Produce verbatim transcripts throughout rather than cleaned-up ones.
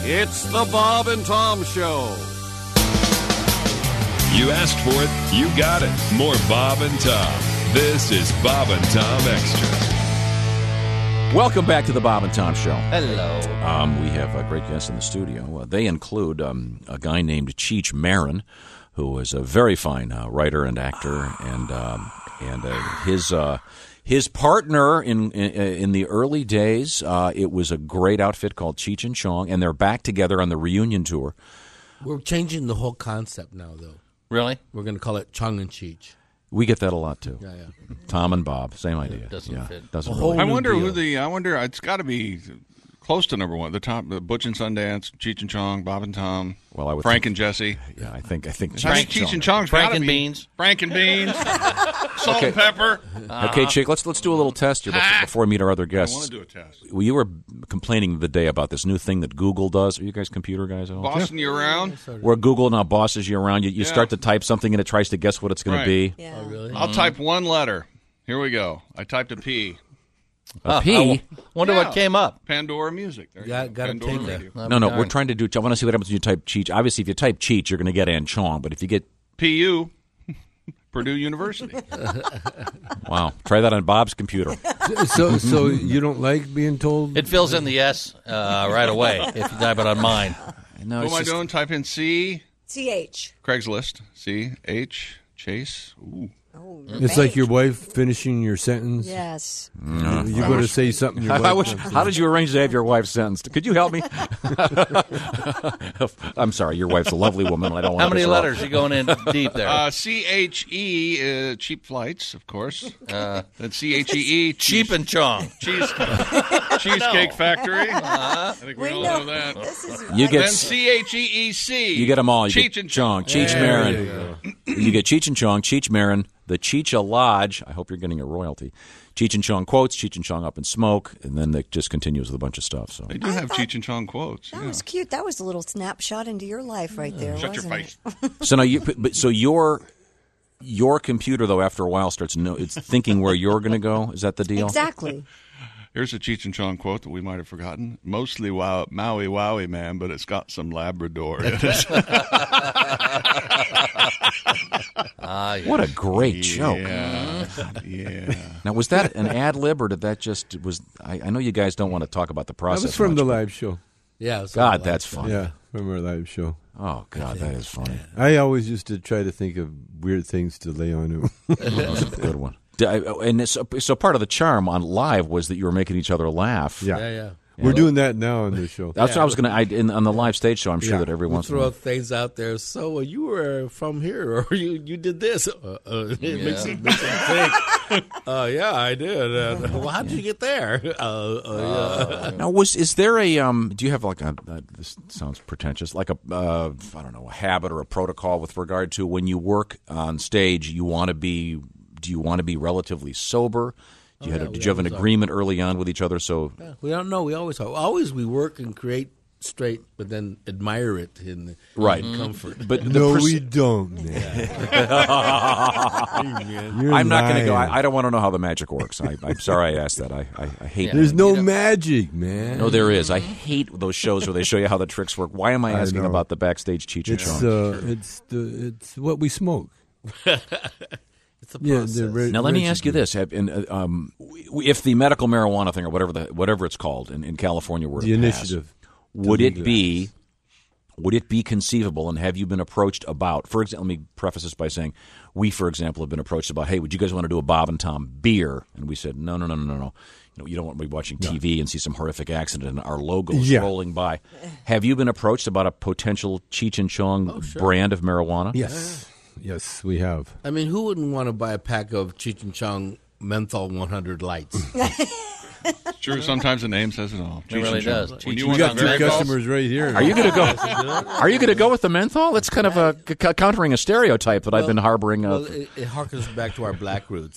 It's the Bob and Tom Show. You asked for it, you got it. More Bob and Tom. This is Bob and Tom Extra. Welcome back to the Bob and Tom Show. Hello. Um, we have a great guest in the studio. Uh, they include um, a guy named Cheech Marin, who is a very fine uh, writer and actor, and um, and uh, his uh, his partner in, in in the early days. Uh, it was a great outfit called Cheech and Chong, and they're back together on the reunion tour. We're changing the whole concept now, though. Really? We're going to call it Chong and Cheech. We get that a lot too. Yeah, yeah. Tom and Bob, same idea. It doesn't yeah, fit. Doesn't A really. whole I new wonder who deal. the. I wonder. It's got to be close to number one. The top. The Butch and Sundance, Cheech and Chong, Bob and Tom. Well, I would Frank think- and Jesse. Yeah, I think I think I think Cheech and Chong's Frank gotta and be- Beans. Frank and Beans. Salt Okay. and pepper. Okay, Chick, let's let's do a little test here before, before we meet our other I guests. want to do a test. Well, you were complaining the day about this new thing that Google does. Are you guys computer guys at all? Bossing you around. Where Google now bosses you around. You, you Yeah. start to type something and it tries to guess what it's going Right. to be. Yeah. Oh, really? I'll type one letter. Here we go. I typed a P. A Oh, P? I wonder Yeah. what came up. Pandora Music. There you Got- go. gotta Pandora take that. Radio. No, no, Darn. we're trying to do. I want to see what happens when you type Cheech. Obviously, if you type Cheech, you're going to get Ann Chong. But if you get P U. Purdue University. wow, try that on Bob's computer. So, so you don't like being told? It fills in the S uh, right away if you type it on mine. No, What it's am I just- doing? Type in C. C H. Craigslist. C H. Chase. Ooh. Oh, It's like your wife finishing your sentence. Yes. You're going to say something. Your I, wife I wish, wants to how did you arrange to have your wife sentenced? Could you help me? I'm sorry, your wife's a lovely woman. And I don't want How to many piss her off. letters are you going in deep there? Uh, C H E, uh, cheap flights, of course. Uh, Then C H E E, Cheap and Chong. cheese, Cheesecake Factory. I think we, We all know. know that. This is You get Then C H E E C. You get them all. You Cheech get and Chong, Cheech There Marin. you You, get Cheech and Chong, Cheech Marin, the Cheecha Lodge. I hope you're getting a royalty. Cheech and Chong quotes, Cheech and Chong up in smoke, and then it just continues with a bunch of stuff. So They do have Cheech and Chong quotes. That yeah. was cute. That was a little snapshot into your life right there. Shut your wasn't face. it? So now you, but so your your computer though after a while starts know it's thinking where you're going to go. Is that the deal? Exactly. Here's a Cheech and Chong quote that we might have forgotten. Mostly wow, Maui Wowie, man, but it's got some Labrador in it. Ah, yeah. What a great joke! yeah. yeah. Now was that an ad lib or did that just was? I, I know you guys don't want to talk about the That process. was from much, the but- live show. Yeah. it's God, all that's like funny. Yeah, from our live show. Oh God, that is funny. I always used to try to think of weird things to lay on him. That was a good one. D- I- And so, so part of the charm on live was that you were making each other laugh. yeah. Yeah, yeah. We're doing that now on the show. That's Yeah. what I was going to. I in on the live stage show. I'm sure Yeah. that every We once in a throw while. things out there. So uh, you were from here, or you you did this. Uh, uh, it makes, it, makes them think. Uh, yeah, I did. Uh, well, how did you get there? Uh, uh, yeah. Now, was is there a um? Do you have like a? Uh, this sounds pretentious. Like a uh, I don't know, a habit or a protocol with regard to when you work on stage. You want to be. Do you want to be relatively sober? Do you Oh, had a, yeah, did we you have an always are. agreement early on with each other? So Yeah, we don't know. We always always we work and create straight, but then admire it in Right. in comfort. but the No, pers- we don't, man. You're I'm not going to go. lying. I, I don't want to know how the magic works. I, I'm sorry I asked that. I, I, I hate. There's no You know- magic, man. No, there is. I hate those shows where they show you how the tricks work. Why am I I asking know. about the backstage Cheech and It's Chong? uh, it's the it's what we smoke. It's a Yeah, process. the re- Now let me ask you residue. this: Have- in, uh, um, w- if the medical marijuana thing, or whatever the whatever it's called in, in California, were to The pass, initiative. would to it be would it be conceivable? And have you been approached about? For example, let me preface this by saying, we, for example, have been approached about, hey, would you guys want to do a Bob and Tom beer? And we said, no, no, no, no, no, no. You know, you don't want to be watching T V and see some horrific accident and our logos Yeah. rolling by. Have you been approached about a potential Cheech and Chong Oh, sure. brand of marijuana? Yes, yes, we have. I mean, who wouldn't want to buy a pack of Cheech and Chong menthol one hundred lights? Sure, sometimes the name says it all. It really does. When Cheech you and We want got Chong two that menthols? customers right here. Are you going to go? Are you going to go with the menthol? It's kind of a c- c- countering a stereotype that I've been harboring. Uh, Well, it, it harkens back to our black roots.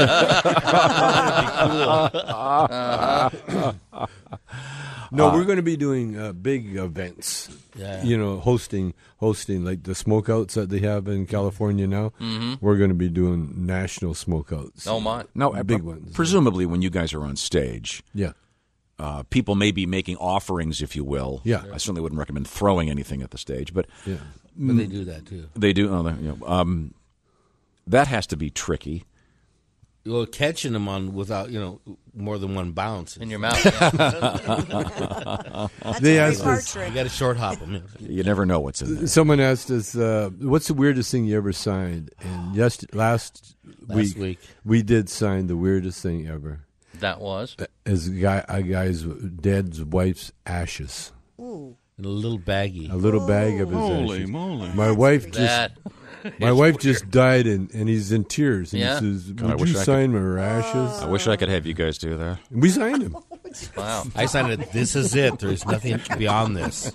No, we're going to be doing uh, big events. Yeah. You know, hosting hosting like the smokeouts that they have in California now. Mm-hmm. We're going to be doing national smokeouts. Oh, my. no, big uh, ones. Presumably, when you guys are on stage, Yeah. uh, people may be making offerings, if you will. Yeah. I certainly wouldn't recommend throwing anything at the stage, but Yeah. But they do that too. they do. Oh, they- you know, um, that has to be tricky. Well, catching them on without you know more than one bounce. In your mouth. Yeah. That's They a asked three-part us- trick. You got to short hop them. You never know what's in there. Someone asked us, uh, "What's the weirdest thing you ever signed?" And yes, last, Last week, week. we did sign the weirdest thing ever. That was. As a guy, a guy's dad's wife's ashes, Ooh. In a little baggie. a little bag of his Holy ashes. moly. My wife just, That. my wife just died, and, and he's in tears. And Yeah? he says, God, I "Would wish you I could- sign my ashes?" I wish I could have you guys do that. And we signed him. Wow. I signed it. This is it. There's nothing beyond this.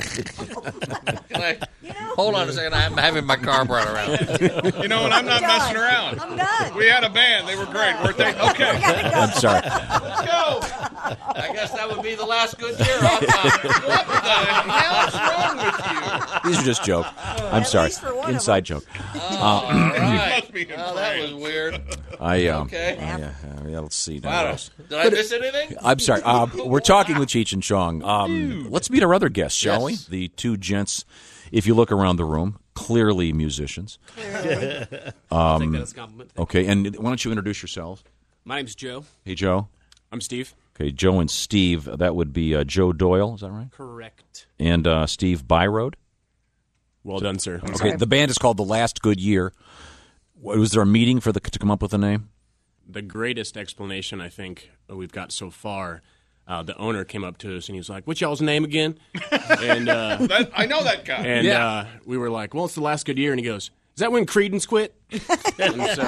Can I- hold on a second. I'm having my car brought around. You know, and I'm not Done. messing around. I'm done. We had a band. They were great, weren't they? Okay. I'm sorry. Let's go. I guess that would be the last good year. I'll What the hell is wrong with you? These are just jokes. I'm At sorry. least for one of Inside joke. All right. Must be in Oh, that was France. weird. I um. Okay. I, uh, yeah, let's see. Now. Wow. Did I miss anything? I'm sorry. Uh, we're talking with Cheech and Chong. Um, let's meet our other guests, shall Yes. we? The two gents. If you look around the room, clearly musicians. I'll take that as a compliment. Okay, and why don't you introduce yourselves? My name's Joe. Hey, Joe. I'm Steve. Okay, Joe and Steve. That would be uh, Joe Doyle. Is that right? Correct. And uh, Steve Byrode. Well done, sir. Okay, the band is called The Last Good Year. Was there a meeting for the to come up with a name? The greatest explanation I think we've got so far. Uh, the owner came up to us and he was like, "What's y'all's name again?" And uh, That, I know that guy. and uh, we were like, "Well, it's the last good year." And he goes, "Is that when Creedence quit?" And so,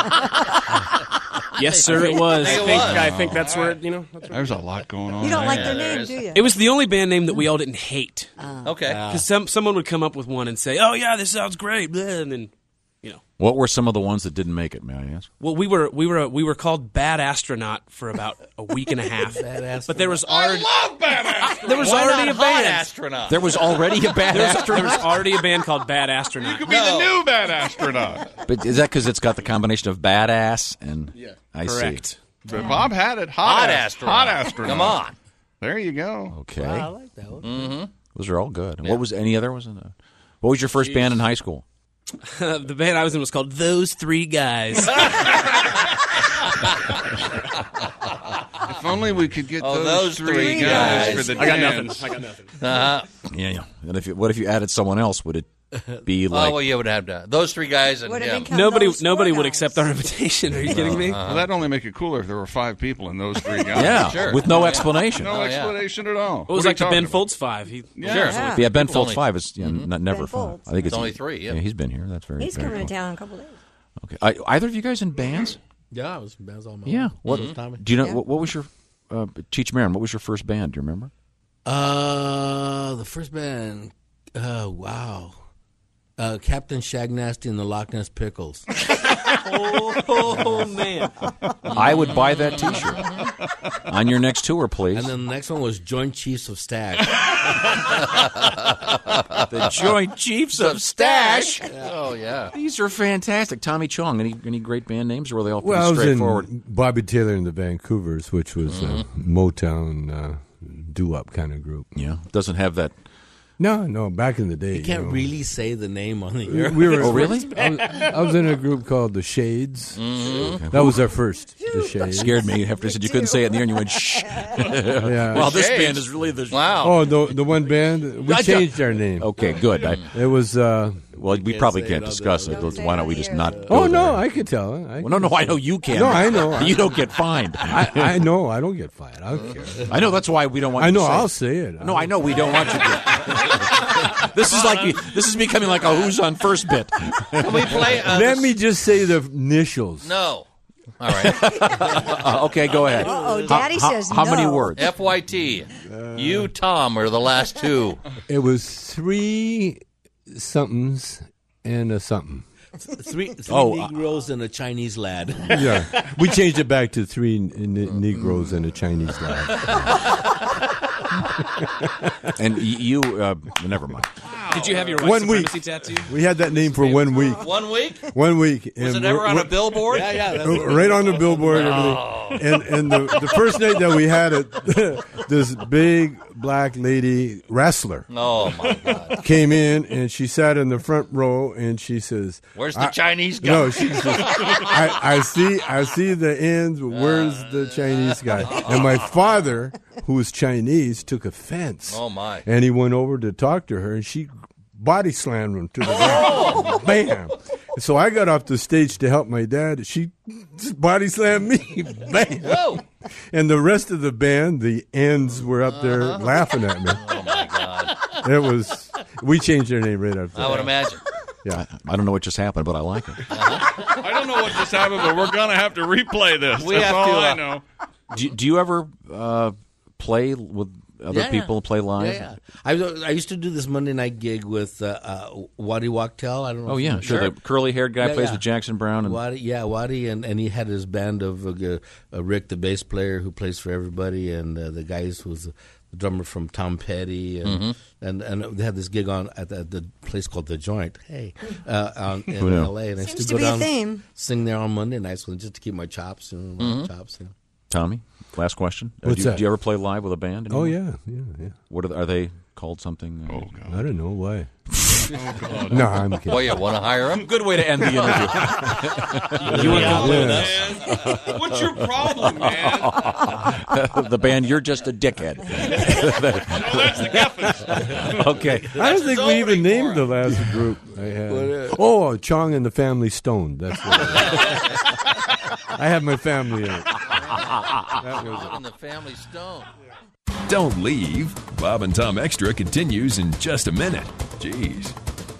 uh, yes, sir, it was. I It think, was. I think that's where you know. That's where There's a lot going on. You don't like Yeah, their there name, is. do you? It was the only band name that we all didn't hate. Okay. Because some someone would come up with one and say, "Oh yeah, this sounds great," blah, and then, you know, What were some of the ones that didn't make it, may I ask? well, we were we were we were called Bad Astronaut for about a week and a half. But there was already Love badass. there was Why already not a hot band. astronaut? There was already a bad There was, astronaut. there was already a band called Bad Astronaut. Could be the new bad astronaut. But is that because it's got the combination of badass and Yeah. I Correct. see. But Bob had it. Hot, Hot ast- astronaut. Hot astronaut. Come on. There you go. Okay, I like that one. those are all good. What was any other? Was it? A, what was your first band in high school? The band I was in was called Those Three Guys. If only we could get Oh, those, those three, three guys, guys. for the I got dance. nothing. I got nothing. Uh-huh. Yeah, yeah. And if you, what if you added someone else? Would it be like? Oh, well, you would have to. Those three guys and Would have him. been nobody those nobody four would guys. accept our invitation. Are you kidding me? Well, that'd only make it cooler if there were five people in those three guys. yeah, Sure. with no explanation. No Oh, yeah. explanation at all. It was like the Ben Folds Five. He, Yeah. Sure. Uh-huh. Yeah. Yeah, Ben It's Folds only- five is yeah, n- never Ben five. Folds. I think it's, only three, yeah. he's been here. That's very. He's very coming cool. to town in a couple days. Okay, I, either of you guys in bands? Yeah, I was bands all my Yeah. life. What Those Tommy. do you know? Yeah. What, what was your uh, Cheech Marin? What was your first band? Do you remember? Uh, the first band. Uh, wow. Uh, Captain Shagnasty and the Loch Ness Pickles. oh man! I would buy that T-shirt on your next tour, please. And then the next one was Joint Chiefs of Stash. the Joint Chiefs of Stash. Oh, yeah. These are fantastic. Tommy Chong. Any any great band names, or were they all pretty Well, I was straightforward? in Bobby Taylor and the Vancouvers, which was a Motown uh, doo-wop kind of group. Yeah, doesn't have that. No, no, back in the day. You can't know. really say the name on the air. We were, Oh, really? I was, I was in a group called the Shades. That was our first, the Shades. Scared me after I said you couldn't say it in the air, and you went shh. Yeah. Well, this Shades. band is really the. Wow. Oh, the the one band we I- changed our name. Okay, good. I, It was. Uh, well, we can't probably say can't it on discuss the- it. Don't say Why it don't on we the just air. not? oh go no, there? I could tell. I, Well, no, no, I know you can. No, I know. You don't get fined. I, I know. I don't get fired. I don't care. I know that's why we don't want. I you know. To say I'll it. say it. No, I know we don't want you to. This is like this is becoming like a who's on first bit. Can we play? Uh, Let this- me just say the initials. No. All right. Uh, okay, go ahead. Uh-oh, How- Daddy how, says how many no. words? F Y T. You, Tom, are the last two. It was three somethings and a something. Three, three Oh, uh, Negroes and a Chinese lad. Yeah, we changed it back to three n- n- Negroes and a Chinese lad. And y- you, uh, never mind. Did you have your white One supremacy week. tattoo? We had that name for one week. One week? One week. Was And it ever we're- on a we're- billboard? Yeah, yeah. That's right on the billboard and everything. And, and the, the first night that we had it, this big black lady wrestler Oh, my God. came in and she sat in the front row and she says, Where's the I- Chinese guy? No, she says, I, I see I see the ends, but where's the Chinese guy? And my father, who was Chinese, took offense. Oh, my. And he went over to talk to her and she body slammed him to the ground. Bam. So I got off the stage to help my dad. She just body slammed me. Bam. Whoa. And the rest of the band, the ends were up there Uh-huh. laughing at me. Oh, my God. It was, we changed their name right after I would that. imagine. Yeah. I don't know what just happened, but I like it. I don't know what just happened, but we're going to have to replay this. We That's have all to, I uh, know. Do, do you ever uh, play with other Yeah. people, play live? Yeah, yeah. I, was- I used to do this Monday night gig with uh, uh, Waddy Wachtel. I don't know. Oh, if yeah, you- sure. The curly-haired guy Yeah, plays yeah. with Jackson Brown. And Waddy, yeah, Waddy, and, and he had his band of uh, uh, Rick, the bass player, who plays for everybody, and uh, the guys who's the drummer from Tom Petty, and Mm-hmm. and, and they had this gig on at the, the place called The Joint. Hey, uh, on, in Who knew? L A, and I Seems used to go be a down, theme. sing there on Monday nights just to keep my chops, you know, Mm-hmm. my chops. You know. Tommy, last question. Uh, What's do, you, that? do you ever play live with a band? Oh, anymore? yeah, yeah, yeah. What are, they, are they called something? uh, Oh, God. I don't know why. No, I'm kidding. Boy, you want to hire him? Good way to end the interview. You were Yeah. Man, what's your problem, man? The band, You're Just a Dickhead. Oh, that's the Geffens. Okay. I don't think we even opening named for the last group I had. Oh, Chong and the Family Stone. That's what it was. I have my family in it. That was it. In the Family Stone. Don't leave. Bob and Tom Extra continues in just a minute. Jeez.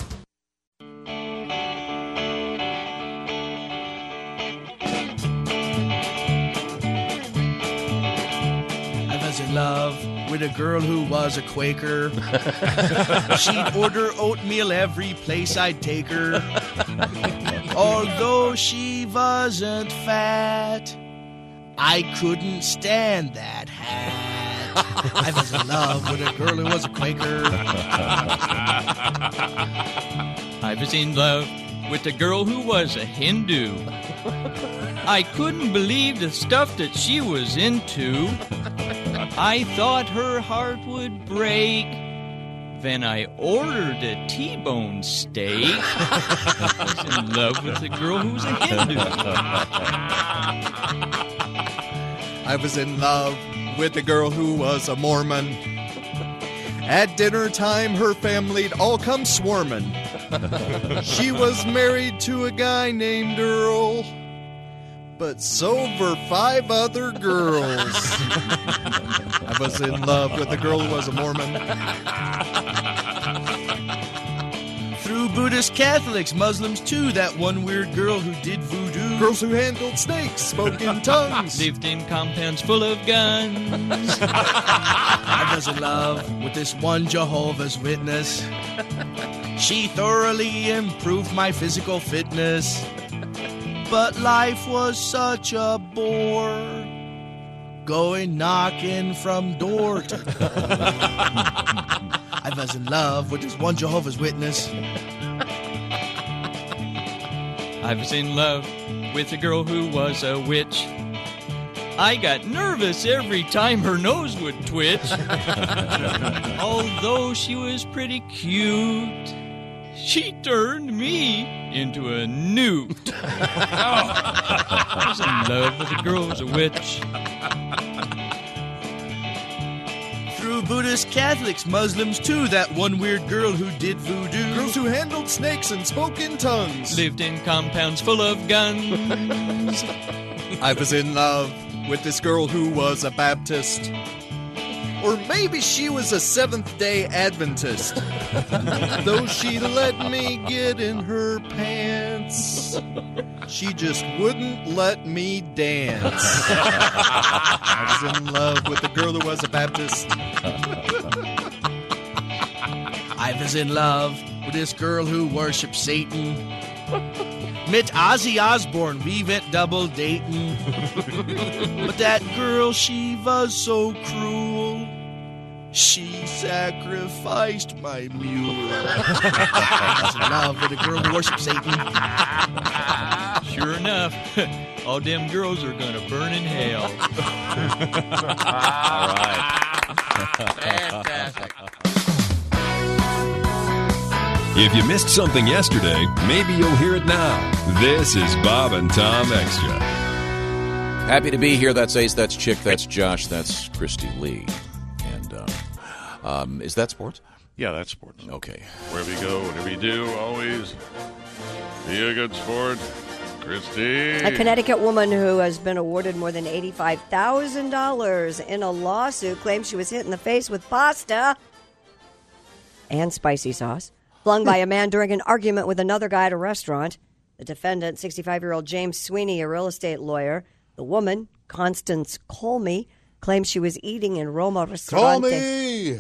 I was in love with a girl who was a Quaker. She'd order oatmeal every place I'd take her. Although she wasn't fat, I couldn't stand that hat. I was in love with a girl who was a Quaker. I was in love with a girl who was a Hindu. I couldn't believe the stuff that she was into. I thought her heart would break. Then I ordered a T-bone steak. I was in love with a girl who was a Hindu. I was in love with a girl who was a Mormon. At dinner time, her family'd all come swarming. She was married to a guy named Earl, but so were five other girls. I was in love with a girl who was a Mormon. Through Buddhist, Catholics, Muslims too, that one weird girl who did voodoo. Girls who handled snakes, spoke in tongues. Lived in compounds full of guns. I was in love with this one Jehovah's Witness. She thoroughly improved my physical fitness. But life was such a bore, going knocking from door to door. I was in love with this one Jehovah's Witness. I was in love with a girl who was a witch. I got nervous every time her nose would twitch. Although she was pretty cute, she turned me into a newt. I was in love with a girl who was a witch. Through Buddhist, Catholics, Muslims too, that one weird girl who did voodoo. Girls who handled snakes and spoke in tongues. Lived in compounds full of guns. I was in love with this girl who was a Baptist. Or maybe she was a Seventh-day Adventist. Though she let me get in her pants, she just wouldn't let me dance. I was in love with the girl who was a Baptist. I was in love with this girl who worshipped Satan. Met Ozzy Osbourne, we went double dating. But that girl, she was so cruel. She sacrificed my mule. He's in love with a girl who worships Satan. Sure enough, all them girls are going to burn in hell. All right. Fantastic. If you missed something yesterday, maybe you'll hear it now. This is Bob and Tom Extra. Happy to be here. That's Ace, that's Chick, that's Josh, that's Christy Lee. And uh, um, is that sports? Yeah, that's sports. Okay. Wherever you go, whatever you do, always be a good sport. Christy. A Connecticut woman who has been awarded more than eighty-five thousand dollars in a lawsuit claims she was hit in the face with pasta and spicy sauce flung by a man during an argument with another guy at a restaurant. The defendant, sixty-five-year-old James Sweeney, a real estate lawyer. The woman, Constance Colmy, claims she was eating in Roma Ristorante.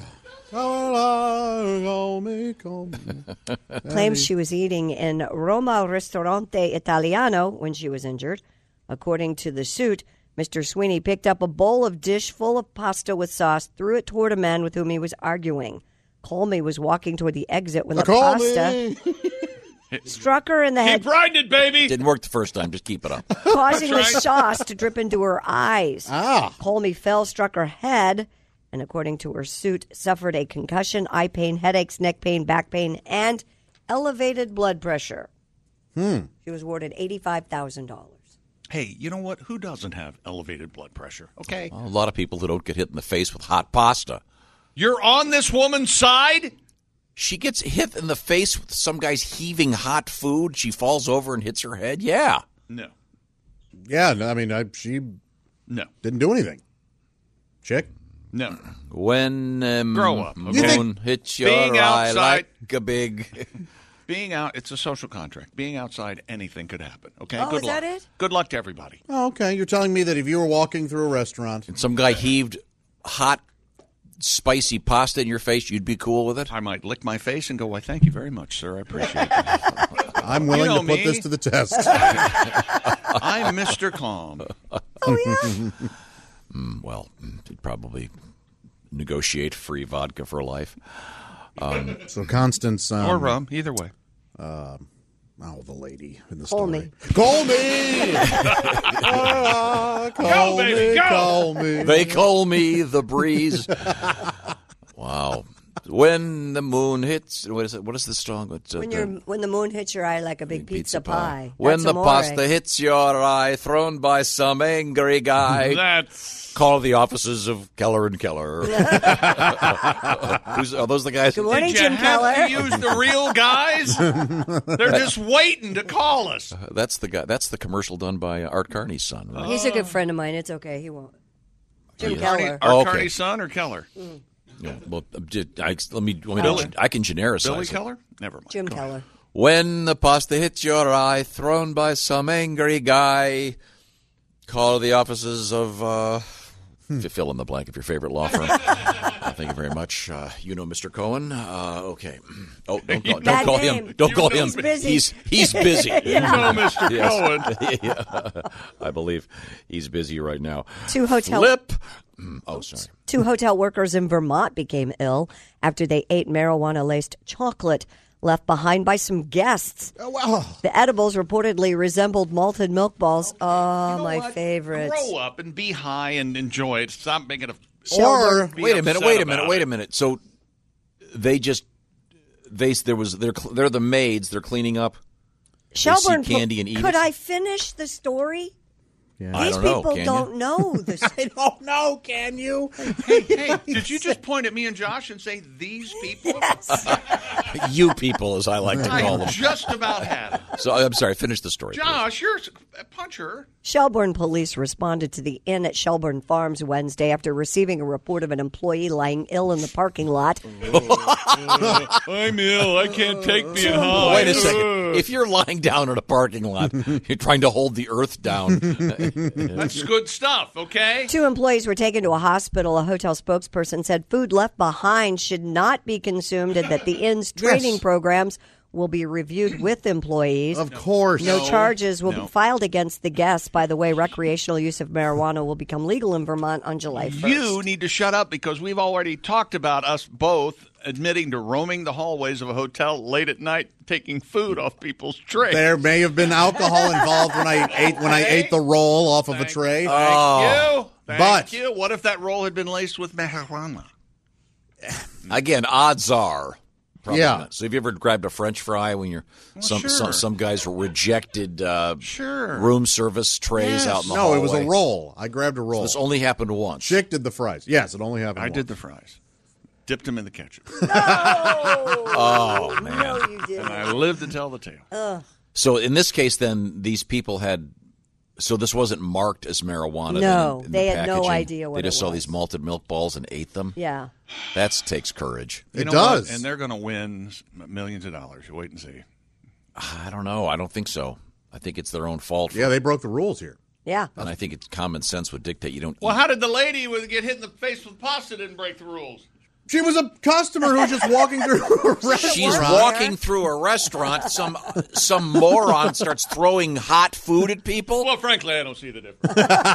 Call me, call me. Claims she was eating in Roma Ristorante Italiano when she was injured. According to the suit, Mister Sweeney picked up a bowl of dish full of pasta with sauce, threw it toward a man with whom he was arguing. Colmy was walking toward the exit when the Call pasta me. struck her in the head. Keep riding it, baby. Didn't work the first time. Just keep it up. Causing the sauce to drip into her eyes. Ah. Colmy fell, struck her head, and according to her suit, suffered a concussion, eye pain, headaches, neck pain, back pain, and elevated blood pressure. Hmm. She was awarded eighty-five thousand dollars. Hey, you know what? Who doesn't have elevated blood pressure? Okay. A lot of people who don't get hit in the face with hot pasta. You're on this woman's side? She gets hit in the face with some guy's heaving hot food. She falls over and hits her head. Yeah. No. Yeah, no, I mean, I, she No. didn't do anything. Chick? No. When um, Grow up, the okay? moon hits your Being eye outside- like a big... Being out, it's a social contract. Being outside, anything could happen. Okay? Oh, Good is luck. that it? Good luck to everybody. Oh, okay. You're telling me that if you were walking through a restaurant. and some guy heaved hot, spicy pasta in your face, you'd be cool with it? I might lick my face and go, why, thank you very much, sir. I appreciate it. I'm willing You know to put me. this to the test. I'm Mister Calm. Oh, yeah? Mm, well, you'd probably negotiate free vodka for life. Um, So Constance. Um, or rum, either way. Uh, oh, the lady in the Call story. me. Call me! Ah, call Go, baby, me, go! Call me. They call me the breeze. Wow. When the moon hits, what is it? What is the song? It's, uh, When the- you're when the moon hits your eye like a big pizza, pie. When That's the amore. pasta hits your eye, thrown by some angry guy. That's Call the offices of Keller and Keller. Who's, are those the guys? Good morning, Did you Jim have Keller. to use the real guys? They're just waiting to call us. Uh, that's the guy. That's the commercial done by uh, Art Carney's son. Right? He's a good friend of mine. It's okay. He won't. Jim Yes. Keller. Art Oh, okay. Carney's son or Keller? Yeah, well, uh, did- I, let me. Let me Keller. I can genericize Billy it. Keller? Never mind. Jim Go ahead. Keller. When the pasta hits your eye, thrown by some angry guy, call the offices of. Uh, f- fill in the blank of your favorite law firm. uh, thank you very much. Uh, you know Mister Cohen. Uh, okay. Oh, don't call, don't Bad call name. him. Don't You call know him. He's busy. He's he's busy. You know Mister Yes. Cohen. Yeah, I believe he's busy right now. Two hotel Flip. Mm, Oh, sorry. Two hotel workers in Vermont became ill after they ate marijuana-laced chocolate left behind by some guests. Oh, wow. The edibles reportedly resembled malted milk balls. Oh, You know my what? favorites. Grow up and be high and enjoy it. Stop making a. Or be Wait a minute. upset Wait a minute. about Wait it. a minute. So they just they there was they're cl- they're the maids. They're cleaning up. Shelburne, see candy and eat could it? I finish the story? Yeah. I These don't know, people can you? don't know this. I don't know, can you? Hey, hey, did you just point at me and Josh and say these people? You people, as I like to call I them. just about had it. So I'm sorry. Finish the story. please. Josh, you're a puncher. Shelburne police responded to the inn at Shelburne Farms Wednesday after receiving a report of an employee lying ill in the parking lot. I'm ill. I can't take being high. Wait a second. If you're lying down in a parking lot, you're trying to hold the earth down. That's good stuff, okay? Two employees were taken to a hospital. A hotel spokesperson said food left behind should not be consumed and that the inn's training programs will be reviewed with employees. Of course. No, No. charges will No. be filed against the guests. By the way, recreational use of marijuana will become legal in Vermont on July first. You need to shut up because we've already talked about us both admitting to roaming the hallways of a hotel late at night, taking food off people's trays. There may have been alcohol involved when I ate when I ate the roll off of a tray. Thank you. Thank But- you. What if that roll had been laced with marijuana? Again, odds are. Probably Yeah. not. So have you ever grabbed a French fry when you're some sure. some some guys rejected uh, Sure. room service trays Yes. out in the no, hallway? it was a roll. I grabbed a roll. This only happened once. Chick did the fries. Yes, it only happened I once. did the fries. Dipped them in the ketchup. Oh man! No, you didn't. And I lived to tell the tale. Ugh. So in this case, then these people had. So this wasn't marked as marijuana. No, then in, in they the had no packaging. idea what They just it saw was. these malted milk balls and ate them. Yeah. That takes courage. You It know does. what? And they're going to win millions of dollars. You wait and see. I don't know. I don't think so. I think it's their own fault. For Yeah, they broke the rules here. Yeah. And I think it's common sense would dictate you don't. Well, eat. how did the lady with get hit in the face with pasta didn't break the rules? She was a customer who was just walking through a restaurant. She's walking through a restaurant. Some some moron starts throwing hot food at people. Well, frankly, I don't see the difference.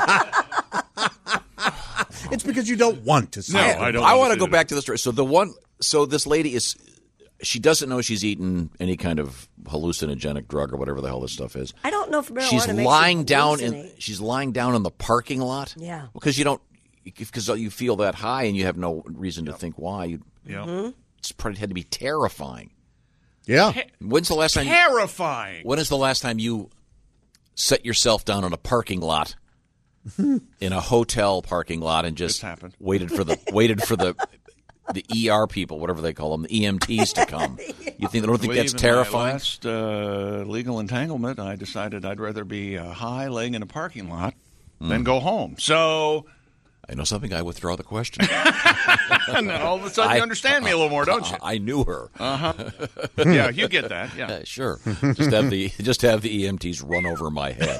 It's because you don't want to see No, it. I don't I want want to to go see back to the story. So the one, so this lady is, she doesn't know she's eaten any kind of hallucinogenic drug or whatever the hell this stuff is. I don't know if marijuana She's makes you lying down in. hallucinate. She's lying down in the parking lot. Yeah. Because you don't, because you feel that high and you have no reason to think why. You, Yeah. it's probably had to be terrifying. Yeah. When's the last time? Terrifying. When is the last time you set yourself down in a parking lot, in a hotel parking lot, and just It's happened. waited for the waited for the the E R people, whatever they call them, the E M Ts to come? You think? I don't think that's Believe in terrifying. My last uh, legal entanglement, I decided I'd rather be uh, high laying in a parking lot than go home. So, I know something. I withdraw the question. and then all of a sudden I- you understand me a little more, don't you? I knew her. Uh huh. Yeah, you get that. Yeah. Uh, sure. Just have the just have the E M Ts run over my head.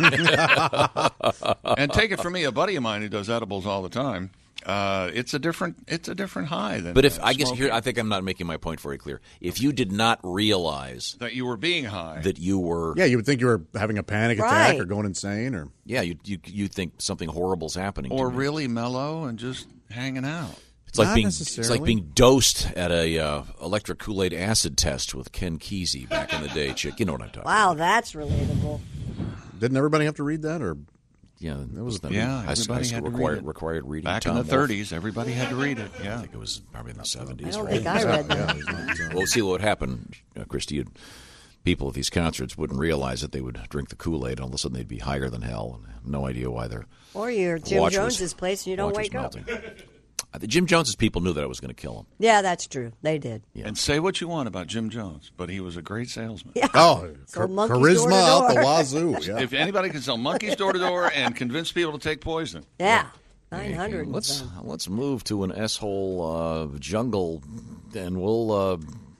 And take it from me, a buddy of mine who does edibles all the time. Uh, it's a different, it's a different high than. But if uh, I guess smoking. here, I think I'm not making my point very clear. If you did not realize that you were being high, that you were, Yeah, you would think you were having a panic Right. attack or going insane or yeah, you you you think something horrible's happening, or to me. really mellow and just hanging out. It's like Not being it's necessarily. like being dosed at a uh, electric Kool-Aid acid test with Ken Kesey back in the day, chick. You know what I'm talking. Wow, that's relatable. didn't everybody have to read that or Yeah, that was the Yeah, high school, everybody had to read required it. required reading. Back Tom in the Wolfe. thirties, everybody had to read it. Yeah. I think it was probably in the seventies. I don't right? think I read that. Well, see what would happen, uh, Christy. You'd, people at these concerts wouldn't realize that they would drink the Kool-Aid, and all of a sudden they'd be higher than hell, and have no idea why they're. Or you're Jim watch was- Jones's place and you don't watch was wake up. melting. Uh, the Jim Jones's people knew that I was going to kill him. Yeah, that's true. They did. Yeah. And say what you want about Jim Jones, but he was a great salesman. Yeah. oh So char- monkeys door charisma to out the door. wazoo. Yeah. If anybody can sell monkeys door to door and convince people to take poison, Yeah. nine hundred. Let's let's move to an S-hole uh, jungle, and we'll uh,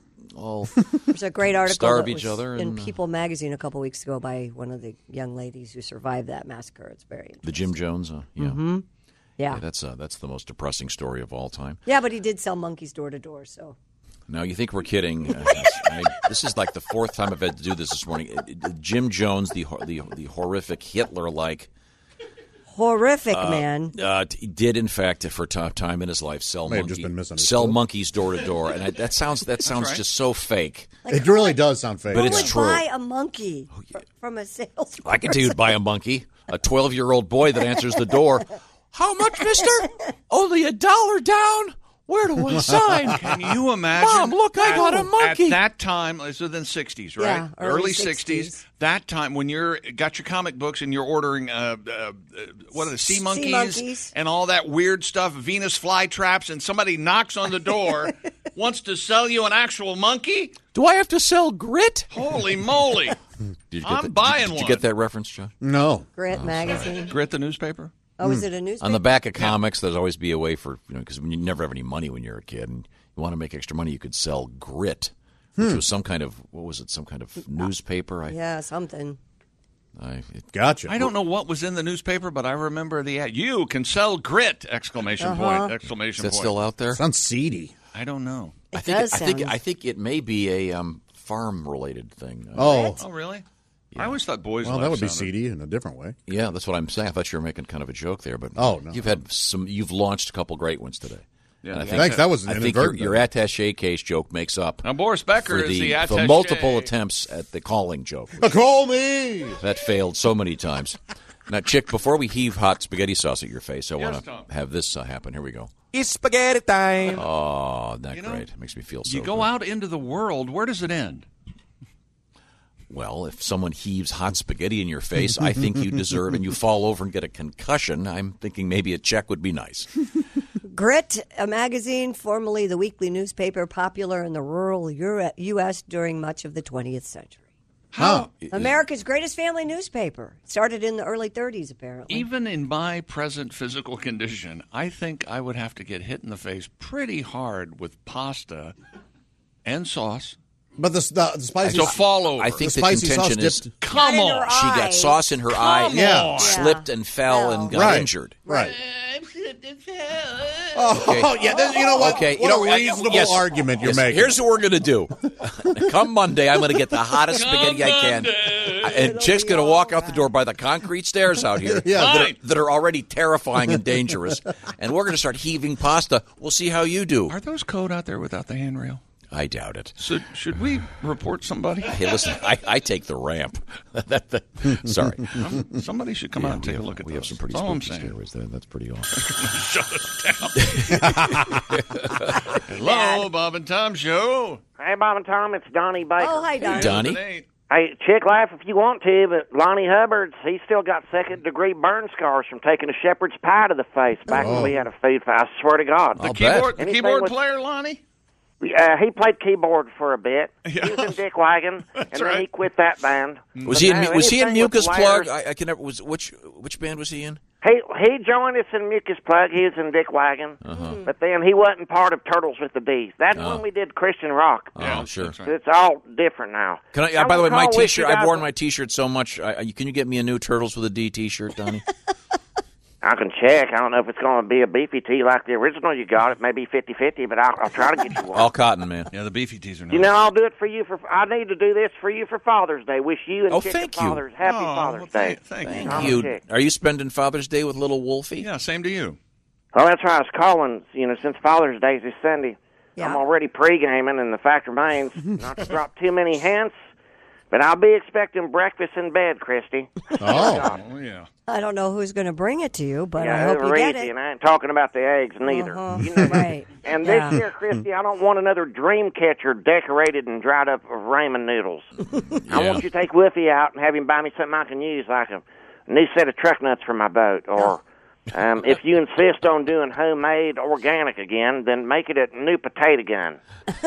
all There's a great article starve that each was other. in And, uh, People magazine a couple weeks ago by one of the young ladies who survived that massacre. It's very interesting. the Jim Jones, uh, yeah. Mm-hmm. Yeah, Yeah. that's uh, that's the most depressing story of all time. Yeah, but he did sell monkeys door to door, so. Now you think we're kidding? Uh, I, this is like the fourth time I've had to do this this morning. Uh, uh, Jim Jones, the hor- the, the horrific Hitler-like. Horrific, Uh, man. Uh, t- did in fact, for a time in his life, sell May have monkey, just been misunderstood. sell monkeys door to door, and I, that sounds that sounds right. just so fake. It really does sound fake. But Who it's would true. buy a monkey fr- from a sales? I can tell you to buy a monkey, a twelve-year-old boy that answers the door. How much, mister? Only a dollar down? Where do I sign? can you imagine? Mom, look, I got a monkey. At that time, it's within the sixties, right? Yeah, early sixties. sixties. That time when you're got your comic books and you're ordering uh, uh, uh, what are the sea monkeys, monkeys. and all that weird stuff, Venus flytraps, and somebody knocks on the door, wants to sell you an actual monkey. Do I have to sell grit? Holy moly! Did you get I'm that- buying did, did you one. get that reference, John? no. Grit magazine. Grit the newspaper. Oh, is it a newspaper? On the back of comics, there's always be a way for, you know, because when you never have any money when you're a kid and you want to make extra money, you could sell grit, which was some kind of, what was it, some kind of newspaper? I, Yeah, something. I, it, Gotcha. I don't know what was in the newspaper, but I remember the ad. You can sell grit! Exclamation Uh-huh. point! is Exclamation that point! still out there? Sounds seedy. I don't know. It I think does I think sound- I think it may be a um, farm-related thing. Oh. Oh, really? I always thought boys' Well, life that would be sounded- seedy in a different way. Yeah, that's what I'm saying. I thought you were making kind of a joke there, but Oh, no. you've had some. You've launched a couple great ones today. Yeah. And I Yeah. think, Thanks, that was I think your, inadvertent. your attaché case joke makes up Now, Boris Becker for is the, the for attaché. multiple attempts at the calling joke. Call me! That failed so many times. Now, Chick, before we heave hot spaghetti sauce at your face, I Yes, want Tom. to have this uh, happen. Here we go. It's spaghetti time. Oh, isn't that You know, great? It makes me feel so You go good. out into the world. Where does it end? Well, if someone heaves hot spaghetti in your face, I think you deserve, and you fall over and get a concussion, I'm thinking maybe a check would be nice. Grit, a magazine, formerly the weekly newspaper, popular in the rural U S during much of the twentieth century. How? America's greatest family newspaper. Started in the early thirties, apparently. Even in my present physical condition, I think I would have to get hit in the face pretty hard with pasta and sauce. But the, the, the spicy To fall over. I think The the, spicy sauce contention is dipped- Come Not in on. her she got eye. sauce in her eye, Yeah. slipped and fell Fell. and got Right. injured. Right. Okay. Oh, yeah. that- You know what? Okay, What you know, a I- reasonable yes, argument you're yes. making. Here's what we're going to do. Come Monday, I'm going to get the hottest spaghetti I can. And Chick's going to walk out the door by the concrete stairs out here Yeah. that, are, that are already terrifying and dangerous. And we're going to start heaving pasta. We'll see how you do. Are those code out there without the handrail? I doubt it. So should we report somebody? Hey, listen, I, I take the ramp. That- that- sorry. Um, Somebody should come Yeah, out and we take have, a look at We those. have some pretty That's all I'm spooky saying. stories there. That's pretty awesome. Shut it down. Hello, Bob and Tom Show. Hey, Bob and Tom, it's Donnie Baker. Oh, hi, Donnie. Donnie? Hey, chick, laugh if you want to, but Lonnie Hubbard's, he's still got second-degree burn scars from taking a shepherd's pie to the face back when we had a food fight. I swear to God. The keyboard, the Anything keyboard with- player, Lonnie? Uh, he played keyboard for a bit. Yeah. He was in Dick Wagon, and then right. he quit that band. Was But he in, no, was he in anything with Mucus layers- Plug? I, I can never. Was which which band was he in? He he joined us in Mucus Plug. He was in Dick Wagon, Uh-huh. but then he wasn't part of Turtles with the D's. That's Oh. when we did Christian rock. Oh, sure. It's all different now. Can I? I by the way, will my call with T-shirt. you I've guys- worn my T-shirt so much. I, I- can you get me a new Turtles with a D T-shirt, Donnie? I can check. I don't know if it's going to be a beefy tee like the original you got. It may be fifty-fifty, but I'll, I'll try to get you one. All cotton, man. Yeah, the beefy tees are nice. You know, I'll do it for you. For I need to do this for you for Father's Day. Wish you and Oh, Chick thank and you. Father's Happy Oh, Father's well, Day. thank- thank you. I'm You Chick. are you spending Father's Day with little Wolfie? Yeah, same to you. Well, that's why I was calling. You know, since Father's Day is this Sunday, Yeah. I'm already pre-gaming, and the fact remains not to drop too many hints. But I'll be expecting breakfast in bed, Christy. Oh. Oh, yeah. I don't know who's going to bring it to you, but yeah, I hope you they're get easy, it. and I ain't talking about the eggs neither. Uh-huh. You know, Right. And this Yeah. year, Christy, I don't want another dream catcher decorated and dried up of ramen noodles. I Yeah. want you to take Woofy out and have him buy me something I can use, like a new set of truck nuts for my boat. Or um, if you insist on doing homemade organic again, then make it a new potato gun.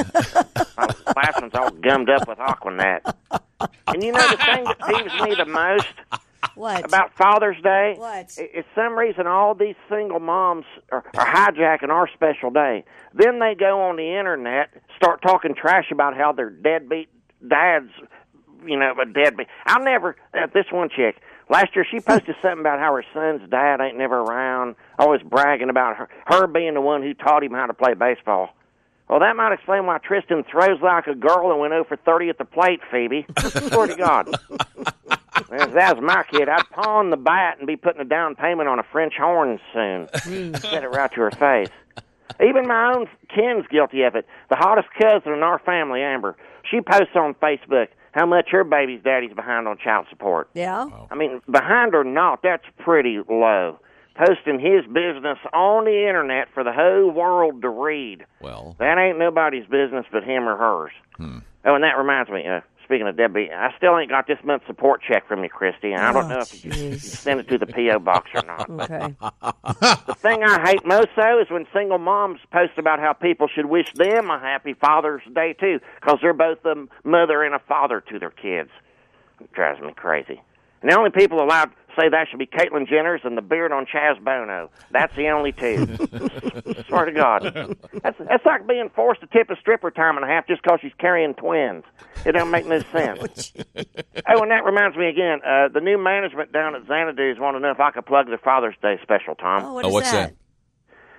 My last one's all gummed up with Aquanet. And you know the thing that peeves me the most What? about Father's Day? What? I- It's some reason all these single moms are, are hijacking our special day. Then they go on the internet, start talking trash about how their deadbeat dads, you know, a deadbeat. I'll never, uh, this one chick, last year she posted something about how her son's dad ain't never around, always bragging about her, her being the one who taught him how to play baseball. Well, that might explain why Tristan throws like a girl and went oh for thirty at the plate, Phoebe. Swear to God. If that was my kid, I'd pawn the bat and be putting a down payment on a French horn soon. Set it right to her face. Even my own kin's guilty of it. The hottest cousin in our family, Amber, she posts on Facebook how much her baby's daddy's behind on child support. Yeah? I mean, behind or not, that's pretty low. Posting his business on the internet for the whole world to read. Well, That ain't nobody's business but him or hers. Hmm. Oh, and that reminds me, uh, speaking of Debbie, I still ain't got this month's support check from you, Christy, and I don't Oh, know if you, you jeez. send it to the P O box or not. But Okay. the thing I hate most, though, is when single moms post about how people should wish them a happy Father's Day, too, because they're both a mother and a father to their kids. It drives me crazy. And the only people allowed to say that should be Caitlyn Jenner's and the beard on Chaz Bono. That's the only two. Swear to God. That's, that's like being forced to tip a stripper time and a half just because she's carrying twins. It don't make no sense. Oh, and that reminds me again, uh, the new management down at Xanadu's want to know if I could plug their Father's Day special, Tom. Oh, what Oh, is what's that?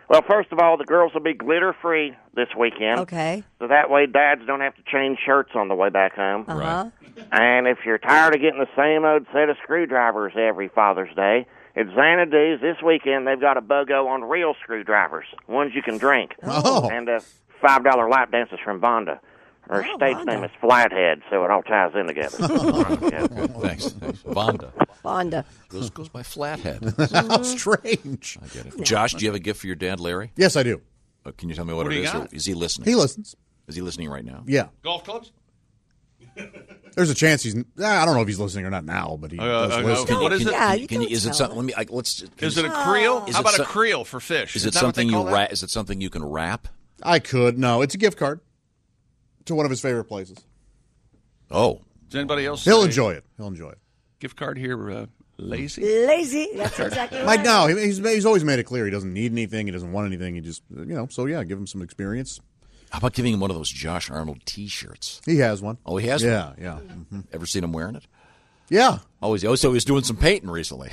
Well, first of all, the girls will be glitter-free this weekend. Okay. So that way dads don't have to change shirts on the way back home. Uh-huh. And if you're tired of getting the same old set of screwdrivers every Father's Day, at Xanadu's this weekend they've got a BOGO on real screwdrivers, ones you can drink. Oh. And uh, five dollar lap dances from Vonda. Her Oh, state's Vonda. name is Flathead, so it all ties in together. Yeah. Thanks. Thanks. Vonda. Vonda. Goes, goes by Flathead. How strange. I get it. Josh, do you have a gift for your dad, Larry? Yes, I do. Uh, can you tell me what, What it do you is? got? Or is he listening? He listens. Is he listening right now? Yeah. Golf clubs? There's a chance he's. I don't know if he's listening or not now, but he Uh, does uh, listen. okay. What is it? Yeah, Can you can you, don't is it tell something? him. Let me. I, let's. Is it a creel? Is How it about so- a creel for fish? Is Is it that what they something you call that? wrap? Is it something you can wrap? I could. No, it's a gift card to one of his favorite places. Oh, Does anybody else? He'll say enjoy it. He'll enjoy it. Gift card here, uh, lazy. Lazy. That's exactly Like right. no, he- he's he's always made it clear he doesn't need anything. He doesn't want anything. He just you know. So yeah, give him some experience. how about giving him one of those Josh Arnold T-shirts? He has one. Oh, he has. Yeah, one? yeah, mhm. Ever seen him wearing it? yeah. Oh, he's, oh, so he's doing some painting recently.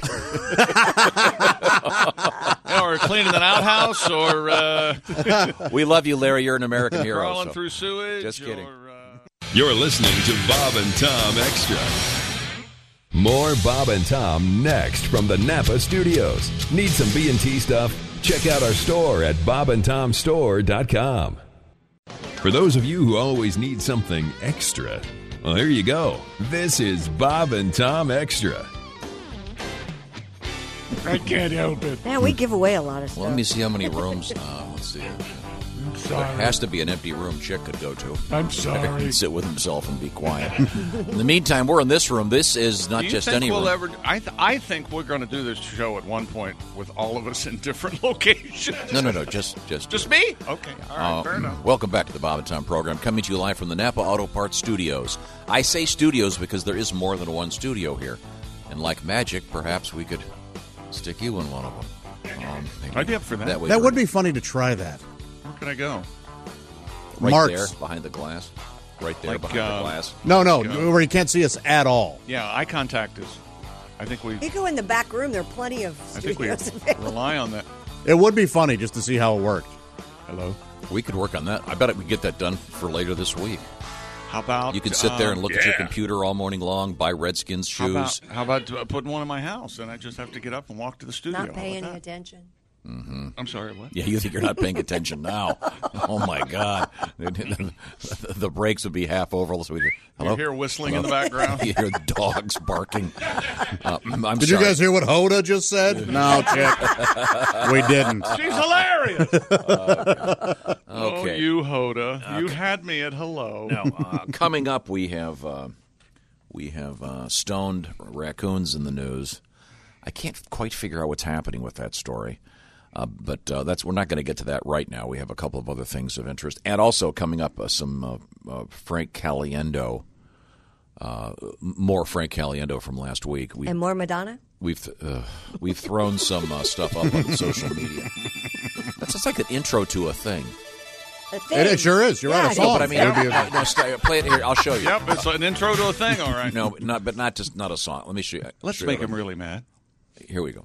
Or cleaning an outhouse, or uh, We love you, Larry. You're an American hero. crawling so- through sewage. Just kidding. Or, uh... You're listening to Bob and Tom Extra. More Bob and Tom next from the Napa Studios. Need some B and T stuff? Check out our store at bob and tom store dot com. For those of you who always need something extra, well, here you go. This is Bob and Tom Extra. I can't help it. Man, we give away a lot of stuff. Well, let me see how many rooms. Uh, let's see. I'm There sorry. has to be an empty room Chick could go to. I'm sorry. And sit with himself and be quiet. In the meantime, we're in this room. This is not Do you just think any we'll room. ever? I th- I think we're going to do this show at one point with all of us in different locations. No, no, no. Just, just, Just me? Okay. All right. Uh, fair enough. Welcome back to the Bob and Tom program, coming to you live from the Napa Auto Parts Studios. I say studios because there is more than one studio here, and like magic, perhaps we could stick you in one of them. Um, maybe I'd be up for that. way That you're would be funny to try that. Where can I go? right Mark's. there behind the glass, right there Like, behind uh, the glass. No, no, Like, uh, where you can't see us at all. Yeah, eye contact is. I think we. You go in the back room. There are plenty of I think we studios available. rely on that. It would be funny just to see how it worked. Hello. We could work on that. I bet we could get that done for later this week. How about You can sit there and um, look at your yeah. computer all morning long, buy Redskins How shoes. about, how about uh, putting one in my house, and I just have to get up and walk to the studio? Not How pay about any that? attention. Mm-hmm. I'm sorry, what? Yeah, you think you're not paying attention now. Oh, my God. The brakes would be half over. So we hear, hello? You hear whistling Hello? in the background? You hear dogs barking. Uh, I'm Did sorry. you guys hear what Hoda just said? No, Chick. We didn't. She's hilarious. Okay. Oh, you Hoda, you had me at hello. Now, uh, coming up, we have uh, we have uh, stoned raccoons in the news. I can't quite figure out what's happening with that story, uh, but uh, that's we're not going to get to that right now. We have a couple of other things of interest, and also coming up uh, some uh, uh, Frank Caliendo, uh, more Frank Caliendo from last week. We, And more Madonna? We've uh, we've thrown some uh, stuff up on social media. That's just like an intro to a thing. A thing. It, it sure is. You're Yeah, right. A it song. No, but I mean, It would be a- no, no, st- play it here. I'll show you. Yep, it's an intro to a thing, all right. No, not but not just not a song. Let me show you. Let's show make you. him really mad. Here we go.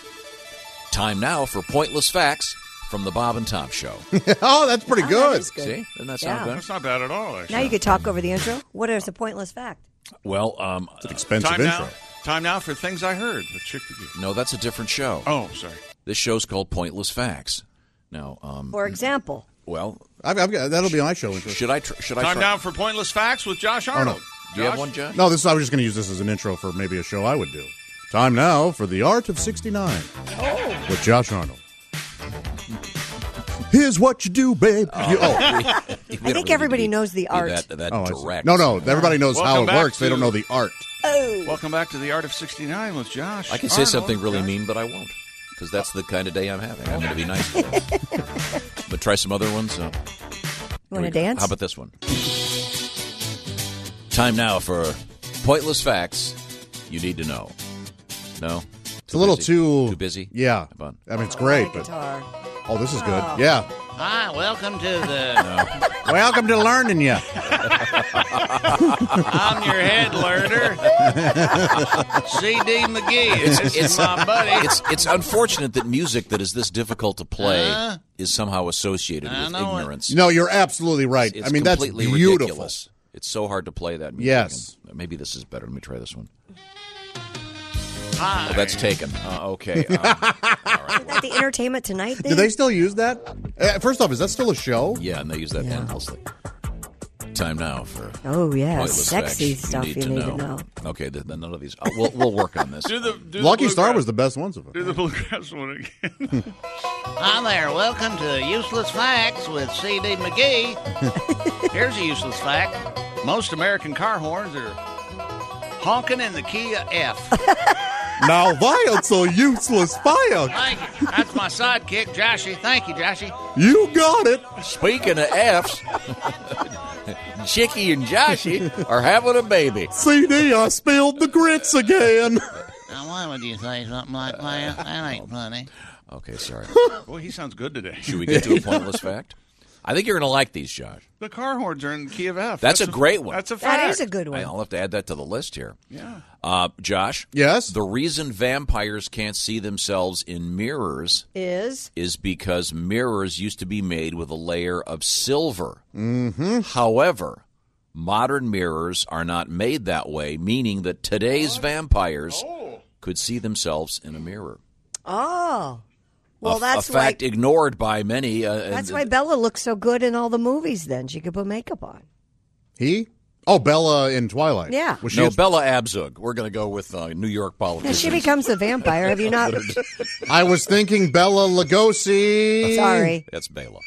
Time now for pointless facts from the Bob and Tom Show. oh, that's pretty Oh, good. that is good. See, doesn't that sound Yeah. good? That's not bad at all, actually. Now you could talk over the intro. What is a pointless fact? Well, um, It's an expensive Time intro. now. Time now for things I heard with Chick McGee. no, that's a different show. Oh, sorry. This show's called Pointless Facts. Now, um, For example, well, I've, I've got, that'll be my show intro. should I tr- should I Time try? now for pointless facts with Josh Arnold. Do you have Josh? one, Josh? No, this I was just going to use this as an intro for maybe a show I would do. Time now for The Art of sixty-nine oh, with Josh Arnold. Here's what you do, babe. Oh, You- oh. I I think everybody knows the art. That, that Oh, I see. direct. No, no, everybody knows Welcome how it back works. They to- don't know the art. Oh, Welcome back to the Art of sixty-nine with Josh. I can say Arnold. something really Josh. mean, but I won't, because that's the kind of day I'm having. I'm going to be nice today. But try some other ones. Uh, want to dance? How about this one? Time now for pointless facts you need to know. No? It's a little busy? too Too busy? Yeah, How about- I mean it's Oh, great, my but guitar. oh, this is good. Oh. Yeah, Hi, welcome to the. Welcome to learning you. I'm your head learner, C D McGee. It's, it's my buddy. It's it's unfortunate that music that is this difficult to play Uh, is somehow associated I with know it. ignorance. No, you're absolutely right. It's I mean, that's completely beautiful. ridiculous. It's so hard to play that music. Yes. And maybe this is better. Let me try this one. Hi. Well, that's taken. Uh, okay. Um, Is that the Entertainment Tonight thing? Do they still use that? Uh, first off, is that still a show? yeah, and they use that Yeah. endlessly. Time now for Oh, yeah, pointless sexy facts stuff you need to know. Okay, then then none of these. Uh, we'll we'll work on this. Do the, do Lucky the Star bluegrass- was the best one so far. Do the bluegrass one again. Hi there, welcome to Useless Facts with C D McGee. Here's a useless fact. Most American car horns are honking in the key of F. Now that's a useless fire. Thank you. That's my sidekick, Joshy. Thank you, Joshy. You got it. Speaking of F's, Chicky and Joshy are having a baby. C D, I spilled the grits again. Now, why would you say something like that? That ain't funny. Okay, sorry. Boy, he sounds good today. Should we get to a pointless fact? I think you're going to like these, Josh. The car horns are in the key of F. That's, a great one. That's a fact. That is a good one. I'll have to add that to the list here. Yeah. Uh, Josh? Yes? The reason vampires can't see themselves in mirrors Is? is because mirrors used to be made with a layer of silver. Mm-hmm. However, modern mirrors are not made that way, meaning that today's vampires could see themselves in a mirror. Oh. Well, a, that's a fact why, ignored by many. Uh, that's and- why Bella looks so good in all the movies then. She could put makeup on. He? Oh, Bella in Twilight. Yeah. Was she no, a- Bella Abzug. We're going to go with uh, New York Yeah, politicians. she becomes a vampire. Have you not? I was thinking Bella Lugosi. Sorry. That's Bela.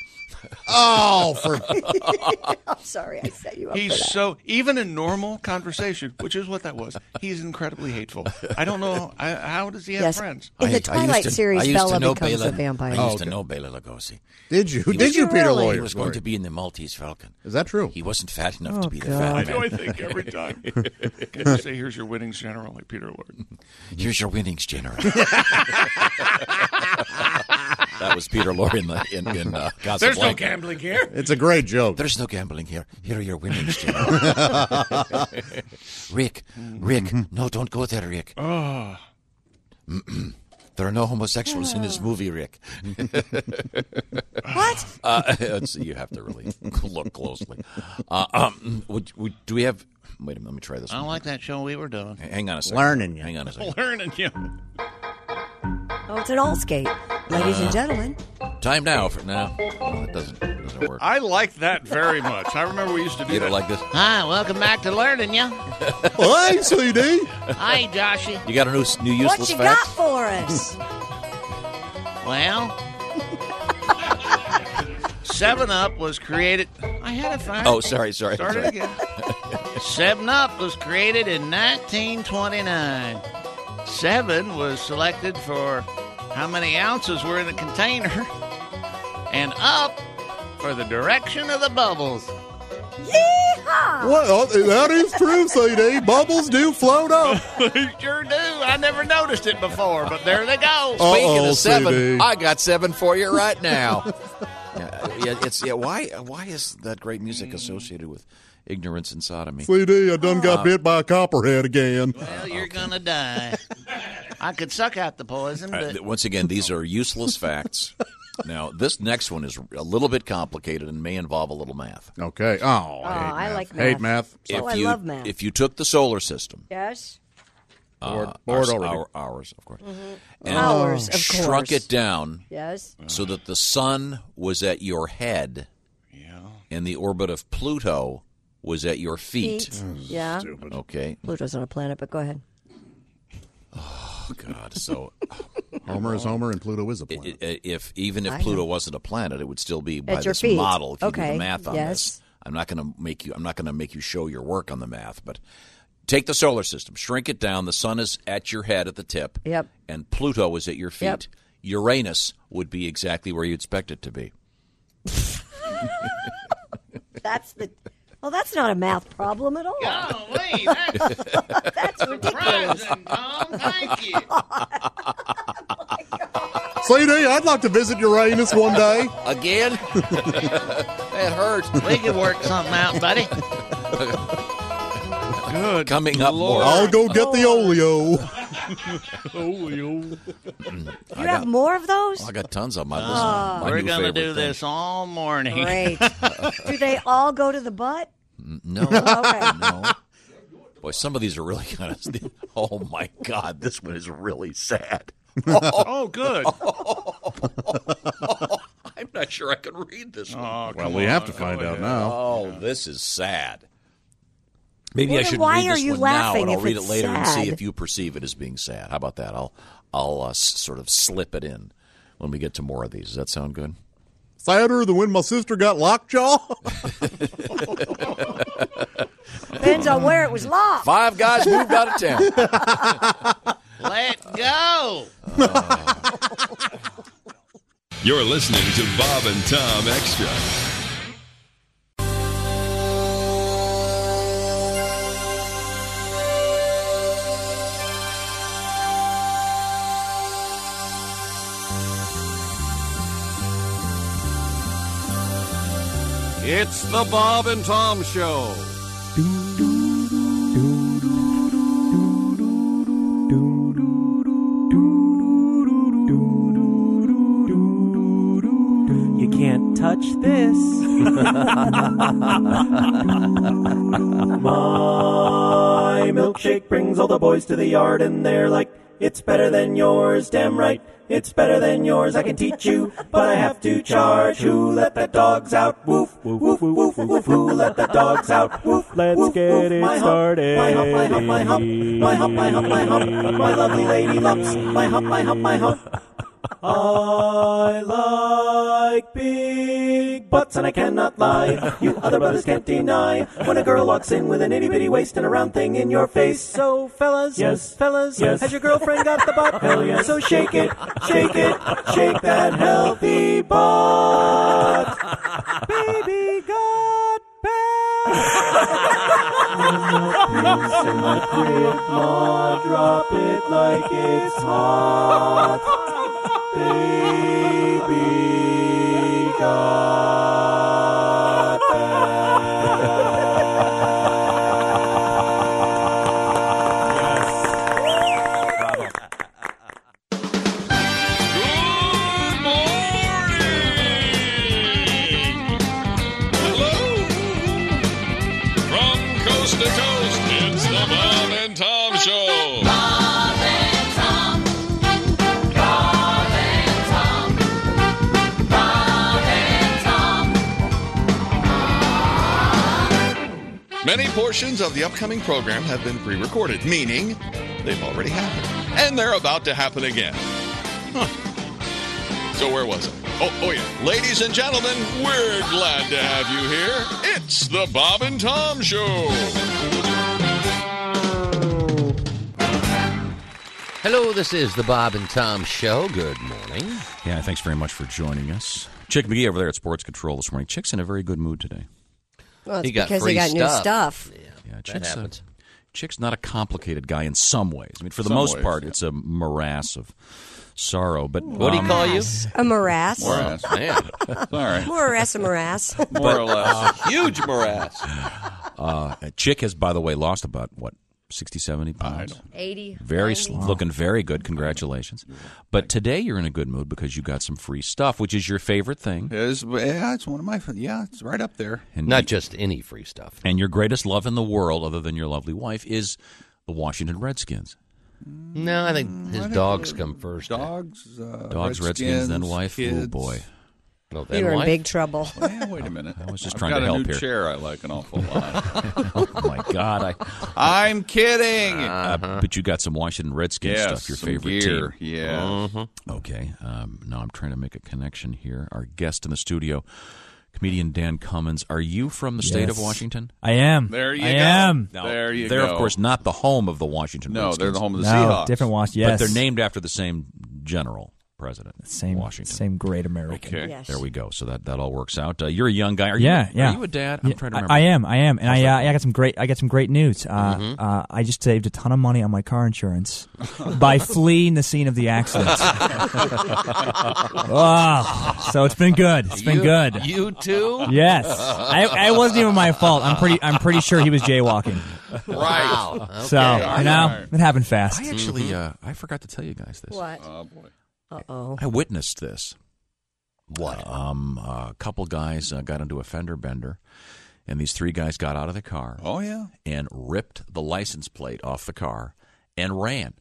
Oh, for I'm sorry I set you up He's for that. so, even in normal conversation, which is what that was, he's incredibly hateful. I don't know, I, how does he have Yes. friends? In the I- I used Twilight to- series, I used Bella to know becomes Bela, a vampire. I used Oh, to okay. know Bela Lugosi. Did you? He Did was- you, Peter really? Lawyer? He was going to be in the Maltese Falcon. Is that true? He wasn't fat enough Oh, to be the God. fat I man. do, I think, every time. Can you say, here's your winnings general, like Peter Lord? Here's your winnings, General. That was Peter Lorre in, the, in, in uh, Casablanca. There's no gambling here. It's a great joke. There's no gambling here. Here are your winnings, General. Rick, Rick, no, don't go there, Rick. Oh. There are no homosexuals in this movie, Rick. What? Uh, let's see, you have to really look closely. Uh, um, would, would, do we have... Wait a minute, let me try this I don't one. like that show we were doing. Hang on a second. Learning you. Hang on a second. Learning you. Oh, it's an all skate, ladies Uh, and gentlemen. Time now for... No, no it doesn't, it doesn't work. I like that very much. I remember we used to do You that. don't like this? Hi, welcome back to Learning Ya. Hey, C D. Hi, Joshy. You got a new, new useless What you fact? got for us? Well, Seven Up was created. I had a fact. Oh, sorry, sorry. Start sorry. it again. Seven Up was created in nineteen twenty-nine. Seven was selected for how many ounces were in the container, and up for the direction of the bubbles. Yeehaw! Well, that is true, C D. Bubbles do float up. Sure do. I never noticed it before, but there they go. Speaking Uh-oh, of seven, C D. I got seven for you right now. yeah, yeah, it's yeah. Why? Why is that great music associated with ignorance and sodomy? C D, I done Uh, got bit by a copperhead again. Well, you're gonna die. I could suck out the poison, All but right, once again, these are useless facts. Now, this next one is a little bit complicated and may involve a little math. Okay. Oh, Oh, I, hate I math. like Hate math. math. Oh, I you, love math. If you took the solar system, Yes. Bored- uh, bored ours, already. our- ours, of course, Mhm. and Hours, of shrunk course. it down Yes. so that the sun was at your head, yeah, and the orbit of Pluto was at your feet. Feet. Yeah. Okay. Pluto's not a planet, but go ahead. Oh God! So Homer is Homer and Pluto is a planet. i- i- if even if I Pluto know. wasn't a planet, it would still be by At your this feet. model. If you do Okay, the math on yes. this, I'm not going to make you. I'm not going to make you show your work on the math, but take the solar system, shrink it down. The sun is at your head at the tip. Yep. And Pluto is at your feet. Yep. Uranus would be exactly where you expect it to be. That's the. Well, that's not a math problem at all. golly, that's, That's ridiculous. surprising, Tom. Thank you. C C D, I'd like to visit Uranus one day. Again? That hurts. We could work something out, buddy. Good. Coming up more. I'll go get the oleo. Oleo. You have more of those? Oh, I got tons of them. My, Oh. my We're new going to favorite do thing. this all morning. Great. Do they all go to the butt? No. Okay. No. Boy, some of these are really kind of. Oh my God, this one is really sad. Oh, good. I'm not sure I can read this one. Oh, Well, come we on, have to go find out ahead. now. Oh, this is sad. Maybe Well, I then should why read are this you one laughing now, and I'll if read it it's later and see sad? if you perceive it as being sad. How about that? I'll I'll uh, s- sort of slip it in when we get to more of these. Does that sound good? Sadder than when my sister got lockjaw. Depends on where it was locked. Five guys moved out of town. Let go. You're listening to Bob and Tom Extra. It's the Bob and Tom Show. You can't touch this. My milkshake brings all the boys to the yard, and they're like, it's better than yours, damn right. It's better than yours, I can teach you, but I have to charge. Who let the dogs out? Woof, woof, woof, woof, woof. Who let the dogs out? Woof, let's woof, get woof. it My hump, started. my hump, my hump, my hump, my hump, my hump, my hump, my lovely lady lumps, my hump, my hump, my hump. I like big butts and I cannot lie. You other brothers can't deny when a girl walks in with an itty bitty waist and a round thing in your face. So fellas, Yes. fellas, Yes. has your girlfriend got the butt? Hell yes. So shake it, shake it, shake that healthy butt. Baby got back. In my crib, ma, drop it like it's hot. Baby got From coast to coast, it's the Bob and Tom Show. Bob and Tom. Bob and Tom. Bob and Tom. Many portions of the upcoming program have been pre-recorded, meaning they've already happened. And they're about to happen again. Huh. So where was I? Oh, oh yeah. Ladies and gentlemen, we're glad to have you here. It's the Bob and Tom Show. Hello, this is the Bob and Tom Show. Good morning. Yeah, thanks very much for joining us. Chick McGee over there at Sports Control this morning. Chick's in a very good mood today. Well, it's He got because free he got new stuff. stuff. Yeah, that Chick's, uh, happens. Chick's not a complicated guy in some ways. I mean, for the Some most ways, part, yeah. it's a morass of sorrow. But What do you um, call you? A morass. Morass. Man, All right. More or less a morass. More or less. huge morass. Uh, Chick has, by the way, lost about, what, sixty, seventy pounds? eighty. Very ninety. sl- looking very good. Congratulations. But today you're in a good mood because you got some free stuff, which is your favorite thing. It's, yeah, it's one of my. Yeah, it's right up there. And Not just any free stuff. And your greatest love in the world, other than your lovely wife, is the Washington Redskins. No, I think his dogs come first. Dogs, uh, Dogs, Redskins, Redskins, then wife. Oh, kids. boy. No, then You're in wife? big trouble. Well, wait a minute. I was just I've trying got to a help new here. chair I like an awful lot. Oh, my God. I, I'm kidding. uh, but you got some Washington Redskins Yes, stuff, your some favorite gear. team. Yeah. Mm-hmm. Okay. Um, now I'm trying to make a connection here. Our guest in the studio, comedian Dan Cummins. Are you from the state of Yes. Washington? I am. There you I go. am. Now, There you they're, go. of course, not the home of the Washington No, Redskins. they're the home of the No, Seahawks. different Washington. Yes. But they're named after the same general. president. Same, Washington. same great American. Okay. Yes. There we go. So that, that all works out. Uh, you're a young guy. Are Yeah, you, yeah. Are you a dad? I'm Yeah, trying to I, remember. I am, I am, and I, uh, I got some great, I got some great news. Uh, Mhm. uh, I just saved a ton of money on my car insurance by fleeing the scene of the accident. Oh, so it's been good. It's been You- good. You too? Yes, I, it wasn't even my fault. I'm pretty, I'm pretty sure he was jaywalking. Wow. So Okay. you know, it happened fast. I actually, uh, I forgot to tell you guys this. What? Oh, boy. Uh-oh. I witnessed this. What? Um, a couple guys uh, got into a fender bender, and these three guys got out of the car. Oh, yeah. And ripped the license plate off the car and ran.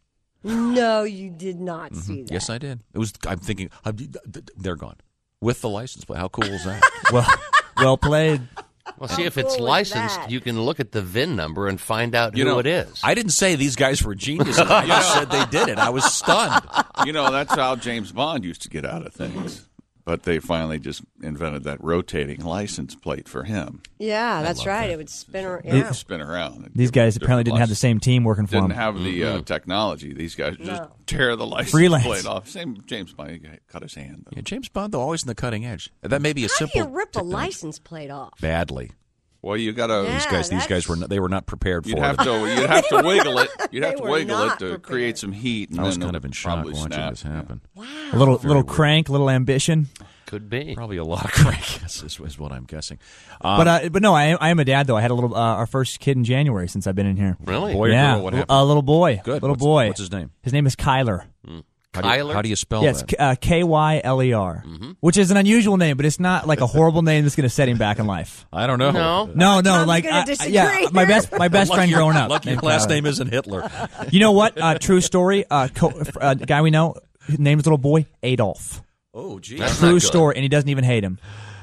No, you did not see that. Yes, I did. It was. I'm thinking uh, they're gone with the license plate. How cool is that? well, well played. Well, see, How if it's cool is licensed, that? you can look at the V I N number and find out You who know, it is. I didn't say these guys were geniuses. I just said they did it. I was stunned. You know, that's how James Bond used to get out of things. But they finally just invented that rotating license plate for him. Yeah, that's love right. that. It would spin around. It Yeah. would spin around. These guys apparently didn't have the same team working for Didn't them. have the uh, technology. These guys just No. tear the license Freelance. plate off. Same James Bond, he cut his hand. Though. Yeah, James Bond, though, always in the cutting edge. That may be a How simple. do you rip a technique. license plate off? Badly. Well, you got to. Yeah, These guys, these that's- guys were not, they were not prepared You'd for have it. to. You'd have to wiggle it. You'd have They to were wiggle it not to prepared. create some heat. And I was then kind it'll of in shock probably watching snap. this happen. Wow. A little, Very little weird. crank, little ambition. Could be. Probably a lot of crank. Is, is what I'm guessing. Um, But uh, but no, I, I am a dad though. I had a little uh, our first kid in January since I've been in here. Really? boy or yeah, girl, what happened? a little boy. Good. little What's- boy. what's his name? His name is Kyler. How do you, Kyler? how do you spell Yes, that? K- uh, K Y L E R, which is an unusual name, but it's not like a horrible name that's going to set him back in life. I don't know. No. No, no, Tom's like gonna uh, disagree yeah, my best my best Lucky friend your- growing up. Lucky your named last Kyler. name isn't Hitler. You know what? Uh, true story. Uh, co- uh, guy we know, his name's little boy Oh, Adolf. geez. That's True not good. story, and he doesn't even hate him.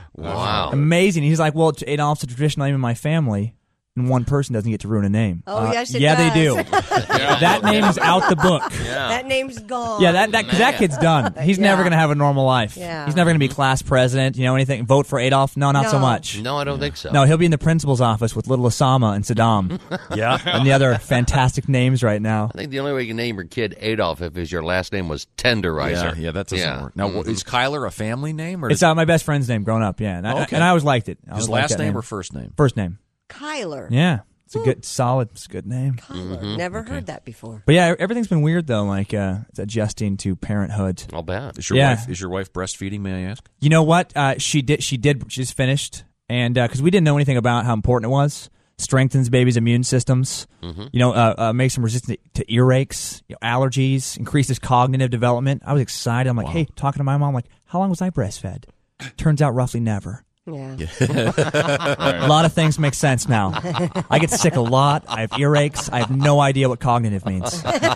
Wow. Amazing. He's like, well, Adolf's a traditional name in my family, and one person doesn't get to ruin a name. Oh, Uh, yes, it yeah, does. they do. That name is out the book. Yeah. That name's gone. Yeah, that that, cause that kid's done. He's Yeah. never going to have a normal life. Yeah. He's never going to be class president. You know anything? Vote for Adolf? No, not so No. much. No, I don't think so. No, he'll be in the principal's office with little Osama and Saddam. Yeah. And the other fantastic names right now. I think the only way you can name your kid Adolf if is your last name was Tenderizer. Yeah, yeah, that doesn't Yeah. work. Now, Mhm. is Kyler a family name? Or It's does- uh, my best friend's name growing up, yeah. And I, Okay. and I always liked it. I his always liked last that name or first name? First name. Kyler. Yeah. It's a good, solid, it's a good name. Kyler. Never heard that before. But yeah, everything's been weird though, like uh, it's adjusting to parenthood. I'll bet. Is your Yeah. wife is your wife breastfeeding? May I ask? You know what? Uh, she did. She did. She's finished, and because we didn't know anything about how important it was, strengthens babies' immune systems. Mm-hmm. You know, uh, uh, makes them resistant to earaches, you know, allergies, increases cognitive development. I was excited. I'm like, hey, talking to my mom, like, how long was I breastfed? Turns out, roughly never. Yeah. A lot of things make sense now. I get sick a lot. I have earaches. I have no idea what cognitive means.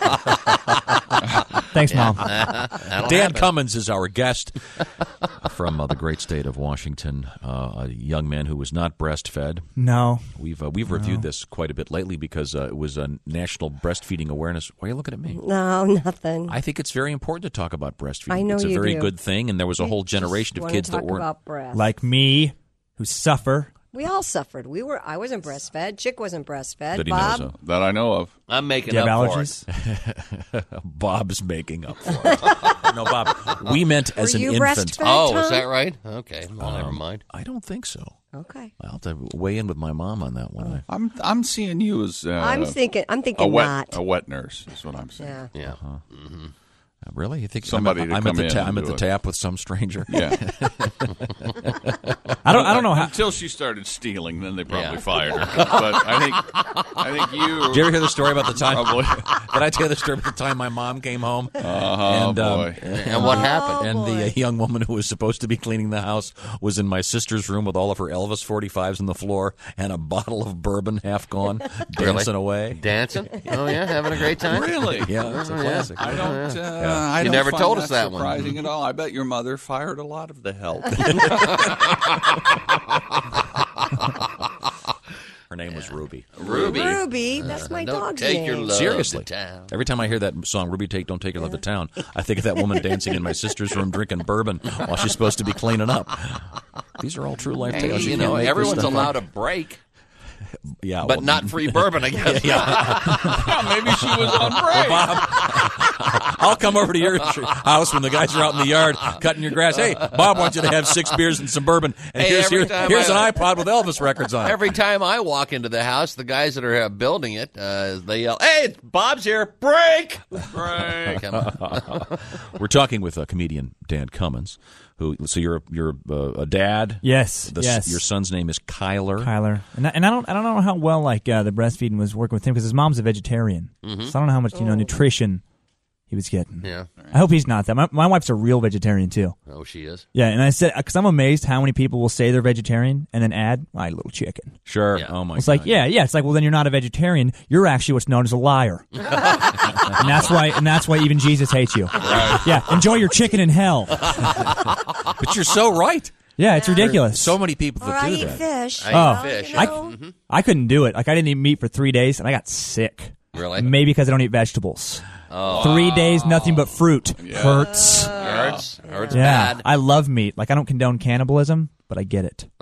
Thanks, Mom. That'll Dan happen. Cummins is our guest from uh, the great state of Washington, uh, a young man who was not breastfed. No. We've uh, we've reviewed this quite a bit lately because uh, it was a National Breastfeeding Awareness. Why are you looking at me? No, nothing. I think it's very important to talk about breastfeeding. I know it's a you very do. good thing, and there was a whole generation of Wanna kids that talk weren't. about breast. Like me, who suffer. We all suffered. We were. I wasn't breastfed. Chick wasn't breastfed. That he Bob. knows of. That I know of. I'm making Do you up have for allergies? it. Bob's making up for it. No, Bob. We meant as Were an you infant. breastfed? Oh, Tom? is that right? Okay. Well, Um, never mind. I don't think so. Okay. I'll have to weigh in with my mom on that one. I- I'm I'm seeing you as uh, I'm thinking. I'm a thinking wet not. a wet nurse is what I'm saying. Yeah. Yeah. Uh-huh. Mm-hmm. Uh, Really? You think Somebody I'm, to I'm come at the in ta- and I'm at do the it. tap with some stranger? Yeah. I don't. I don't know how. Until she started stealing, then they probably Yeah. fired her. But I think I think you. Did you ever hear the story about the time? Probably. Did I tell you the story about the time my mom came home? Oh and, um, boy. And what happened? And the uh, young woman who was supposed to be cleaning the house was in my sister's room with all of her Elvis forty-fives on the floor and a bottle of bourbon half gone, dancing away. Dancing? Oh, yeah, having a great time? Really? Yeah, it's a Oh, yeah. classic. I don't. Uh, Yeah. I You don't never find told that us that one. surprising at all. I bet your mother fired a lot of the help. Her name was Ruby. Ruby. Ruby. That's my Don't dog's take name. your love Seriously. to town. Every time I hear that song, Ruby Take, Don't Take Your Love to Town, I think of that woman dancing in my sister's room drinking bourbon while she's supposed to be cleaning up. These are all true life Hey, tales. you can't know, make this everyone's stuff allowed up. a break, Yeah, but well, not free bourbon, I guess. Yeah. Maybe she was on break. Bob, I'll come over to your house when the guys are out in the yard cutting your grass. Hey, Bob wants you to have six beers and some bourbon, and Hey, here's every here, time here's I- an iPod with Elvis records on it. Every time I walk into the house, the guys that are uh, building it, uh, they yell, "Hey, Bob's here! Break! Break!" We're talking with a comedian, Dan Cummins. Who? So you're you're uh, a dad. Yes, The, yes. Your son's name is Kyler. Kyler, and I, and I don't I don't know how well like uh, the breastfeeding was working with him because his mom's a vegetarian, Mhm. so I don't know how much you know nutrition he was getting. Yeah. I hope he's not that. My, my wife's a real vegetarian too. Oh, she is. Yeah, and I said because I'm amazed how many people will say they're vegetarian and then add I eat a little chicken. Sure. Oh my. It's like yeah, yeah. It's like well then you're not a vegetarian. You're actually what's known as a liar, and that's why and that's why even Jesus hates you. Yeah, enjoy your chicken in hell. But you're so right. Yeah, it's ridiculous. So many people Or that I do eat that. fish. Oh, fish. I, Mhm. I couldn't do it. Like I didn't eat meat for three days, and I got sick. Really? Maybe because I don't eat vegetables. Oh. Three days, nothing but fruit. Hurts. Hurts. Hurts Yeah, bad. I love meat. Like I don't condone cannibalism, but I get it.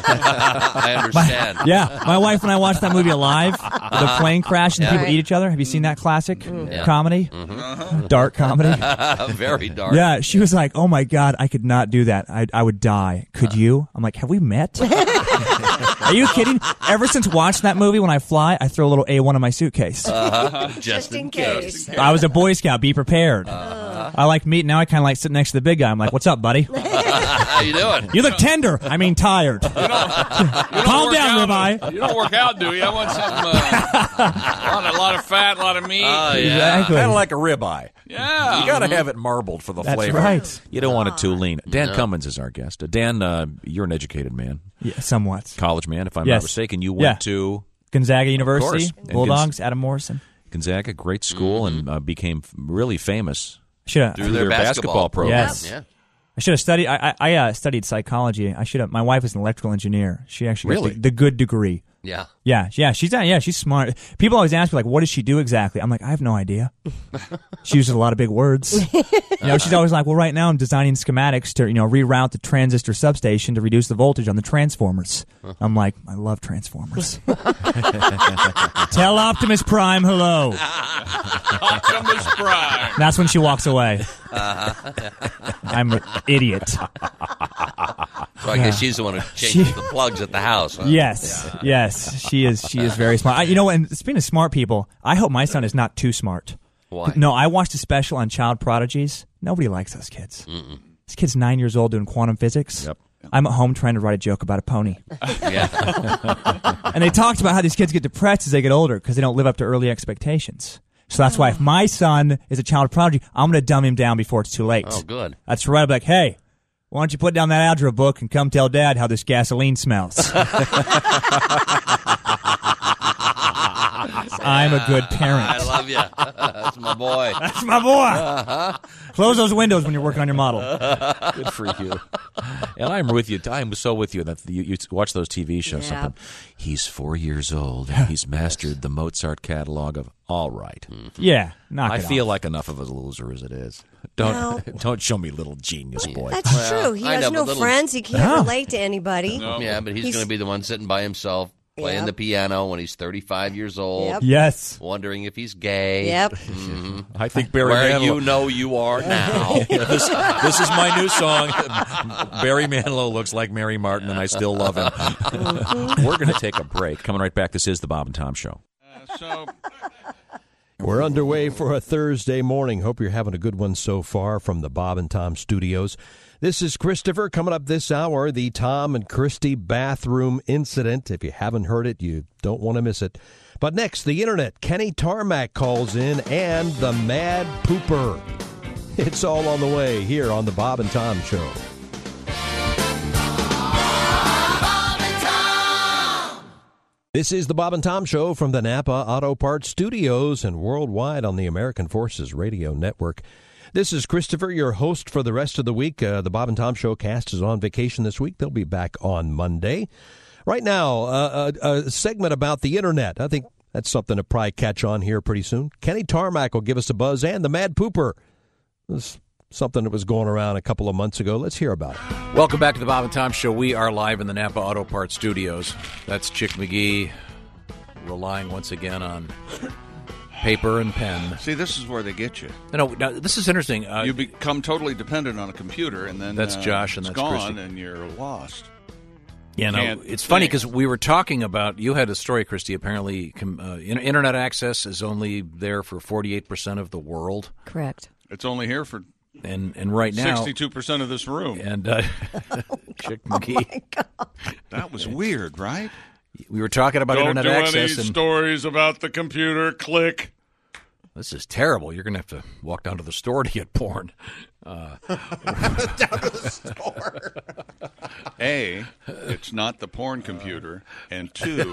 I understand. Yeah, my wife and I watched that movie Alive, the plane crash and Yeah. people eat each other. Have you seen that classic Yeah. comedy? Mhm. Dark comedy. Very dark. Yeah, she was like, "Oh my god, I could not do that. I I would die. Could you?" I'm like, "Have we met?" Are you kidding? Ever since watching that movie, when I fly, I throw a little A one in my suitcase. Uh-huh. Just in case. I was a Boy Scout. Be prepared. I like meat. Now I kind of like sitting next to the big guy. I'm like, "What's up, buddy? How you doing? You look tender. I mean, tired. Calm down, ribeye." You don't work out, do you? I want something, uh, a, lot of, a lot of fat, a lot of meat. Oh, yeah. Exactly. Kind of like a ribeye. Yeah. You got to have it marbled for the That's flavor. right. You don't want it too lean. Dan No. Cummins is our guest. Uh, Dan, uh, you're an educated man. Yeah, somewhat. College man, if I'm Yes. not mistaken. You went Yeah. to Gonzaga Of University, course. And Bulldogs, Adam Morrison. Gonzaga, great school, and uh, became f- really famous Should through their, basketball, program. Yes. I should have studied. I I, I uh, studied psychology. I should have. My wife was an electrical engineer. She actually got Really? the, the good degree. Yeah. Yeah. Yeah. She's uh, yeah. She's smart. People always ask me like, "What does she do exactly?" I'm like, I have no idea. She uses a lot of big words. You know, she's always like, "Well, right now I'm designing schematics to you know reroute the transistor substation to reduce the voltage on the transformers." I'm like, I love transformers. Tell Optimus Prime hello. Optimus Prime. That's when she walks away. I'm an idiot. So I Yeah. guess she's the one who changes She- the plugs at the house. Huh? Yes, yes, she is. She is very smart. I, you know, and speaking of smart people, I hope my son is not too smart. Why? No, I watched a special on child prodigies. Nobody likes those kids. Mm-mm. This kid's nine years old doing quantum physics. Yep. I'm at home trying to write a joke about a pony. Yeah. And they talked about how these kids get depressed as they get older because they don't live up to early expectations. So that's why if my son is a child prodigy, I'm going to dumb him down before it's too late. Oh, good. That's right. I'll be like, hey, why don't you put down that algebra book and come tell Dad how this gasoline smells? I'm a good parent. I love you. That's my boy. That's my boy. Uh-huh. Close those windows when you're working on your model. Good for you. And I'm with you. I'm so with you that you, you watch those T V shows. Yeah. Something. He's four years old and he's mastered the Mozart catalog of all right. Yeah, knock I it feel off. like enough of a loser as it is. Don't No. don't show me little genius boy. That's Well, true. He I has know, no but little- friends. He can't No. relate to anybody. Yeah, but he's, going to be the one sitting by himself playing Yep. the piano when he's thirty-five years old. Yep. Yes. Wondering if he's gay. Yep. Mhm. I think Barry Where Manilow. you know you are now. this, this is my new song. Barry Manilow looks like Mary Martin, and I still love him. We're going to take a break. Coming right back. This is the Bob and Tom Show. Uh, so, We're underway for a Thursday morning. Hope you're having a good one so far from the Bob and Tom Studios. This is Christopher. Coming up this hour, the Tom and Christy bathroom incident. If you haven't heard it, you don't want to miss it. But next, the Internet. Kenny Tarmac calls in, and the Mad Pooper. It's all on the way here on the Bob and Tom Show. This is the Bob and Tom Show from the Napa Auto Parts Studios and worldwide on the American Forces Radio Network. This is Christopher, your host for the rest of the week. Uh, the Bob and Tom Show cast is on vacation this week. They'll be back on Monday. Right now, uh, a, a segment about the Internet. I think that's something to probably catch on here pretty soon. Kenny Tarmac will give us a buzz, and the Mad Pooper. This something that was going around a couple of months ago. Let's hear about it. Welcome back to the Bob and Tom Show. We are live in the Napa Auto Parts Studios. That's Chick McGee relying once again on paper and pen. See, this is where they get you. No, no, now, this is interesting. Uh, you become totally dependent on a computer, and then That's uh, Josh and it's that's gone, Christy. and you're lost. Yeah, no, Can't it's funny think. because we were talking about, you had a story, Christy, apparently com, uh, in, internet access is only there for forty-eight percent of the world. Correct. It's only here for and and right now sixty-two percent of this room. And uh, Chick McGee. That was weird, right? We were talking about Don't internet do access. any and stories about the computer. Click. This is terrible. You're going to have to walk down to the store to get porn. Uh, down to the store. A, it's not the porn computer, and two,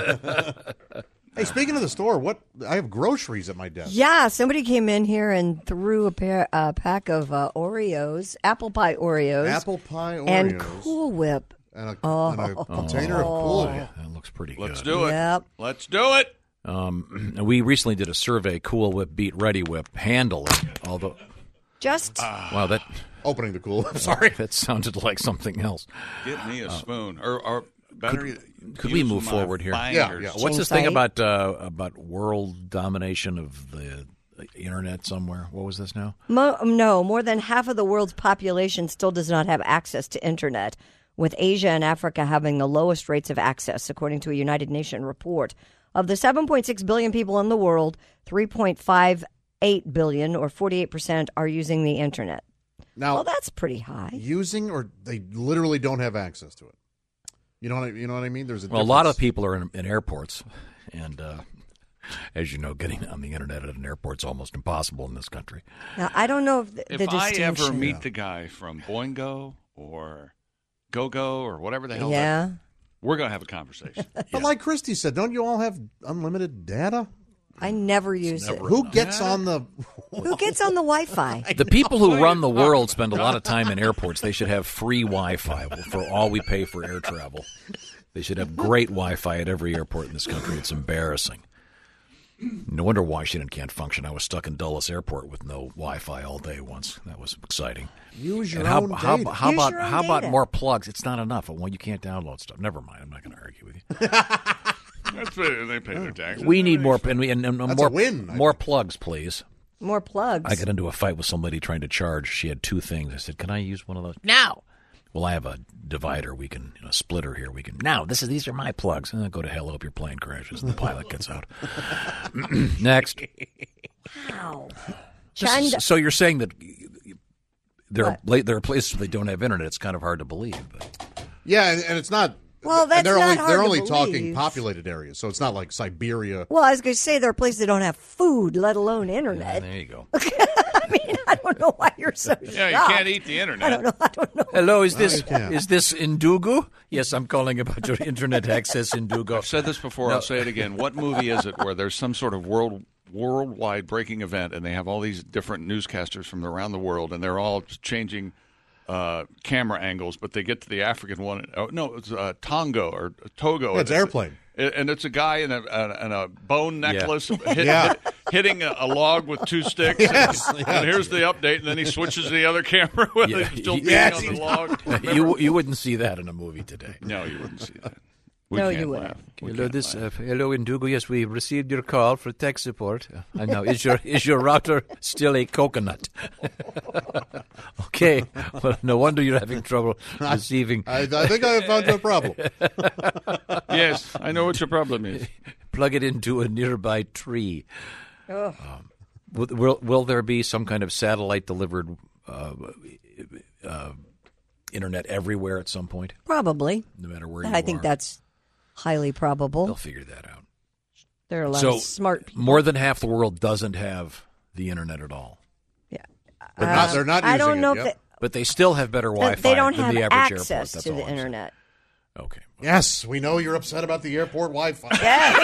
hey, speaking of the store, what I have groceries at my desk. Yeah, somebody came in here and threw a pair, a pack of uh, Oreos, apple pie Oreos, Apple pie Oreos, and Cool Whip, and a, oh. and a container of Cool Whip. That looks pretty Let's good. do it. Yep. Let's do it. Um, we recently did a survey. Cool Whip beat Ready Whip handily. Although, just wow, that opening the Cool Whip. Sorry, that sounded like something else. Get me a Uh, spoon, or, or better. Could, could we move forward here? Yeah, yeah. What's this thing about uh, about world domination of the internet somewhere? What was this now? Mo- no, more than half of the world's population still does not have access to internet, with Asia and Africa having the lowest rates of access, according to a United Nations report. Of the seven point six billion people in the world, three point five eight billion, or forty-eight percent, are using the internet. Now, well, that's pretty high. Using, or they literally don't have access to it. You know what I, you know what I mean? There's a well, a lot of people are in, in airports, and uh, as you know, getting on the internet at an airport is almost impossible in this country. Now, I don't know if the, If the I distinction. ever meet the guy from Boingo or GoGo or whatever the hell, Yeah. that, we're going to have a conversation. But like Christy said, don't you all have unlimited data? I never use it. Who gets on the? Who gets on the Wi-Fi? The people who run the world spend a lot of time in airports. They should have free Wi-Fi for all we pay for air travel. They should have great Wi-Fi at every airport in this country. It's embarrassing. No wonder Washington can't function. I was stuck in Dulles Airport with no Wi-Fi all day once. That was exciting. Use your and how, own how, data. how Use about your own how about data. more plugs? It's not enough. Well, you can't download stuff. Never mind. I'm not going to argue with you. That's what they pay their taxes. We need more and, we, and, and That's more a win, I more plugs, please. More plugs. I got into a fight with somebody trying to charge. She had two things. I said, "Can I use one of those?" No. Well, I have a divider. We can, you know, splitter here. We can. Now, this is these are my plugs. Eh, go to hell. I hope your plane crashes and the pilot gets out. Next. Wow. This Chanda- is- so you're saying that there are, What? pla- there are places where they don't have internet. It's kind of hard to believe. But. Yeah, and, and it's not. Well, that's and they're not only hard they're to only believe. talking populated areas, so it's not like Siberia. Well, I was going to say there are places that don't have food, let alone internet. There you go. I mean, I don't know why you're so Yeah, you shocked. can't eat the internet. I don't know. I don't know. Hello, is No, this you can't. is this Indugu? Yes, I'm calling about your internet access Indugu. I've said this before. No. I'll say it again. What movie is it where there's some sort of world worldwide breaking event, and they have all these different newscasters from around the world, and they're all changing uh, camera angles, but they get to the African one. Oh, no, it's uh, Tongo or Togo. Yeah, it's and airplane. It, and it's a guy in a, a, in a bone necklace hit, Yeah. hit- hitting a, a log with two sticks. Yes, and, yes. and here's the update, and then he switches to the other camera with Yeah, it still he- being Yes, on the he- log. you you wouldn't see that in a movie today. No, you wouldn't see that. We No, can't you wouldn't. laugh. We Hello, can't this laugh. uh, hello Indugu. Yes, we received your call for tech support. I know. Is your is your router still a coconut? Okay. Well, no wonder you're having trouble receiving. I, I think I have found you a problem. Yes, I know what your problem is. Plug it into a nearby tree. Ugh. Um, will, will will there be some kind of satellite delivered uh, uh, internet everywhere at some point? Probably. No matter where you I think are. that's highly probable. They'll figure that out. There are a lot So of smart people. more than half the world doesn't have the internet at all. Yeah. They're not. They're not I using don't know it if yet. they, But they still have better that Wi-Fi they don't than have the average access airport. That's to all the I'm saying. internet. Okay. Yes, we know you're upset about the airport Wi-Fi. Yeah.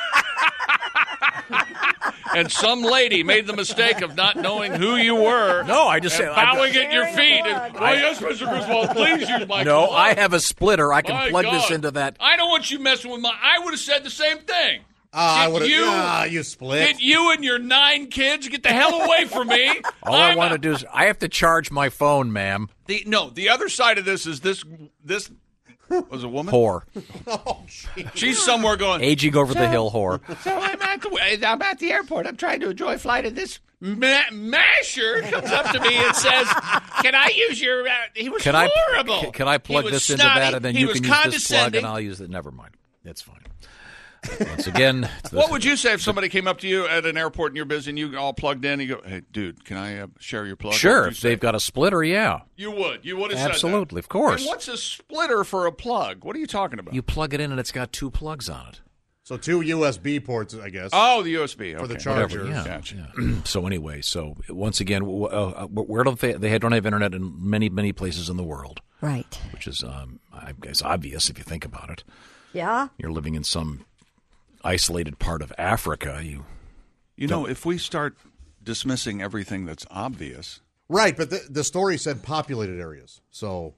And some lady made the mistake of not knowing who you were. No, I just and say- I- bowing at your feet. And, oh, yes, Mister Griswold, please use my No, call. I have a splitter. I can My plug God. this into that. I don't want you messing with my. I would have said the same thing. Ah, I Get would have. you- Ah, you split. Get you and your nine kids get the hell away from me. All I I'm want a- to do is I have to charge my phone, ma'am. The, no, the other side of this is this. This was a woman. Whore. Oh, geez. She's somewhere going. Aging over the hill whore. So I'm at the, I'm at the airport. I'm trying to enjoy a flight, and this ma- masher comes up to me and says, "Can I use your?" Uh, he was Can horrible. I, can, can I plug He was this into snotty. that, and then He you was can use this plug, condescending. and I'll use it? Never mind. It's fine. Once again, it's What would you say if somebody came up to you at an airport and you're busy and you all plugged in and you go, "Hey, dude, can I uh, share your plug?" Sure, What would you if say? they've got a splitter, yeah. You would. You would have said that. Absolutely, of course. And what's a splitter for a plug? What are you talking about? You plug it in, and it's got two plugs on it. So two U S B ports, I guess. Oh, the U S B. For the okay. charger. Whatever, yeah. Gotcha. yeah. So anyway, so once again, w- uh, where don't they? They don't have internet in many, many places in the world. Right. Which is, um, I guess, obvious if you think about it. Yeah. You're living in some isolated part of Africa. You, You know, if we start dismissing everything that's obvious. Right, but the, the story said populated areas. So.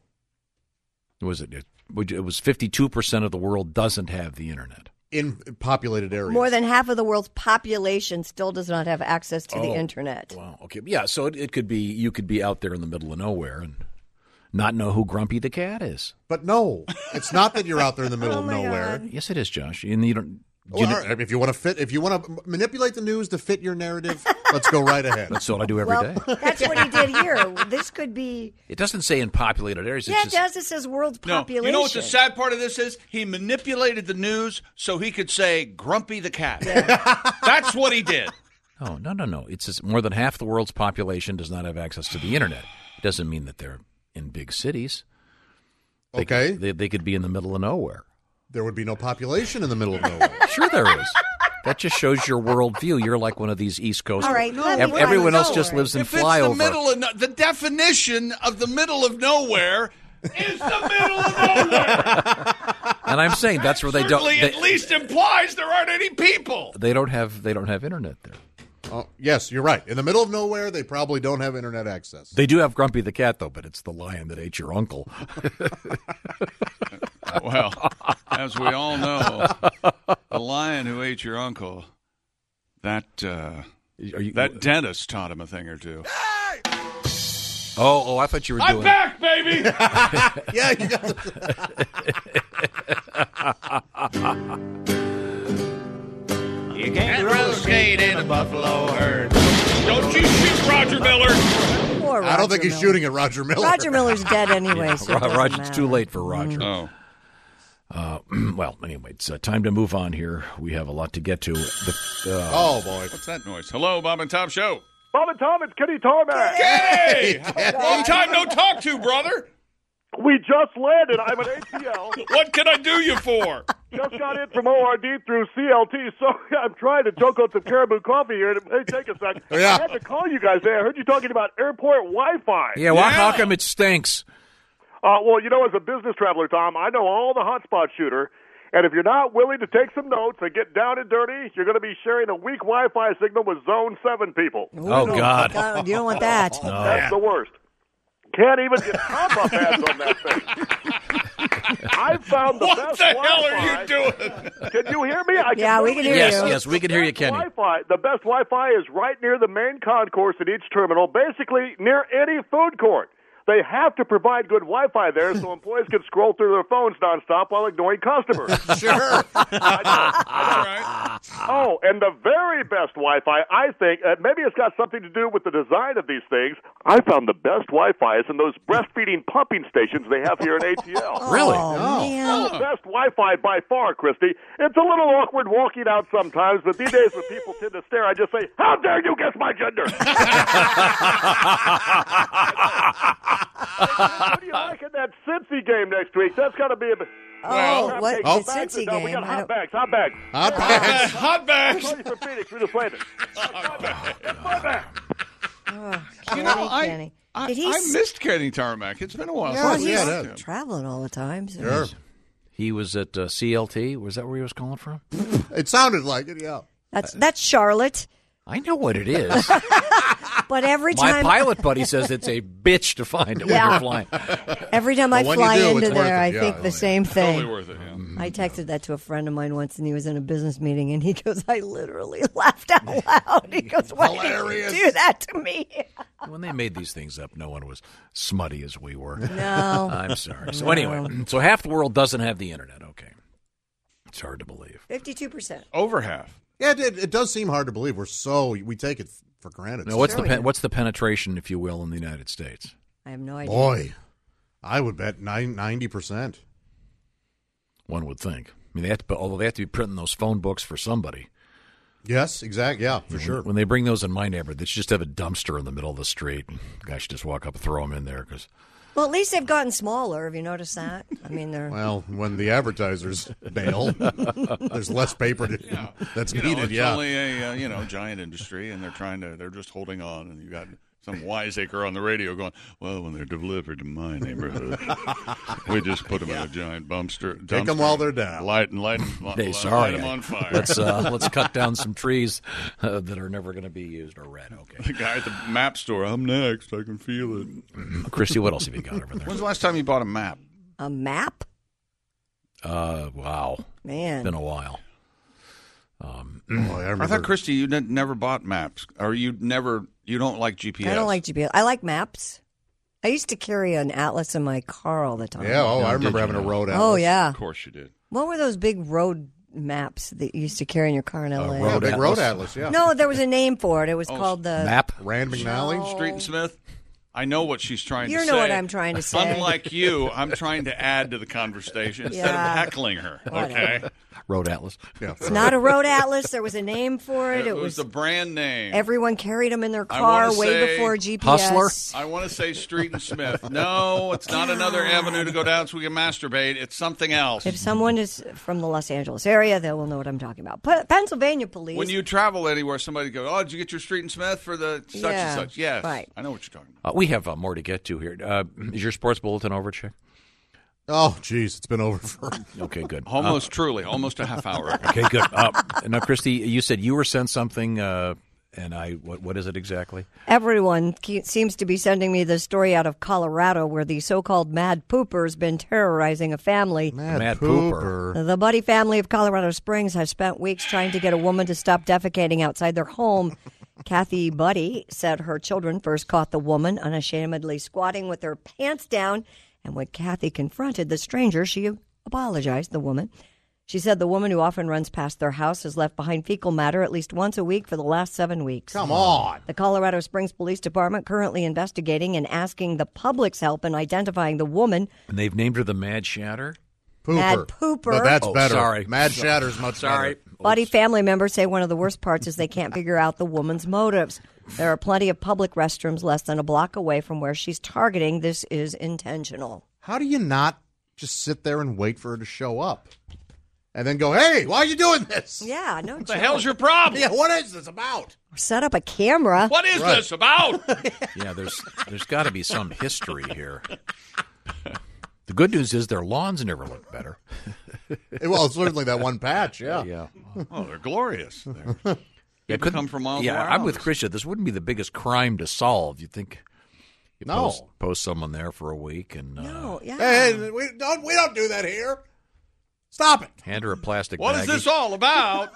was it? It, it was fifty-two percent of the world doesn't have the internet. In populated areas. More than half of the world's population still does not have access to the Oh, internet. Wow. Okay. Yeah. So it, it could be you could be out there in the middle of nowhere and not know who Grumpy the Cat is. But no, it's not that you're out there in the middle Oh of my nowhere. God. Yes, it is, Josh. And you don't. Well, all right, if you want to fit, if you want to manipulate the news to fit your narrative, let's go right ahead. That's what I do every well, day. that's what he did here. This could be. It doesn't say in populated areas. Yeah, it's it just, does. It says world No, population. you know what the sad part of this is? He manipulated the news so he could say Grumpy the Cat. That's what he did. Oh, no, no, no. It says more than half the world's population does not have access to the internet. It doesn't mean that they're in big cities. They Okay. Could, they, they could be in the middle of nowhere. There would be no population in the middle of nowhere. Sure there is. That just shows your worldview. You're like one of these East Coast. All right, let me Ev- run everyone else nowhere. just lives in If it's flyover. the middle of no- the definition of the middle of nowhere is the middle of nowhere. And I'm saying that's where they don't. Certainly, They, at least implies there aren't any people. they don't have. They don't have internet there. Oh, yes, you're right. In the middle of nowhere, they probably don't have internet access. They do have Grumpy the Cat though, but it's the lion that ate your uncle. Well, as we all know, the lion who ate your uncle, that uh, Are you, that dentist taught him a thing or two. Oh, oh! I thought you were I'm doing. back, baby. Yeah, you got You can't roller skate in a buffalo herd. Don't you shoot Roger Miller. Poor I don't think Roger he's Miller. shooting at Roger Miller. Roger Miller's dead anyway. So it Ro- doesn't Roger, it's matter. too late for Roger. Oh. Uh, well, anyway, it's uh, time to move on here. We have a lot to get to. The, uh, Oh, boy. What's that noise? Hello, Bob and Tom Show. Bob and Tom, it's Kenny Tarmac. Hey, long time no talk to, brother. We just landed. I'm at A T L. What can I do you for? Just got in from O R D through C L T, so I'm trying to choke on some Caribou coffee here. Hey, take a sec. Yeah. I had to call you guys there. I heard you talking about airport Wi-Fi. yeah, well, how come it stinks? Uh, well, you know, as a business traveler, Tom, I know all the hotspot shooter. And if you're not willing to take some notes and get down and dirty, you're going to be sharing a weak Wi-Fi signal with Zone seven people. Oh, God. God, you don't want that. That's the worst. Can't even get pop-up ads on that thing. I found the What best the hell Wi-Fi. are you doing? Can you hear me? I can Yeah, we can hear Yes, you. yes, we can hear you, Kenny. Wi-Fi. The best Wi-Fi is right near the main concourse at each terminal, basically near any food court. They have to provide good Wi-Fi there so employees can scroll through their phones nonstop while ignoring customers. Sure. I know. All right. Oh, and the very best Wi-Fi, I think, uh, maybe it's got something to do with the design of these things. I found the best Wi-Fi is in those breastfeeding pumping stations they have here in A T L. Really? Oh, man. The best Wi-Fi by far, Christy. It's a little awkward walking out sometimes, but these days when people tend to stare, I just say, "How dare you guess my gender?" What do you like in that Cincy game next week? That's got to be a. Oh, what? Oh. The Cincy No, we game. got I hot don't- bags, hot bags. Hot bags. Hot bags. Sorry for Phoenix, we just landed. Hot bags. Hot bags. Oh, You know, Kenny, I, Kenny. I, Did he I s- missed Kenny Tarmac. It's been a while. Well, since he's I talked to him. traveling all the time. So. Sure. He was at uh, C L T. Was that where he was calling from? It sounded like it, yeah. That's that's Charlotte. I know what it is. But every My time, pilot buddy says it's a bitch to find it Yeah. when you're flying. every time I Well, when you fly do, into it's worth there, it. I Yeah, think oh, the yeah. same thing. Totally worth it. Yeah. I texted that to a friend of mine once, and he was in a business meeting, and he goes, "I literally laughed out loud." He goes, "Why Hilarious. did you do that to me?" When they made these things up, no one was smutty as we were. No. I'm sorry. So No. anyway, so half the world doesn't have the internet. Okay. It's hard to believe. Fifty-two percent. Over half. Yeah, it, it does seem hard to believe. We're so we take it for granted. Now, what's Sure the we pen, do. what's the penetration, if you will, in the United States? I have no idea. Boy, I would bet ninety percent. One would think. I mean, they have to, although they have to be printing those phone books for somebody. Yes, exactly. Yeah, for when, sure. When they bring those in my neighborhood, they should just have a dumpster in the middle of the street. And the guy should just walk up and throw them in there. Cause, Well, at least they've gotten smaller. Have you noticed that? I mean, they're Well, when the advertisers bail, there's less paper to, Yeah. that's You know, needed. it's yeah. only a uh, you know giant industry, and they're trying to. They're just holding on, and you got some wiseacre on the radio going, "Well, when they're delivered to my neighborhood, we just put them in a giant dumpster. Take 'em while they're down. Light and light, 'em- hey, light, sorry. light 'em on fire. Let's, uh, let's cut down some trees uh, that are never going to be used or read. Okay. The guy at the map store. I'm next. I can feel it. Christy, what else have you got over there? When's the last time you bought a map? a map. Uh, wow. Man. It's been a while. Um, Boy, I, I remember, thought, Christy, you n- never bought maps, or you never. You don't like G P S. I don't like G P S. I like maps. I used to carry an atlas in my car all the time. Yeah, oh, I remember did having you a know? road atlas. Oh, yeah. Of course you did. What were those big road maps that you used to carry in your car in L A? Yeah, big road atlas, yeah. No, there was a name for it. It was Oh, called the Map? Rand McNally? No. Street and Smith. I know what she's trying You to know say. what I'm trying to say. Unlike you, I'm trying to add to the conversation instead Yeah. of heckling her. Okay. Whatever. Road Atlas. Yeah. It's not a road atlas. There was a name for it. It, It was was the brand name. everyone carried them in their I car wanna way say before G P S. Hustler? I want to say Street and Smith. No, it's not another avenue to go down so we can masturbate. It's something else. If someone is from the Los Angeles area, they will know what I'm talking about. P- Pennsylvania police. When you travel anywhere, somebody goes, "Oh, did you get your Street and Smith for the such Yeah, and such?" Yes, right. I know what you're talking about. Uh, we have uh, more to get to here. Uh, is your sports bulletin over, Chick? Oh, geez, it's been over for. Okay, good. Almost Uh, truly, almost a half hour. okay, good. Uh, now, Christy, you said you were sent something, uh, and I. What, what is it exactly? Everyone ke- seems to be sending me the story out of Colorado where the so-called Mad Pooper has been terrorizing a family. Mad, Mad pooper. Pooper. The Buddy family of Colorado Springs has spent weeks trying to get a woman to stop defecating outside their home. Kathy Buddy said her children first caught the woman unashamedly squatting with her pants down, and when Kathy confronted the stranger, she apologized, the woman. She said the woman who often runs past their house has left behind fecal matter at least once a week for the last seven weeks. Come on. The Colorado Springs Police Department currently investigating and asking the public's help in identifying the woman. And they've named her the Mad Shatter? Pooper. Mad Pooper. But that's Oh, better. sorry. Mad Sorry. Shatter's much Sorry. better. Buddy family members say one of the worst parts is they can't figure out the woman's motives. There are plenty of public restrooms less than a block away from where she's targeting. This is intentional. How do you not just sit there and wait for her to show up? And then go, hey, why are you doing this? Yeah, no What the hell's your problem? Yeah, what is this about? Set up a camera. What is Right. this about? Yeah, there's there's got to be some history here. The good news is their lawns never look better. Well, certainly that one patch, yeah. Yeah. Oh, they're glorious. They're, Yeah, People couldn't- come from all yeah, around. I'm with Christian. This wouldn't be the biggest crime to solve. You'd think you No. post, post someone there for a week and uh, No, yeah. Hey, hey, we don't we don't do that here. Stop it. hand her a plastic What is baggie. this all about?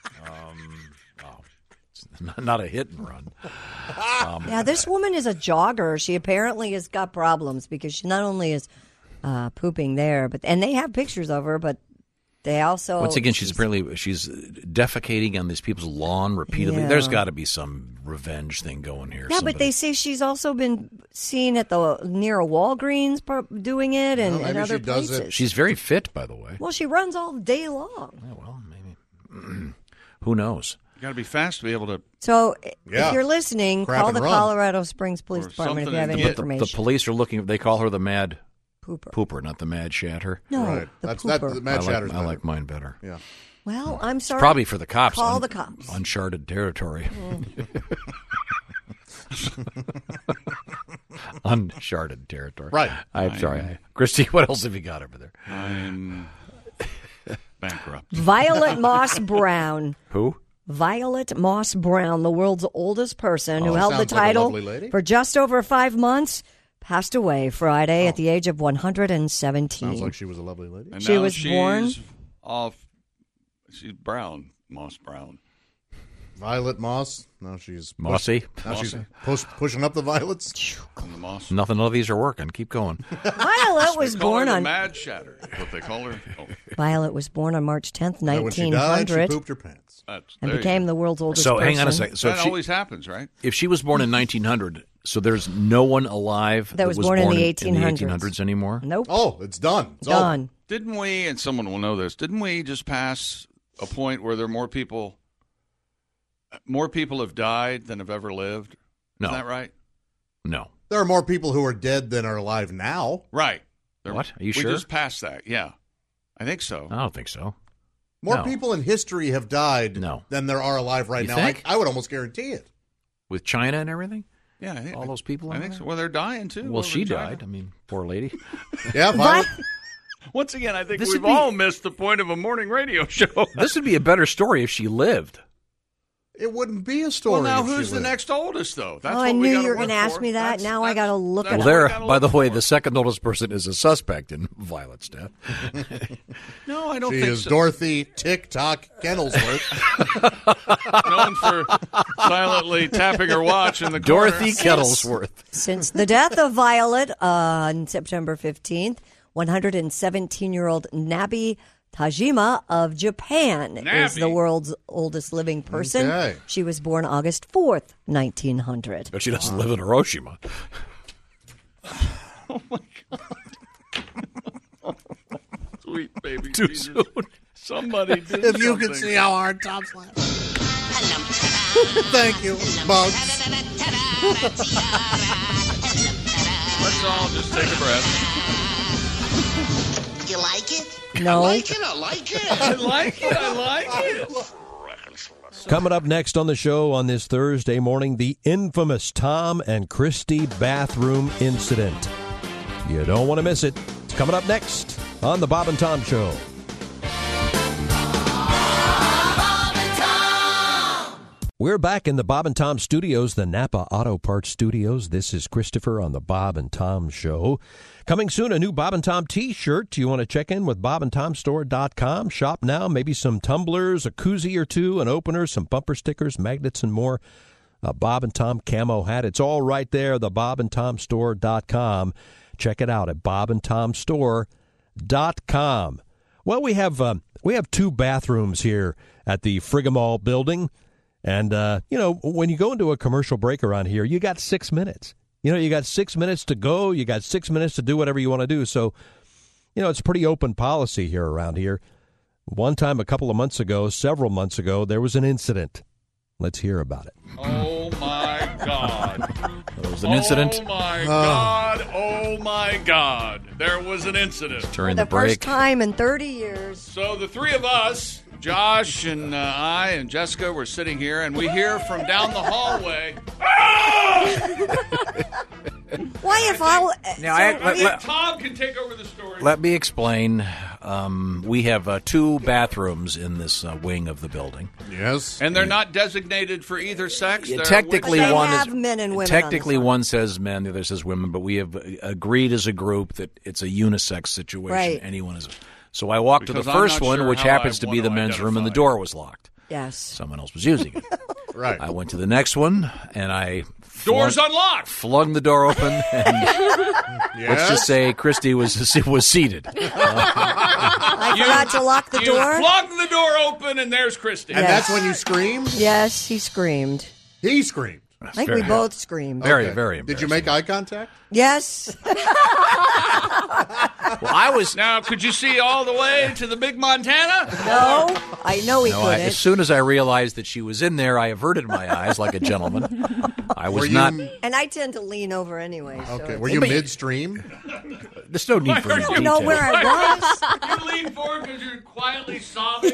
Not, not a hit and run. Um, Yeah, this woman is a jogger. She apparently has got problems because she not only is uh, pooping there, but and they have pictures of her, but they also Once again, she's apparently she's defecating on these people's lawn repeatedly. Yeah. There's got to be some revenge thing going here. Yeah, Somebody- but they say she's also been seen at the near a Walgreens pro- doing it and, Well, and maybe other she does places. it. she's very fit, by the way. Well, she runs all day long. Yeah, well, maybe. Who knows? You got to be fast to be able to. So i- Yeah. if you're listening, Crap call and the run. Colorado Springs Police Or Department if something you have to any get- The, information. the police are looking. They call her the Mad Pooper. Pooper, not the Mad Shatter. No, Right. the That's pooper. that the Mad I like, Shatter's I better. like mine better. Yeah. Well, I'm sorry. Probably for the cops. Call Un- the cops. Uncharted territory. Uncharted territory. Right. I'm sorry. I, Christy, what else have you got over there? I'm bankrupt. Violet Moss Brown. Who? Violet Moss Brown, the world's oldest person who Oh, held the sounds like a title lovely lady. for just over five months, passed away Friday at the age of one hundred seventeen. Sounds like she was a lovely lady. And She now was she's born- off. She's brown, Moss Brown. Violet Moss. Now she's Mossy. Push, now Mossy. she's push, pushing up the violets. On the moss. Nothing. None of these are working. Keep going. Violet was They call born her the on Mad Shatter. Is what they call her. Oh. Violet was born on March tenth, And when she nineteen died, she hundred, pooped her pants. That's, and there you became go. the world's oldest So person. hang on a second. So that if she, always happens, right? if she was born in nineteen hundred, so there's no one alive That was born in the eighteen hundreds. in the eighteen hundreds anymore? Nope. Oh, it's done. It's Done. Didn't we, and someone will know this, didn't we just pass a point where there are more people, more people have died than have ever lived? No. Isn't that right? No. There are more people who are dead than are alive now. Right. There- What? Are you we sure? just passed that, yeah. I think so. I don't think so. More No. people in history have died No. than there are alive right You now. think? I, I would almost guarantee it. With China and everything? Yeah, I think, All those people I in think there? so. Well, they're dying, too. Well, over she in China. died. I mean, poor lady. Yeah, Violet. Once again, I think This we've would be- all missed the point of a morning radio show. This would be a better story if she lived. It wouldn't be a story. Well, now if she who's the lived. next oldest, though? That's oh, what I we knew gotta you were going to ask me that. now I got to look that's it Well, up. there, gotta by look the way, for. the second oldest person is a suspect in Violet's death. No, I don't She think is so. Dorothy TikTok Kennelsworth. Known for silently tapping her watch in the Dorothy corner. Kettlesworth. Since the death of Violet on September fifteenth, one hundred seventeen-year-old Nabi Tajima of Japan is Nabi. the world's oldest living person. Okay. She was born August fourth, nineteen hundred. But she doesn't live in Hiroshima. Sweet baby Too Jesus. soon. Somebody do If you could something. see how hard Tom's laughing. Thank you, Bugs. Let's all just take a breath. You like it? No. I like it. I like it. I like it. I like it. Coming up next on the show on this Thursday morning, the infamous Tom and Christy bathroom incident. You don't want to miss it. It's coming up next on the Bob and Tom Show. We're back in the Bob and Tom Studios, the Napa Auto Parts Studios. This is Christopher on the Bob and Tom Show. Coming soon, a new Bob and Tom T-shirt. You want to check in with bob and tom store dot com. Shop now. Maybe some tumblers, a koozie or two, an opener, some bumper stickers, magnets, and more. A Bob and Tom camo hat. It's all right there, the bob and tom store dot com. Check it out at bob and tom store dot com. Well, we have uh, we have two bathrooms here at the Frigamall building. And, uh, you know, when you go into a commercial break around here, you got six minutes. You know, you got six minutes to go. You got six minutes to do whatever you want to do. So, you know, it's pretty open policy here around here. One time, a couple of months ago, several months ago, there was an incident. Let's hear about it. Oh, my God. There was an incident. Oh, my God. Oh, my God. There was an incident. During the the break. first time in thirty years. So the three of us, Josh and uh, I and Jessica, were sitting here, and we hear from down the hallway. Why if I... Now, I- so- let- let- Tom can take over the story. Let me explain. Um, we have uh, two bathrooms in this uh, wing of the building. Yes. And they're not designated for either sex? Yeah, They're technically, which sex? one have is men and women on technically the side. one says men, the other says women. But we have uh, agreed as a group that it's a unisex situation. Right. Anyone is. So I walked Because to I'm the first not one, sure which how happens I to be want the to men's room, and the identify. door was locked. Yes. Someone else was using it. Right. I went to the next one, and I Doors flung, unlocked. flung the door open, and let's just say Christy was was seated. I forgot to lock the you door. flung the door open, and there's Christy. And Yes. that's when you screamed? Yes, he screamed. He screamed. I think very- we both screamed. Very, Okay. very. Did you make eye contact? Yes. Well, I was Now, could you see all the way to the big Montana? No, I know he No, I, couldn't. as soon as I realized that she was in there, I averted my eyes like a gentleman. I was Were you- not. And I tend to lean over anyway. So Okay. it's- Were you midstream? There's no need for I any don't know detail. where I was. You lean forward because you're quietly sobbing.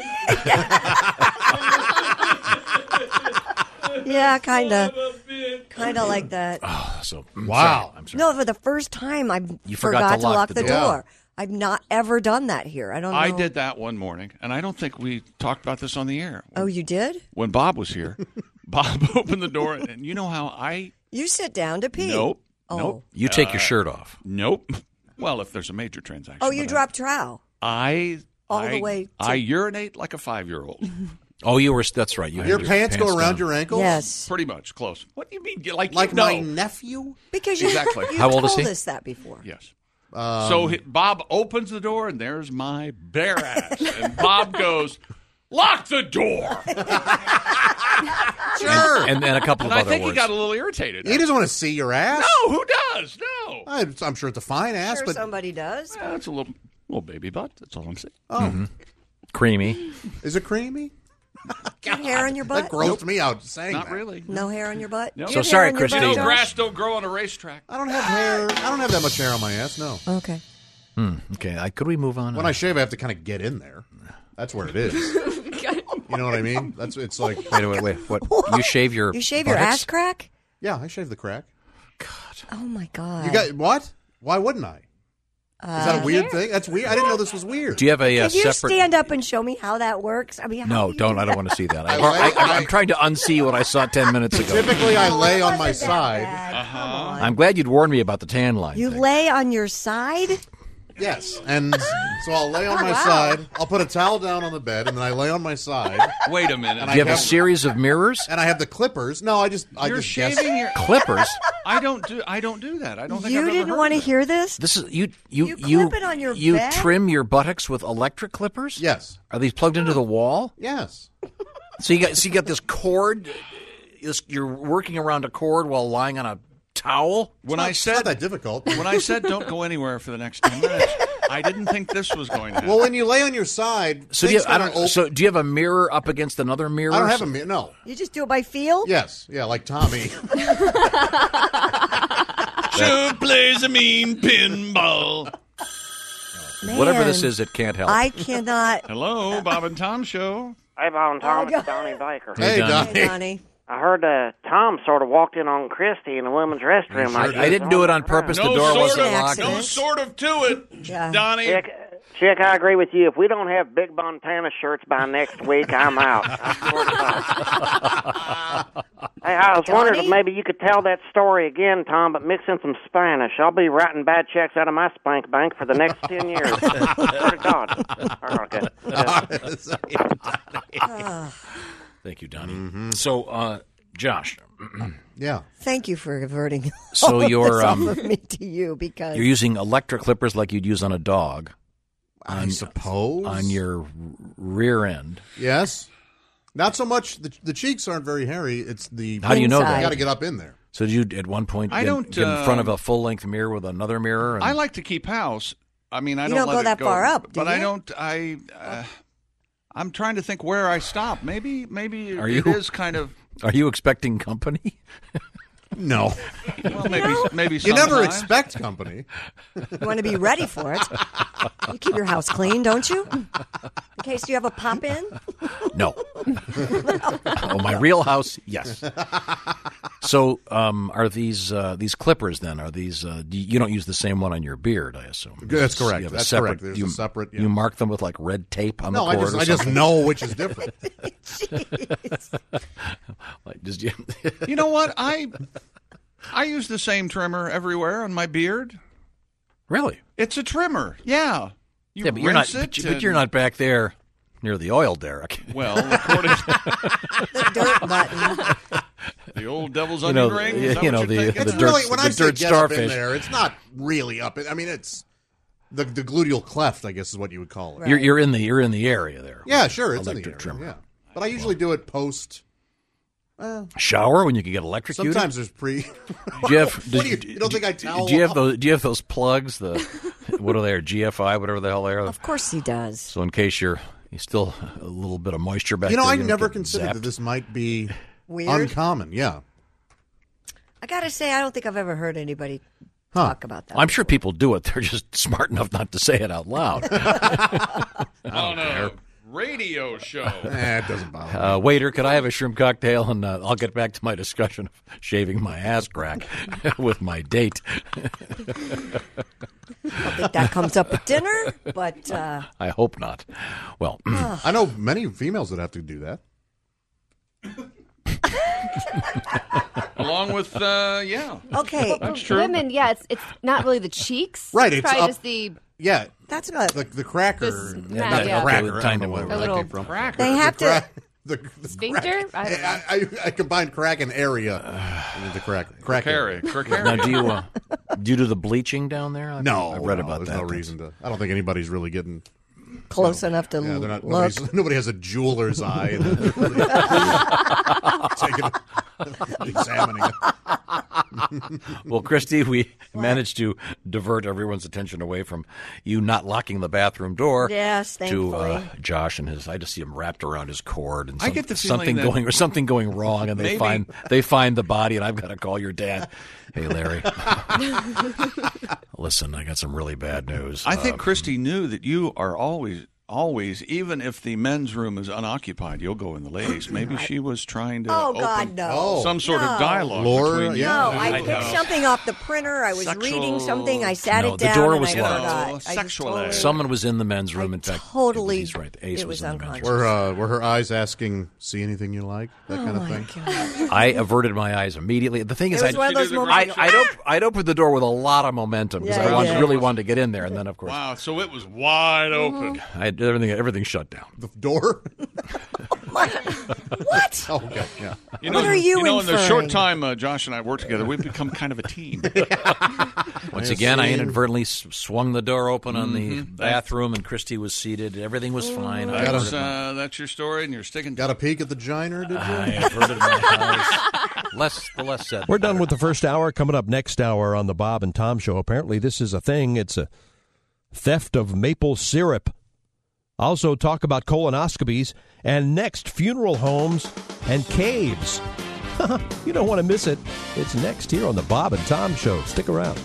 Yeah, kind of. Kind of like that. Oh, so mm, Wow. sorry. I'm sorry. No, for the first time, I You forgot, to lock, the, door. door. I've not ever done that here. I don't know. I did that one morning, and I don't think we talked about this on the air. Oh, you did? When Bob was here, Bob opened the door, and you know how I... You sit down to pee. Nope. Oh. Nope. You take Uh, your shirt off. Nope. Well, if there's a major transaction. Oh, you but I- drop trowel. I... All I, the way to- I urinate like a five-year-old. Oh, you were. That's right. You Your had pants go around down. your ankles? Yes. Pretty much. Close. What do you mean? Like, Like you know. my nephew? Because you, Exactly. you How old told is he? us that before. Yes. Um, So he, Bob opens the door, and there's my bare ass. And Bob goes, lock the door. Sure. And then a couple And of I other think words. he got a little irritated. He doesn't want to see your ass. No, who does? No. I, I'm sure it's a fine ass, Sure, but somebody does. Yeah, it's a little little baby butt. That's all I'm saying. oh, Mm-hmm. Creamy. is it creamy? Got hair on your butt? That grossed me out saying Not that. really. No hair on your butt? No. Do So you have sorry, hair on your Christine. butt, No, Josh? grass don't grow on a racetrack. I don't have hair. I don't have that much hair on my ass. No. Okay. Hmm, okay, I, could we move on? When I shave, I have to kind of get in there. That's where it is. You know what I mean? That's it's like. Wait, wait, wait. What? You shave your You shave your buttocks? ass crack? Yeah, I shave the crack. Oh, my God. You got what? Why wouldn't I? Uh, Is that a weird thing? That's weird. I didn't know this was weird. Do you have a uh, Can you separate? stand up and show me how that works? I mean, how No, do you don't. do I don't that? want to see that. I, I- I, I'm trying to unsee what I saw ten minutes ago. Typically, I Oh, lay it on my wasn't that side. bad. Come on. I'm glad you'd warned me about the tan line. You thing. lay on your side? Yes, and so I'll lay on my Wow. side. I'll put a towel down on the bed, and then I lay on my side. Wait a minute. And Do you I have a series of mirrors? And I have the clippers. No, I just I You're just guess. shaving your Clippers. I don't do. I don't do that. I don't think You I've ever didn't heard want to of hear this? This is you. You You you clip it on your you bed? trim your buttocks with electric clippers. Yes. Are these plugged into the wall? Yes. So you got so you got this cord. This, you're working around a cord while lying on a towel. When It's I not- said it's not that difficult. when I said don't go anywhere for the next ten minutes, I didn't think this was going to happen. Well, when you lay on your side, So do you, things I kinda don't. open- So do you have a mirror up against another mirror? I don't have a mirror. No. You just do it by feel? Yes. Yeah, like Tommy. Sure plays a mean pinball. Man, Whatever this is, it can't help. I cannot. Hello, Bob and Tom Show. Hey, Bob and Tom, Oh, God. it's Donnie Baker. Hey, Donnie. Hey, Donnie. I heard uh, Tom sort of walked in on Christy in the women's restroom. sure I, did. I didn't do it on purpose. No the door sort wasn't of, locked. no sort of to it, Yeah. Donnie. Chick, Chick, I agree with you. If we don't have big Montana shirts by next week, I'm out. I swear to God. Hey, I was wondering if Donnie? maybe you could tell that story again, Tom, but mix in some Spanish. I'll be writing bad checks out of my spank bank for the next ten years. I swear to God. Okay. Uh, Thank you, Donnie. So, uh, Josh, Yeah. Thank you for averting So all of you're, this um, off of me to you because you're using electric clippers like you'd use on a dog. I On- suppose. on your r- rear end. Yes. Not so much. The, the cheeks aren't very hairy. It's the. How do you know Inside. that? You got to get up in there. So did you at one point I get, don't, get in front of uh, a full length mirror with another mirror? And, I like to keep house. I mean, I You don't, don't let go it that go, far up, do but I you? don't. I. Uh, I'm trying to think where I stop. Maybe, maybe Are it you- is kind of. Are you expecting company? No. Well, maybe, maybe You never sometime. expect company. you want to be ready for it. You keep your house clean, don't you? In case you have a pop in. No. Oh, my real house, yes. So, um, are these uh, these clippers then? Are these uh, do you, you don't use the same one on your beard? I assume That's correct. You have a That's separate, correct. There's you, a separate. Yeah. You mark them with like red tape on no, the I cord. just or I just something? know which is different. Like, just, you, You know what? I I use the same trimmer everywhere on my beard. Really? It's a trimmer. Yeah. You yeah, but you're not. rinse But, it you, but you're and- not back there near the oil derrick. Well, according The dirt button. the old devil's You onion know, ring. yeah, Is that you what know, you're the- thinking? the It's dirt- really when the I say dirt get up in starfish. there, it's not really up. I mean, it's the the gluteal cleft, I guess, is what you would call it. You're you're in the you're in the area there. Yeah, sure, it's in the Electric area, trimmer. yeah. But I usually do it post. Well, Shower when you can get electrocuted. sometimes the's pre. Do you have? What do you, you don't think I towel? Do you have off? those? Do you have those plugs? The what are they? G F I, whatever the hell they are. Of course he does. So in case you're you still a little bit of moisture back You know, there, I don't never get considered zapped. that this might be Weird. uncommon. Yeah. I gotta say, I don't think I've ever heard anybody Huh. talk about that. I'm sure people do it. They're just smart enough not to say it out loud. On a radio show. Eh, it doesn't bother me. Uh, waiter, could I have a shrimp cocktail? And uh, I'll get back to my discussion of shaving my ass crack with my date. I don't think that comes up at dinner, but uh, I hope not. Well, I know many females that have to do that. Along with, uh, yeah. okay. That's true. Women, yeah, it's it's not really the cheeks. Right, it's probably up- just the Yeah, That's not. the the cracker, This- not yeah, the yeah. cracker. The I tiny don't know one. where The that little came from. Cracker. They have The to. crack- The, the Sphincter? I, I, I, I combined crack and area into crack. Crack area. Now, do you uh, do you do the bleaching down there? I No, I read no, about there's that. no reason to. I don't think anybody's really getting Close enough to Yeah, they're not. look. nobody's- Nobody has a jeweler's eye. And taking it, examining it. Well, Christy, we managed to divert everyone's attention away from you not locking the bathroom door. Yes, To uh, thankfully. Josh and his. I just see him wrapped around his cord, and I some- get the feeling something that going or something going wrong, and they maybe- find they find the body, and I've got to call your dad. Hey, Larry. Listen, I got some really bad news. I think Uh, Christy knew that you are always, always, even if the men's room is unoccupied, you'll go in the ladies. Maybe she was trying to Oh, open God, no. some sort No. of dialogue Laura, between you. No, two. I picked something off the printer. I was Sexual- reading something. I sat No, it the down. door and was I locked. forgot. I just Sexual totally, Someone was in the men's room. In fact, totally. he's right. Ace it was, was in the men's unconscious. room. Were uh, were her eyes asking, "See anything you like?" That Oh, kind of my thing. God. I averted my eyes immediately. The thing is, It was I'd, one of those I, moments. I'd, op- I'd opened the door with a lot of momentum because Yeah, I you wanted, did. really wanted to get in there, and then of course Wow, so it was wide open. I had everything everything shut down. The door. What? Oh, okay, yeah. You know, What are you know, in the inferring? short time uh, Josh and I worked together, we've become kind of a team. Once I again, I see. inadvertently s- swung the door open on the Mhm. bathroom, and Christy was seated. Everything was fine. I That was, averted my- uh, that's your story, and you're sticking to Got a peek at the giner, did you? I averted my eyes. Less, the less said. We're done with the first hour. Coming up next hour on the Bob and Tom Show. Apparently, this is a thing. It's a theft of maple syrup. Also, talk about colonoscopies and next funeral homes and caves. You don't want to miss it. It's next here on the Bob and Tom Show. Stick around.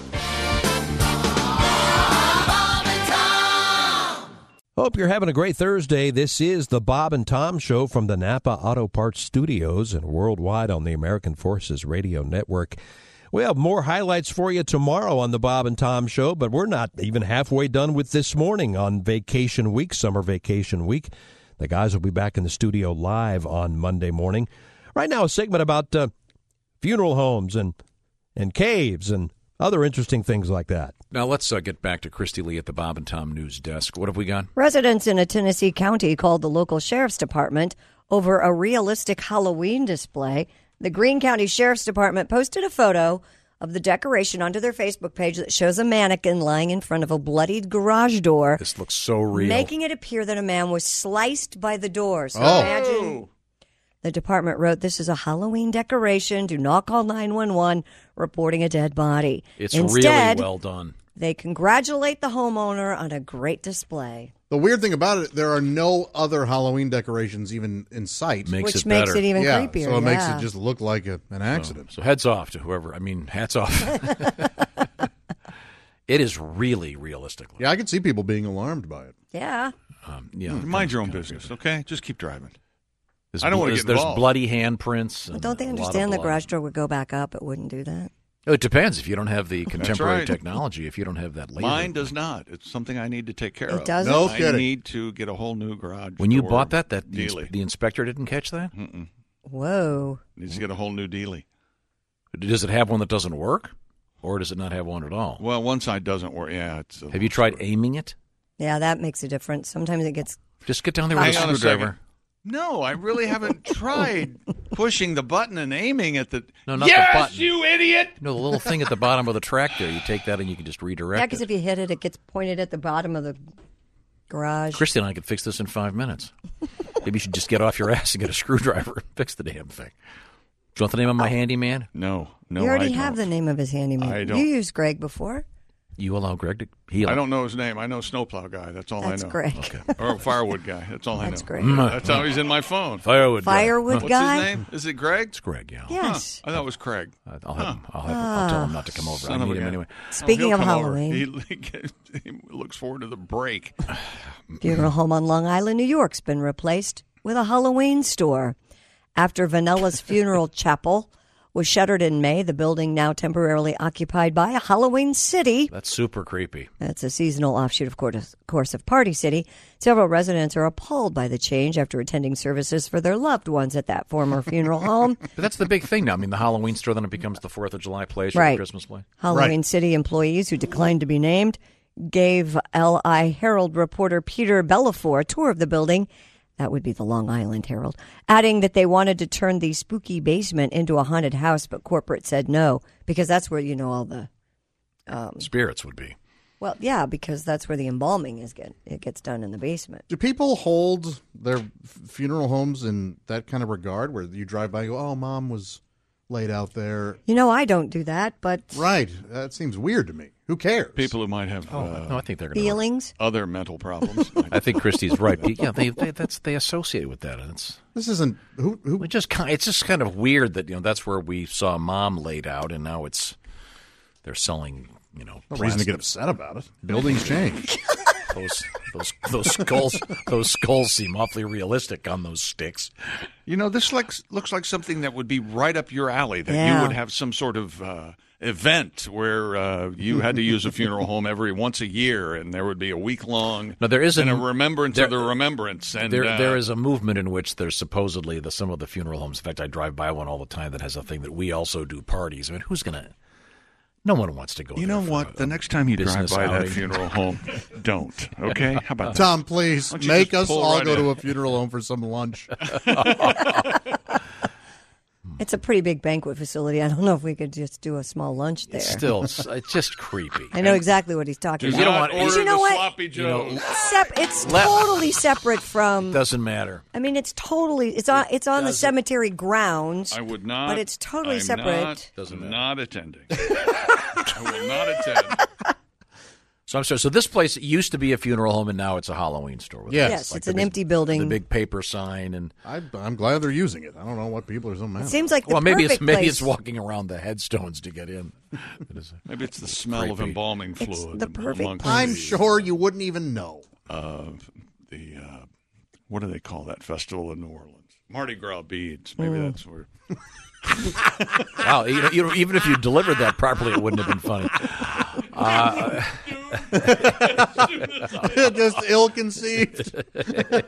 Hope you're having a great Thursday. This is the Bob and Tom Show from the Napa Auto Parts Studios and worldwide on the American Forces Radio Network. We have more highlights for you tomorrow on the Bob and Tom Show, but we're not even halfway done with this morning on vacation week, summer vacation week. The guys will be back in the studio live on Monday morning. Right now, a segment about uh, funeral homes and and caves and other interesting things like that. Now let's uh, get back to Christy Lee at the Bob and Tom News Desk. What have we got? Residents in a Tennessee county called the local sheriff's department over a realistic Halloween display. The Greene County Sheriff's Department posted a photo of the decoration onto their Facebook page that shows a mannequin lying in front of a bloodied garage door, This looks so real. making it appear that a man was sliced by the door. So Oh. imagine. The department wrote, "This is a Halloween decoration. Do not call nine one one reporting a dead body." It's Instead, really well done. they congratulate the homeowner on a great display. The weird thing about it, there are no other Halloween decorations even in sight. Makes Which it makes better. it even yeah, creepier, So it makes yeah. it just look like a, an accident. So heads off to whoever. I mean, hats off. It is really realistic. Yeah, I could see people being alarmed by it. Yeah. Um, yeah, Mind your own business, okay? Just keep driving. There's I don't bl- want to there's, get there's involved. bloody handprints. Well, and don't they a lot of understand the blood. garage door would go back up? It wouldn't do that. It depends if you don't have the contemporary right. technology. If you don't have that laser. Mine does not. It's something I need to take care It of. doesn't? No I kidding. need to get a whole new garage. When you door bought that, that the, ins- dealy. the inspector didn't catch that. Mm-mm. Whoa. Needs to get a whole new dealy. Does it have one that doesn't work, or does it not have one at all? Well, one side doesn't work. Yeah, it's. A Have you tried aiming it? Yeah, that makes a difference. Sometimes it gets. Just get down there with a Hang on a screwdriver. second. No, I really haven't tried pushing the button and aiming at the. No, not yes, the button. you idiot! No, the little thing at the bottom of the tractor. You take that and you can just redirect Yeah, because it. if you hit it, it gets pointed at the bottom of the garage. Christy and I could fix this in five minutes. Maybe you should just get off your ass and get a screwdriver and fix the damn thing. Do you want the name of my handyman? No, no. you already I have don't. the name of his handyman. I don't. You used Greg before. You allow Greg to heal. I don't know his name. I know snowplow guy. That's all That's I know. Greg. Okay. Or firewood guy. That's all That's I know. Greg. Mm. That's how he's in my phone. Firewood. guy. Firewood What's guy? his name? Is it Greg? It's Greg. Yeah. Yes. Huh. I thought it was Craig. I'll have Huh. him. I'll have him. I'll tell him not to come over. Son I of need a him gun. anyway. Speaking Oh, he'll of come over. Halloween. He, he looks forward to the break. Funeral home on Long Island, New York's been replaced with a Halloween store. After Vanilla's Funeral Chapel was shuttered in May, the building now temporarily occupied by a Halloween City. That's super creepy. That's a seasonal offshoot, of course, course of Party City. Several residents are appalled by the change after attending services for their loved ones at that former funeral home. But that's the big thing now. I mean, the Halloween store, then it becomes the Fourth of July place or Right. the Christmas place. Halloween City employees who declined to be named gave L I Herald reporter Peter Bellafor a tour of the building That would be the Long Island Herald. Adding that they wanted to turn the spooky basement into a haunted house, but corporate said no, because that's where, you know, all the... Um, spirits would be. Well, yeah, because that's where the embalming is get it gets done in the basement. Do people hold their f- funeral homes in that kind of regard, where you drive by and go, "Oh, Mom was laid out there"? You know, I don't do that, but right, that seems weird to me. Who cares? People who might have Oh, uh, no, I think they're gonna feelings, other mental problems. I think Christy's right. Yeah, they, they that's they associate with that, and it's this isn't who who. We just kind it's just kind of weird that you know that's where we saw Mom laid out, and now it's they're selling. You know, no reason to get upset about it. Buildings change. those those those skulls those skulls seem awfully realistic on those sticks. You know, this looks looks like something that would be right up your alley. That Yeah. you would have some sort of uh, event where uh, you had to use a funeral home every once a year, and there would be a week long. No, there is and a- a remembrance there- of the remembrance. And there uh, there is a movement in which there's supposedly the some of the funeral homes. In fact, I drive by one all the time that has a thing that we also do parties. I mean, who's gonna? No one wants to go. You there know for what? a- The next time you drive business by that outing. funeral home, don't. Okay? How about that? Tom, please Why don't you make just us pull all right go in? to a funeral home for some lunch. it's a pretty big banquet facility. I don't know if we could just do a small lunch there. It's still, it's it's just creepy. I know exactly what he's talking Do about. not want- order you know the what? sloppy Joe. Sep- it's Let- totally separate from. Doesn't matter. I mean, it's totally. It's on. It's on the doesn't- cemetery grounds. I would not. But it's totally I'm separate. Not, Doesn't matter. not attending. I will not attend. So I'm sorry. So this place used to be a funeral home, and now it's a Halloween store. With Yes. Yes, like it's the an big- empty building. The big paper sign, and I, I'm glad they're using it. I don't know what people are so mad. It seems like the well, maybe it's perfect maybe place. it's walking around the headstones to get in. It is Maybe it's the smell of creepy. embalming fluid. the perfect amongst place. I'm the, sure you wouldn't even know. Uh, the uh, what do they call that festival in New Orleans? Mardi Gras beads. Maybe Mm. that's where. Wow, you know, you know, even if you delivered that properly, it wouldn't have been funny. Uh, Just ill-conceived. Kids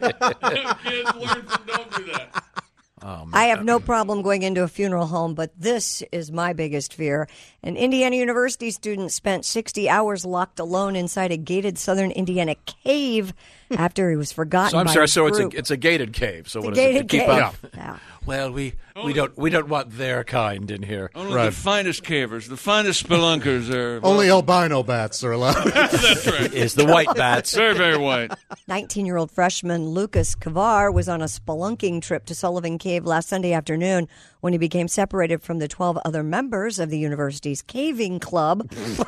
learn from don't do that. I have no problem going into a funeral home, but this is my biggest fear. An Indiana University student spent sixty hours locked alone inside a gated southern Indiana cave after he was forgotten so I'm by sorry. his So it's group. a it's a gated cave. So It's a what is it? gated Keep cave. on- Yeah. Well, we we don't we don't want their kind in here. Only the finest cavers, the finest spelunkers are. Only albino bats are allowed. That's right. Is the white bats very very white? nineteen-year-old freshman Lucas Kavar was on a spelunking trip to Sullivan Cave last Sunday afternoon when he became separated from the twelve other members of the university's caving club.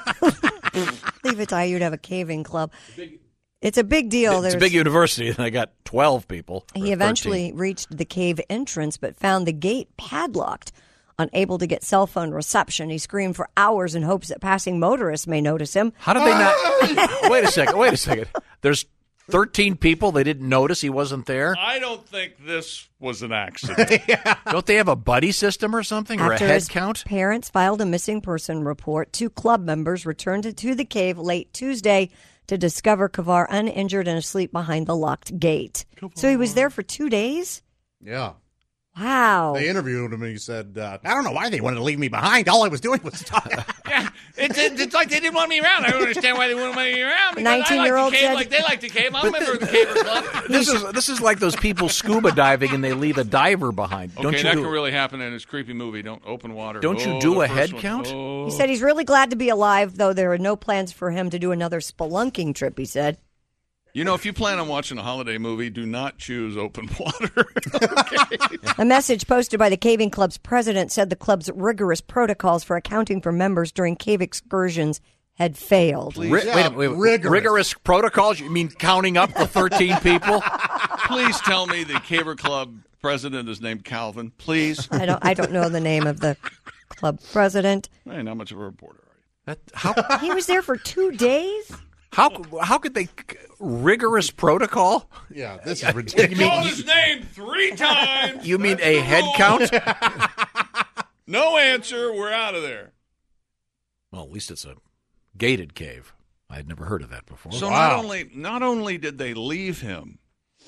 Leave it to you to have a caving club. It's a big deal. It's a There's- big university, and I got twelve people. or He eventually thirteen. reached the cave entrance, but found the gate padlocked. Unable to get cell phone reception, he screamed for hours in hopes that passing motorists may notice him. How did they not? Wait a second. Wait a second. There's thirteen people. They didn't notice he wasn't there. I don't think this was an accident. Don't they have a buddy system or something, or a After head his count? parents filed a missing person report, two club members returned to the cave late Tuesday to discover Kavar uninjured and asleep behind the locked gate. So he was there for two days? Yeah. Wow. They interviewed him and he said, uh, I don't know why they wanted to leave me behind. All I was doing was talking. Yeah, it's, it's, it's like they didn't want me around. I don't understand why they wouldn't want me around. because I like nineteen-year-old to cave said- like they like to cave. I'm a member of the Caver Club. This is this is like those people scuba diving and they leave a diver behind. Don't Okay, you that do? could really happen in this creepy movie. Don't open water. Don't you Oh, do the a first head one. count? Oh. He said he's really glad to be alive, though there are no plans for him to do another spelunking trip, he said. You know, if you plan on watching a holiday movie, do not choose open water. A message posted by the Caving Club's president said the club's rigorous protocols for accounting for members during cave excursions had failed. Ri- wait, a minute, wait, wait, rigorous protocols? You mean counting up the thirteen people? Please tell me the Caver Club president is named Calvin. Please. I don't I don't know the name of the club president. Hey, not much of a reporter. That, how He was there for two days? how how could they rigorous protocol? Yeah, this is ridiculous. You mean, Call his name three times. you mean That's a the head rule. count? No answer. We're out of there. Well, at least it's a gated cave. I had never heard of that before. So not only not only did they leave him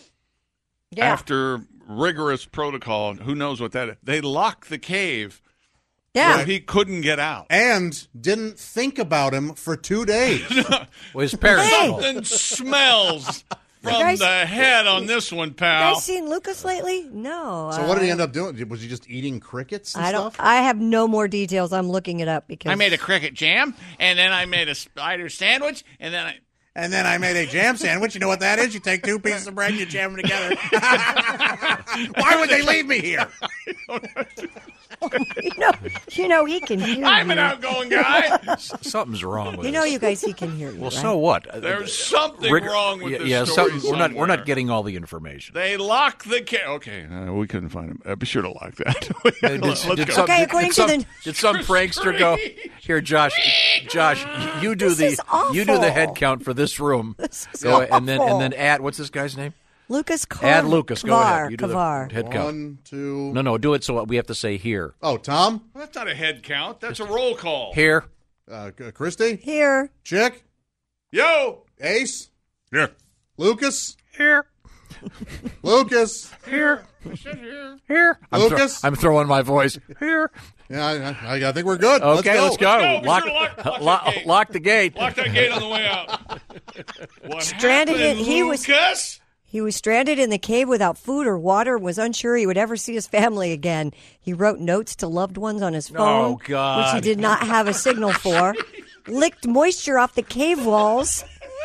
after rigorous protocol, who knows what that is, they locked the cave. Yeah. So he couldn't get out. And didn't think about him for two days. Well, his parents. Something smells. from guys- the head on this one, You pal. guys seen Lucas lately? No. So what did he I- end up doing? Was he just eating crickets and I don't. stuff? I have no more details. I'm looking it up because I made a cricket jam, and then I made a spider sandwich, and then I. And then I made a jam sandwich. You know what that is? You take two pieces of bread and you jam them together. Why would they leave me here? you know, you know, he can hear I'm you. an outgoing guy. Something's wrong with You know, you guys, he can hear you. Well, right? so what? There's something Rig- wrong with yeah, this yeah, story some- we're not we're somewhere. not getting all the information. They locked the ca- Okay, uh, we couldn't find him. Uh, be sure to lock that. Did, Let's did go. some, Okay, did- according did to some, the- did some prankster go here, Josh? Josh, you do This the is awful. you do the head count for this room. This is Go, and then and awful. then add what's this guy's name? Lucas Carr. Add Lucas. Go Kavar, ahead. You do Kavar. the head count. One, two. No, no, do it so we have to say here. Oh, Tom? Well, that's not a head count. That's a roll call. Here. Uh, C- Christy? Here. Chick? Yo. Ace? Here. Lucas? Here. Lucas? Here. Here. I'm, thro- Lucas? I'm throwing my voice. Here. Yeah, I, I, I think we're good. Okay, let's go. Let's go. Lock, Be sure to lock- lock lock, that gate. lock the gate. Lock that gate on the way out. What Stranded in, happened, he was Lucas? he was stranded in the cave without food or water. Was unsure he would ever see his family again. He wrote notes to loved ones on his phone, Oh, God. which he did not have a signal for. Licked moisture off the cave walls.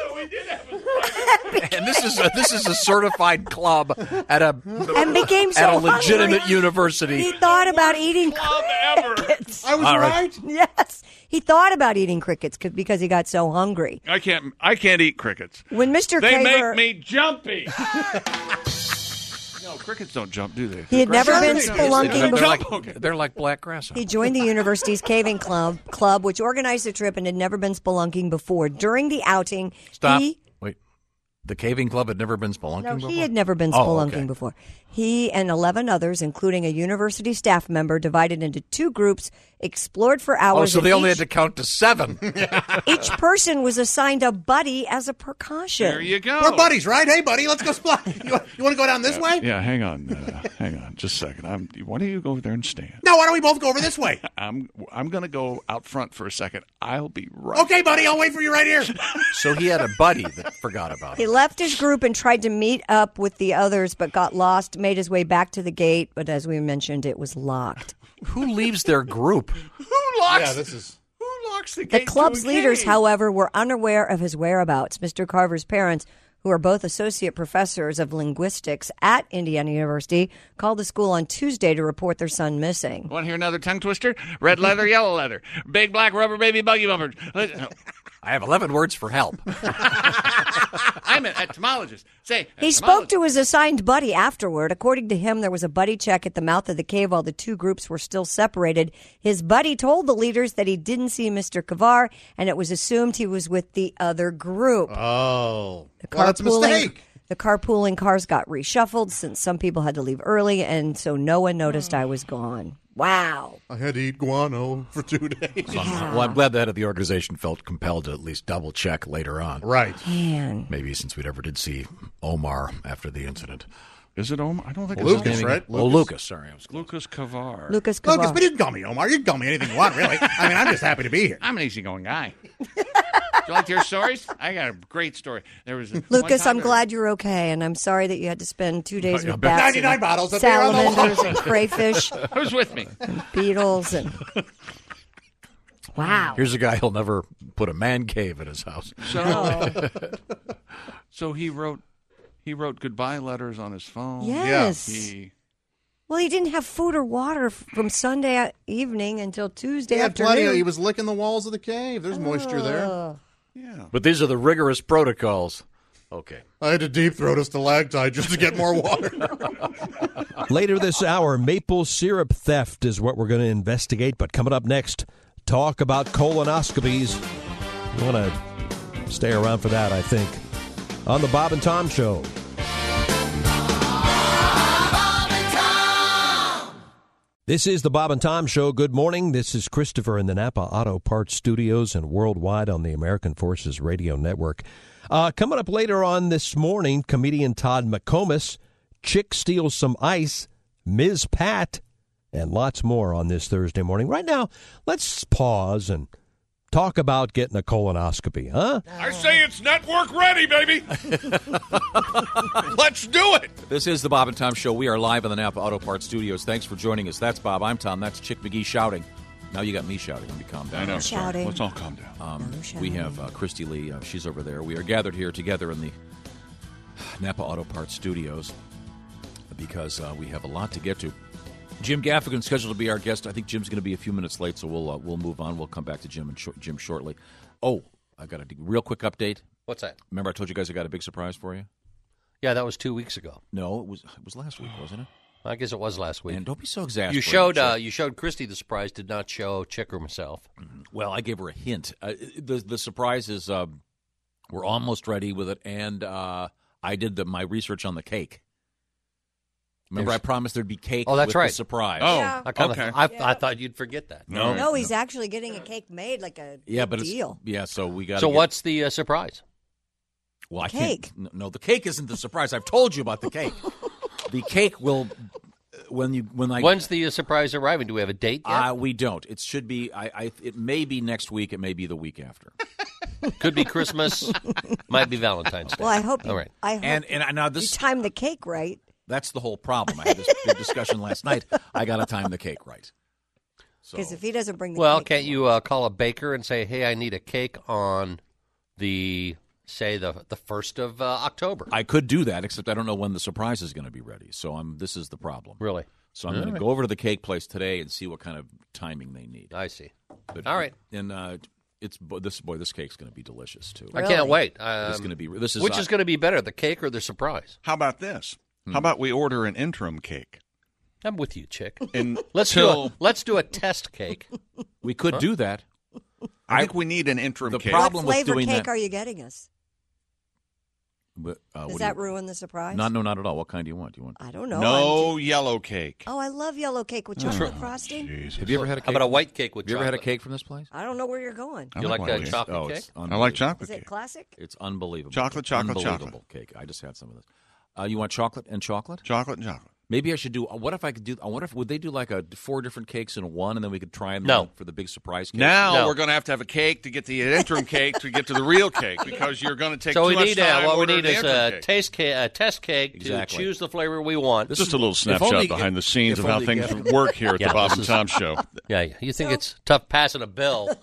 And this is a, this is a certified club at a And became so at a legitimate hungry, university. He thought about eating ever. crickets. I was All right. right. Yes, he thought about eating crickets 'cause- because he got so hungry. I can't. I can't eat crickets. When Mister They Kaver, make me jumpy. No, crickets don't jump, do they? He had never been Crickets- spelunking They're before. like, they're like black grasshoppers. He joined the university's caving club, club, which organized the trip and had never been spelunking before. During the outing, Stop. he Wait. The caving club had never been spelunking no, before? he had never been Oh, spelunking okay. before. He and eleven others, including a university staff member, divided into two groups, explored for Oh, hours. so and they only each, had to count to seven. each person was assigned a buddy as a precaution. There you go. We're buddies, right? Hey, buddy, let's go splat. You, you want to go down this way? Yeah, hang on, uh, hang on, just a second. I'm, why don't you go over there and stand? No, why don't we both go over this way? I'm I'm going to go out front for a second. I'll be right. Okay, buddy, I'll wait for you right here. So he had a buddy that forgot about He it. left his group and tried to meet up with the others, but got lost, made his way back to the gate, but as we mentioned, it was locked. Who leaves their group? Who locks? Yeah, this is. Who locks the The gate? club's to a leaders, cave? however, were unaware of his whereabouts. Mister Carver's parents, who are both associate professors of linguistics at Indiana University, called the school on Tuesday to report their son missing. Want to hear another tongue twister? Red leather, yellow leather. Big black rubber baby buggy bumpers. I have eleven words for help. I'm an entomologist. Say, He spoke to his assigned buddy afterward. According to him, there was a buddy check at the mouth of the cave while the two groups were still separated. His buddy told the leaders that he didn't see Mister Kavar, and it was assumed he was with the other group. Oh. The Well, that's a mistake. The carpooling cars got reshuffled since some people had to leave early, and so no one noticed I was gone. Wow. I had to eat guano for two days. Well, I'm glad the head of the organization felt compelled to at least double check later on. Right. Man. Maybe since we never did see Omar after the incident. Is it Omar? I don't think Lucas, it's Omar. right? Oh, Lucas. Sorry. I was Lucas Kavar. Lucas Kavar. Lucas, but you can call me Omar. You can call me anything you want, really. I mean, I'm just happy to be here. I'm an easygoing guy. Do you like to hear stories? I got a great story. There was a, one Lucas, time I'm there- glad you're okay, and I'm sorry that you had to spend two days with bats ninety-nine and bottles up there on the wall. salamanders and crayfish, Who's with me? beetles, and wow. Here's a guy who'll never put a man cave in his house. So, so he wrote he wrote goodbye letters on his phone. Yes. He, Well, he didn't have food or water f- from Sunday evening until Tuesday He had afternoon. plenty. Of, he was licking the walls of the cave. There's moisture there. Ugh. yeah. But these are the rigorous protocols. Okay. I had to deep throat a stalactite just to get more water. Later this hour, maple syrup theft is what we're going to investigate. But coming up next, talk about colonoscopies. You want to stay around for that, I think. On the Bob and Tom Show. This is the Bob and Tom Show. Good morning. This is Christopher in the Napa Auto Parts Studios and worldwide on the American Forces Radio Network. Uh, coming up later on this morning, comedian Todd McComas, Chick Steals Some Ice, Miz Pat, and lots more on this Thursday morning. Right now, let's pause and Talk about getting a colonoscopy, huh? I say it's network ready, baby. Let's do it. This is the Bob and Tom Show. We are live in the Napa Auto Parts Studios. Thanks for joining us. That's Bob. I'm Tom. That's Chick McGee shouting. Now you got me shouting. Let me calm down. I know. Shouting. Let's all calm down. Um, No we have uh, Christy Lee. Uh, she's over there. We are gathered here together in the Napa Auto Parts Studios because uh, we have a lot to get to. Jim Gaffigan scheduled to be our guest. I think Jim's going to be a few minutes late, so we'll uh, we'll move on. We'll come back to Jim and sh- Jim shortly. Oh, I got a real quick update. What's that? Remember, I told you guys I got a big surprise for you. Yeah, that was two weeks ago. No, it was it was last week, wasn't it? I guess it was last week. And don't be so exasperated. You showed uh, Chick. you showed Christy the surprise. Did not show Chick or myself. Well, I gave her a hint. Uh, the the surprise is uh, we're almost ready with it, and uh, I did the, my research on the cake. Remember, There's- I promised there'd be cake. Oh, that's with right. The surprise. Oh, Yeah. I kinda, okay. I, I thought you'd forget that. No, No, he's actually getting a cake made, like a yeah, big but it's deal. yeah. So we got. So get, what's the uh, surprise? Well, I Cake. can't. No, no, the cake isn't the surprise. I've told you about the cake. The cake will when you when I When's the uh, surprise arriving? Do we have a date yet? Uh, we don't. It should be. I, I. It may be next week. It may be the week after. Could be Christmas. Might be Valentine's Day. Well, I hope. You, All right. I hope And and I now you this. time the cake right. That's the whole problem. I had this big discussion last night. I got to time the cake right. So Because if he doesn't bring the Well, cake, can't you uh, call a baker and say, "Hey, I need a cake on the say the the first of uh, October"? I could do that, except I don't know when the surprise is going to be ready. So I'm. This is the problem. Really? So I'm All going right. to go over to the cake place today and see what kind of timing they need. I see. But, All right. And uh, it's boy, this boy. This cake's going to be delicious too. I can't wait. Um, It's going to be. This is which uh, is going to be better, the cake or the surprise? How about this? Hmm. How about we order an interim cake? I'm with you, Chick. And Let's do till- a, let's do a test cake. We could Huh? do that. I think we need an interim The cake. problem what with flavor doing cake that. are you getting us? But, uh, Does what do that you- ruin the surprise? No, no, not at all. What kind do you want? Do you want? I don't know. No yellow cake. Oh, I love yellow cake with chocolate frosting. Have you ever had a cake? How about a white cake with Have you ever had a chocolate? cake from this place? I don't know where you're going. I You like white a cake. chocolate Oh, cake? it's I like unbelievable. chocolate Is it cake. classic? It's unbelievable. Chocolate, chocolate, unbelievable cake. I just had some of this. Uh, you want chocolate and chocolate? Chocolate and chocolate. Maybe I should do. What if I could do? I wonder if would they do like a four different cakes in one, and then we could try them No. for the big surprise cake. Now No. we're going to have to have a cake to get the interim cake to get to the real cake because you're going to take So too we much need time uh, what we ordering need the is interim a cake. taste ca- a test cake Exactly. to choose the flavor we want. This Just is- a little if snapshot only- behind the scenes if of how only things Gavin- work here at Yeah, the Bob this and is- Tom Show. Yeah, yeah. You think it's tough passing a bill?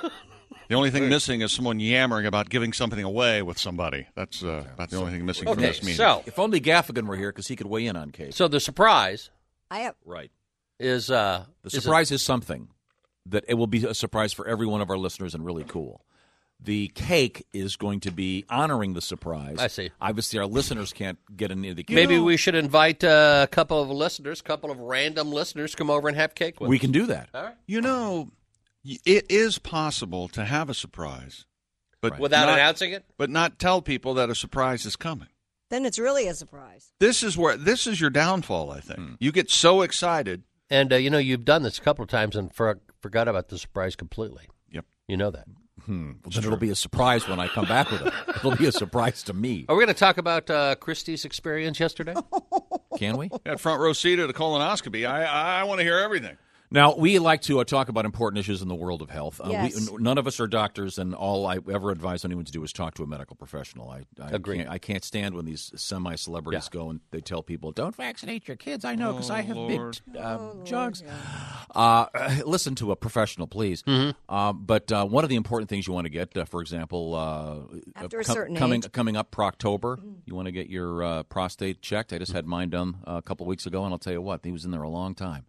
The only thing missing is someone yammering about giving something away with somebody. That's uh, about the only thing missing from Okay, this meeting. so If only Gaffigan were here, because he could weigh in on cake. so the surprise I have. Right. is uh The is a- surprise is something that it will be a surprise for every one of our listeners and really cool. The cake is going to be honoring the surprise. I see. Obviously, our listeners can't get any of the cake. Maybe we should invite uh, a couple of listeners, a couple of random listeners, come over and have cake with We us. can do that. All right. You know, y- it is possible to have a surprise, but Without not, announcing it? but not tell people that a surprise is coming. Then it's really a surprise. This is where this is your downfall. I think Hmm. you get so excited. And, uh, you know, you've done this a couple of times and for, forgot about the surprise completely. Yep. You know that. Hmm. Well, then it'll be a surprise when I come back with it. It'll be a surprise to me. Are we going to talk about uh, Christie's experience yesterday? Can we? Got front row seat at a colonoscopy. I I want to hear everything. Now, we like to uh, talk about important issues in the world of health. Uh, Yes. we, none of us are doctors, and all I ever advise anyone to do is talk to a medical professional. I, I Agree. Can't, I can't stand when these semi-celebrities Yeah. go and they tell people, don't vaccinate your kids. I know, because I have Lord. big uh, jugs. Uh, listen to a professional, please. Mm-hmm. Uh, but uh, one of the important things you want to get, uh, for example, uh, After a com- certain coming, age. coming up Proctober, you want to get your uh, prostate checked. I just had mine done uh, a couple weeks ago, and I'll tell you what, he was in there a long time.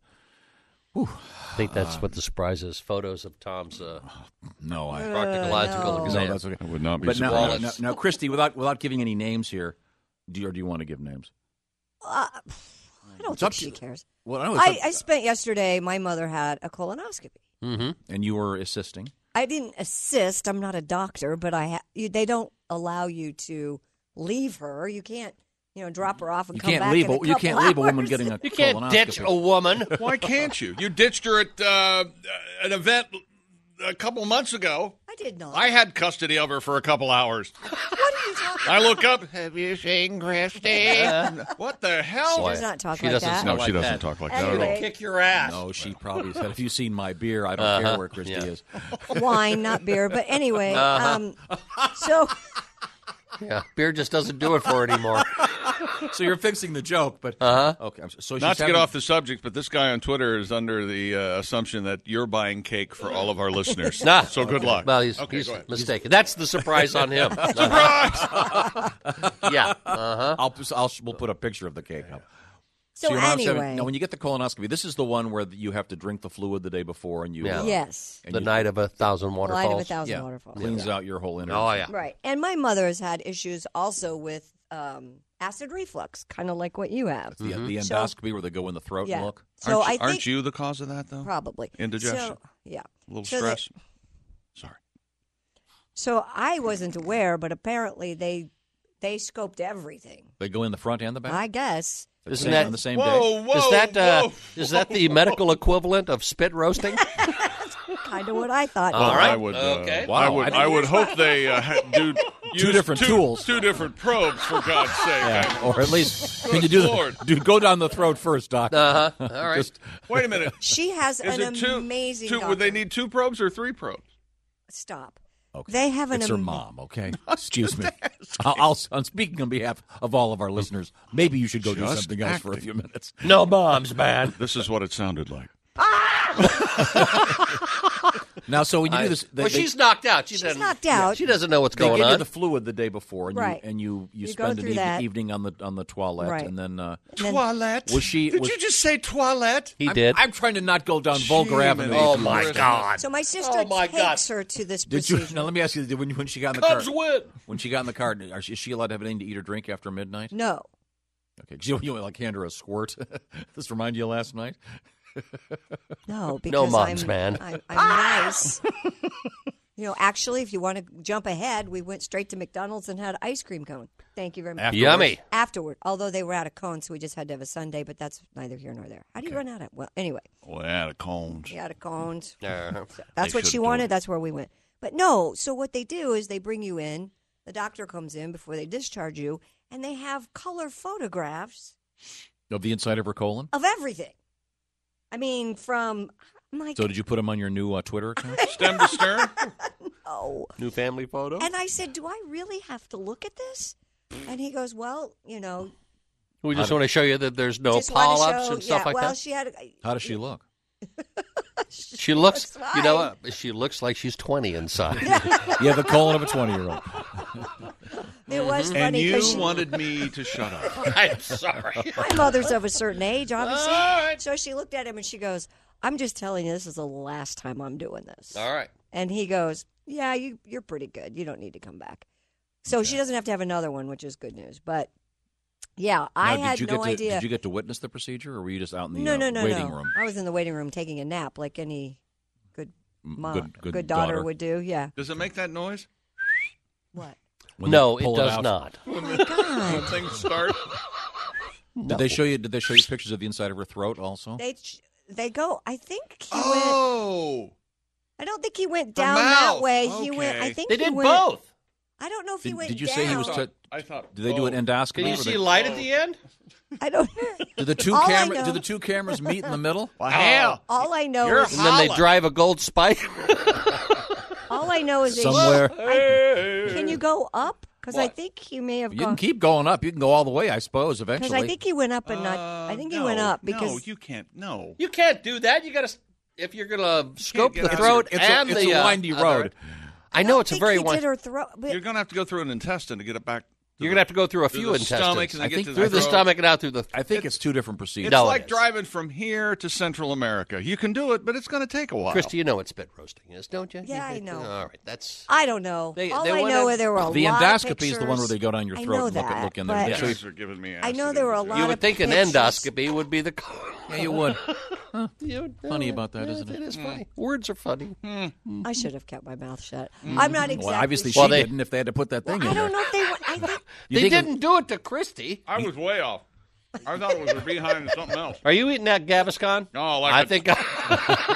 I think that's what the surprise is. Photos of Tom's uh, No, I proctological no. exam. No, that's okay. I would not be But now, surprised. now, now, Christy, without without giving any names here, do you, or do you want to give names? Uh, I don't It's think up she to- cares. Well, I know it's I, up- I spent yesterday, my mother had a colonoscopy. Mm-hmm. and you were assisting. I didn't assist. I'm not a doctor, but I ha- you, they don't allow you to leave her. You can't, you know, drop her off and You come can't back leave in a, a you couple can't leave a woman hours. getting a You can't colonoscopy. ditch a woman. Why can't you? You ditched her at uh, an event a couple months ago. I I did not. I had custody of her for a couple hours. What are you talking I look about? up. Have you seen Christy? What the hell? She does not talk She like doesn't that. No, like she doesn't that. talk like Anyway. that at all. Kick your ass. No, she probably said, "Have you seen my beer? I don't Uh-huh. care where Christy Yeah. is." Wine, not beer. But anyway, Uh-huh. um, so Yeah, beer just doesn't do it for her anymore. So you're fixing the joke, but Uh-huh. okay. I'm so- So Not she's to having- get off the subject, but this guy on Twitter is under the uh, assumption that you're buying cake for all of our listeners. Nah. So good luck. Well, he's, Okay, he's go ahead. mistaken. That's the surprise on him. Surprise! Yeah. Uh-huh. I'll, I'll we'll put a picture of the cake up. So your mom's anyway. having, now, when you get the colonoscopy, this is the one where you have to drink the fluid the day before, and you Yeah. uh, yes, and The you- night of a thousand waterfalls. Light of a thousand yeah, waterfalls. cleans Yeah. out your whole inner. Oh, yeah. Right, and my mother has had issues also with um, acid reflux, kind of like what you have. The, the So- endoscopy where they go in the throat Yeah. and look. So aren't, I you, think aren't you the cause of that, though? probably Indigestion. So, yeah, A little So they- stress. Sorry. So I wasn't aware, but apparently they they scoped everything. They go in the front and the back. I guess. The Isn't same- that- on the same Whoa, day? whoa, is that uh, whoa, is that the medical equivalent of spit roasting? Kind of what I thought. All right. I would. Uh, Okay. I Wow, would. I I would hope they uh, ha- do Two use different two, tools. two different probes, for God's sake. Yeah, or at least can Good you do Lord. the, dude? Go down the throat first, doc. Uh huh. All right. Just Wait a minute. She has Is an it two? amazing. two would they need two probes or three probes? Stop. okay. They have an It's her am- mom. Okay, excuse me. I'll, I'll, I'm speaking on behalf of all of our listeners. Maybe you should go do Just something else for a acting. few minutes. No bombs, man. This is what it sounded like. Now, so when you I- do this, they, well, they- she's knocked out. She She's doesn't- knocked out. She doesn't know what's they going give you on. the fluid the day before, and Right. you and you you, You go spend an through even- that. evening on the on the toilet, Right. and then uh, And then- Toilette. Was she- Did was- you just say toilette? He I'm, did. I'm trying to not go down Vulgar Gee, Avenue. man. Oh my God! So my sister Oh, my takes God. her to this Did you? procedure. Now let me ask you: did- when when she got in the Cubs car, win. when she got in the car, are she- is she allowed to have anything to eat or drink after midnight? No. Okay, you, you like hand her a squirt. This remind you of last night? No, because moms, I'm, man. I'm, I'm nice. You know, actually, if you want to jump ahead, we went straight to McDonald's and had ice cream cone. Thank you very much. Afterwards? Yummy. Afterward, although they were out of cones, so we just had to have a sundae, but that's neither here nor there. How do you run out of? Well, anyway, Well, out of cones. we out of cones. Uh, That's They what she should've wanted. told. That's where we went. But no, so what they do is they bring you in. The doctor comes in before they discharge you, and they have color photographs Of the inside of her colon. of everything. I mean, from my So did you put them on your new uh, Twitter account? Stem to stern. no. new family photo. And I said, "Do I really have to look at this?" And he goes, "Well, you know, We just want to show you that there's no just wanna polyps show- and stuff yeah, like well, that. she had. How does she look? She looks, looks you know fine. what? She looks like she's twenty inside. You have the colon of a twenty-year-old. It was And funny you because she, wanted me to shut up. I'm sorry. my mother's of a certain age, obviously. All right. So she looked at him and she goes, "I'm just telling you, this is the last time I'm doing this." All right. And he goes, "Yeah, you, you're pretty good. You don't need to come back." So she doesn't have to have another one, which is good news. But yeah, I Now, had did you no get to, idea. Did you get to witness the procedure, or were you just out in the no, uh, no, no, waiting no. room? I was in the waiting room taking a nap, like any good mom, Good- good daughter, daughter. would do. Yeah. Does it make that noise? What? When No, they it pull does out? not. Oh my When god! things start. Did they show you? Did they show you pictures of the inside of her throat also? They they go. I think he went. Oh. I don't think he went The down that mouth. way. He went. I Okay. think They he did went, both. I don't know if he Did, went. did you down. say he was? I T- thought- I thought. did they do an oh. endoscopy? Can you or see they- light at the end? I don't. Do the two All I camera? know- Do the two cameras meet in the middle? Well, hell. All I know You're is. And then they Holla. drive a gold spike. All I know is they- Somewhere. I- can you go up? Because I What? think he may have You gone. can keep going up. You can go all the way, I suppose. Because Eventually. I think he went up and not. Uh, I think he no, went up no, because you can't. No. You can't do that. You got to, if you're going to scope get the out. throat It's a- and it's the a uh, windy other- road. I know I it's a think very he windy. did her throat. But You're going to have to go through an intestine to get it back. You're going to have to go through a through few the intestines. stomach and then I get think to through the throat. stomach and out through the. I think it's two different procedures. It's No, it like is. driving from here to Central America. You can do it, but it's going to take a while. Christy, you know what spit roasting is, don't you? Yeah, You- I know. All right, that's. I don't know. They- All they I went know in- is there were a The lot endoscopy of pictures. is the one where they go down your I throat know and look, that, look in there. but- They You show you- guys are giving me. I know acid there were a in this. lot You of would think an pictures. endoscopy would be the. Yeah, you would. Huh. You- Funny about that, yeah, isn't it? It is funny. Words are funny. I should have kept my mouth shut. I'm not exactly. Well, obviously sure. she didn't if they had to put that thing I in there. don't know if they. were- I think You They think it- didn't do it to Christy. I was way off. I thought it was her behind something else. Are you eating that Gaviscon? Oh, like I a- think.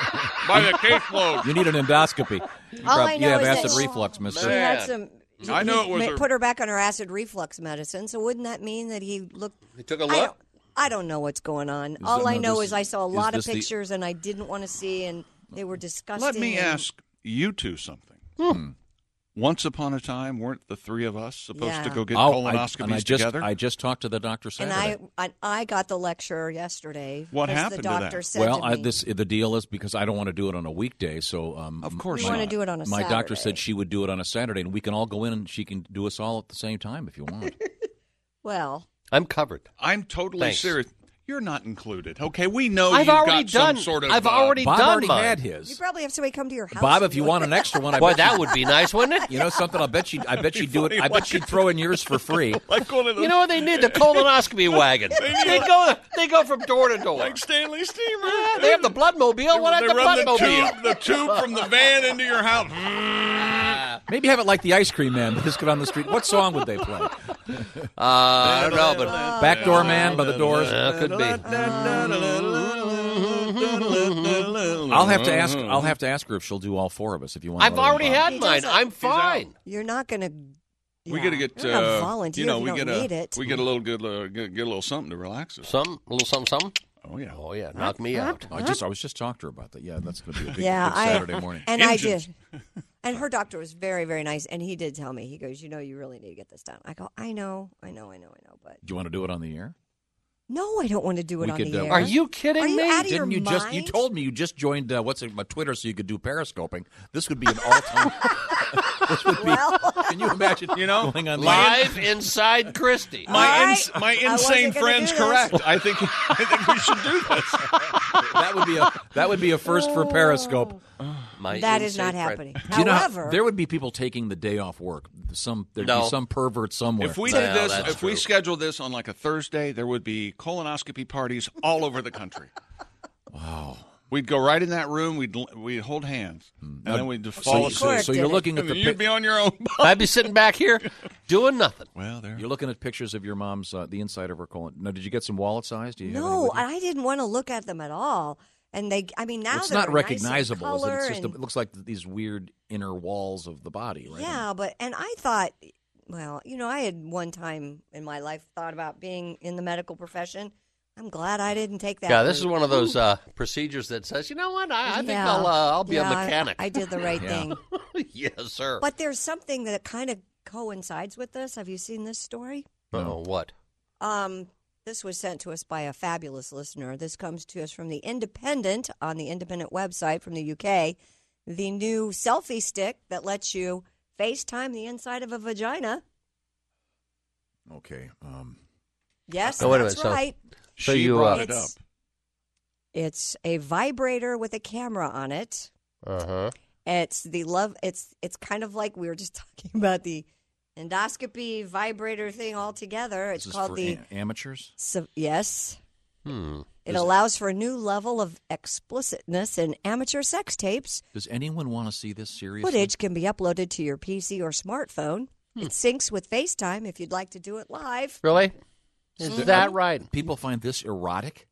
by the caseload. You need an endoscopy. You, All prob- I you know have is acid that reflux, mister. She had some. I know it was ma- her- put her back on her acid reflux medicine. So wouldn't that mean that he looked? He took a I look. don't, I don't know what's going on. All that- I no, know this- is I saw a is lot of this the- pictures and I didn't want to see, and they were disgusting. Let me and- ask you two something. Hmm. Once upon a time, weren't the three of us supposed Yeah. to go get Oh, I- colonoscopies and I just, together? I just talked to the doctor And Saturday. I, I, I got the lecture yesterday. What because happened the to doctor that? said well, to I, me, this the deal is because I don't want to do it on a weekday. So, um, Of course You my, wanna do it on a My doctor Saturday. said she would do it on a Saturday, and we can all go in and she can do us all at the same time if you want. well, I'm covered. I'm totally Thanks. serious. You're not included. Okay, we know I've you've already got done. some sort of. I've uh, already Bob done already mine. had you his. probably have somebody come to your house. Bob, and if you do want it. an extra one, I Boy, bet that you, would be nice, wouldn't it? you know something. I bet she. I bet she'd do it. I bet she'd throw in yours for free. like one of those, You know what they need? The colonoscopy wagon. They go. They go from door to door. like Stanley Steamer. Yeah, they have the bloodmobile. What They about the run the bloodmobile? tube, the tube from the van into your house. Maybe have it like the ice cream man. Just get on the street. What song would they play? Uh, I don't know, but Backdoor Man by the Doors. uh, could be. I'll have to ask. I'll have to ask her if she'll do all four of us. If you want. I've already had He mine. doesn't- I'm fine. You're not going to. We got to get. You're not Uh, volunteer you know, if we you get don't a. need it. We get a little good. Uh, get, get a little something to relax us. Some a little something, something. Oh yeah. Oh yeah. Knock me out. I just. I was just talking to her about that. Yeah, that's going to be a big, Yeah, big I- Saturday morning. And Engines. I did. And her doctor was very, very nice. And he did tell me, he goes, you know, you really need to get this done. I go, I know, I know, I know, I know. But Do you want to do it on the air? no, I don't want to do it We on could, the uh, air. Are you kidding Are you me? out of your Didn't you just? You mind? told me you just joined. Uh, what's it? My Twitter, so you could do periscoping. This would be an all-time. this would be. Well, Can you imagine? You know, going on Live inside Christie. My All ins- right. my I wasn't insane gonna friend's do this. correct. I think I think we should do this. That would be a that would be a first for Periscope. My that is insane not friend. happening. Do you know how- However, there would be people taking the day off work. Some there'd No. be some pervert somewhere. If we Well, did this, that's if we true. scheduled this on like a Thursday, there would be colonoscopy parties all over the country. Wow. We'd go right in that room. We'd we'd hold hands, and Now, then we'd just so, fall so, asleep. so you're looking at And the you'd pic- be on your own. I'd be sitting back here doing nothing. Well, there. you're looking at pictures of your mom's uh, the inside of her colon. Now, did you get some wallet size? Do you have any no, with you? I didn't want to look at them at all. And they, I mean, now it's they're not nice in recognizable. Is it? color It's just a, and- it looks like these weird inner walls of the body, right? Yeah, but and I thought, well, you know, I had one time in my life thought about being in the medical profession. I'm glad I didn't take that. Yeah, this is route. one of those uh, procedures that says, you know what, I, I think Yeah. I'll uh, I'll be Yeah, a I- mechanic. I, did the right Yeah. thing. Yes, sir. But there's something that kind of coincides with this. Have you seen this story? Oh, what? Um, this was sent to us by a fabulous listener. This comes to us from the Independent on the Independent website from the U K. The new selfie stick that lets you FaceTime the inside of a vagina. Okay. Um, Yes, Oh, wait a that's minute, so- right. So She you brought uh, it up. It's, it's a vibrator with a camera on it. uh huh. It's the love. It's it's kind of like we were just talking about the endoscopy vibrator thing all together. It's this is called for the a- amateurs. so, yes. Hmm. It Is it- allows for a new level of explicitness in amateur sex tapes. Does anyone want to see this seriously? Footage can be uploaded to your P C or smartphone. Hmm. It syncs with FaceTime if you'd like to do it live. Really? Is Mhm. that right? People find this erotic.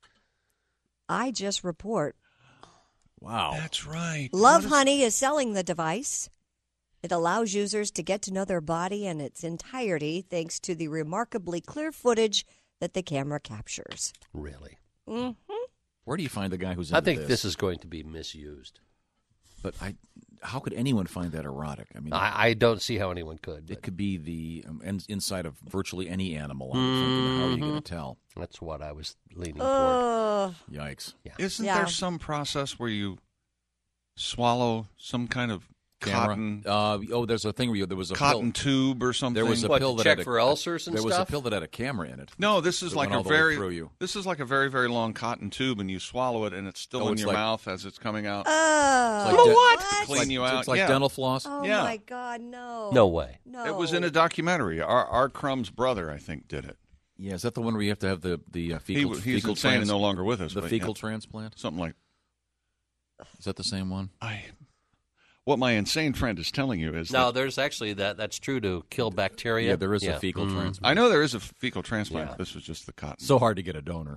I just report. Wow. That's right. Love Honey is selling the device. It allows users to get to know their body in its entirety thanks to the remarkably clear footage that the camera captures. Really? Mm-hmm. Where do you find the guy who's? I into think this? this is going to be misused. But I, how could anyone find that erotic? I mean, I, I don't see how anyone could. it could be the um, in- inside of virtually any animal. I'm thinking, how are you going to tell? That's what I was leaning toward. Oh, Yikes! Isn't Yeah. there some process where you swallow some kind of Camera. cotton Uh, oh, there's a thing where you, there was a cotton pill. tube or something? There was a What, pill to that check had a, for ulcers and there was stuff? a pill that had a camera in it. No, this is that like went a all the way very through you. this is like a very very long cotton tube, and you swallow it, and it's still Oh, in it's your like- mouth as it's coming out. oh. It's like de- what? to clean Like- you it's out. like yeah. dental floss. Oh, Yeah. my God, no. No way. No. It was in a documentary. Our our Crumb's brother, I think, did it. Yeah, is that the one where you have to have the the uh, fecal? He, he's fecal insane and trans- no longer with us. The but fecal yeah, transplant. something like Is that the same one? I. what my insane friend is telling you is No, that there's actually that. That's true to kill bacteria. Yeah, there is a fecal Mm. transplant. I know there is a fecal transplant. Yeah. This was just the cotton. So hard to get a donor.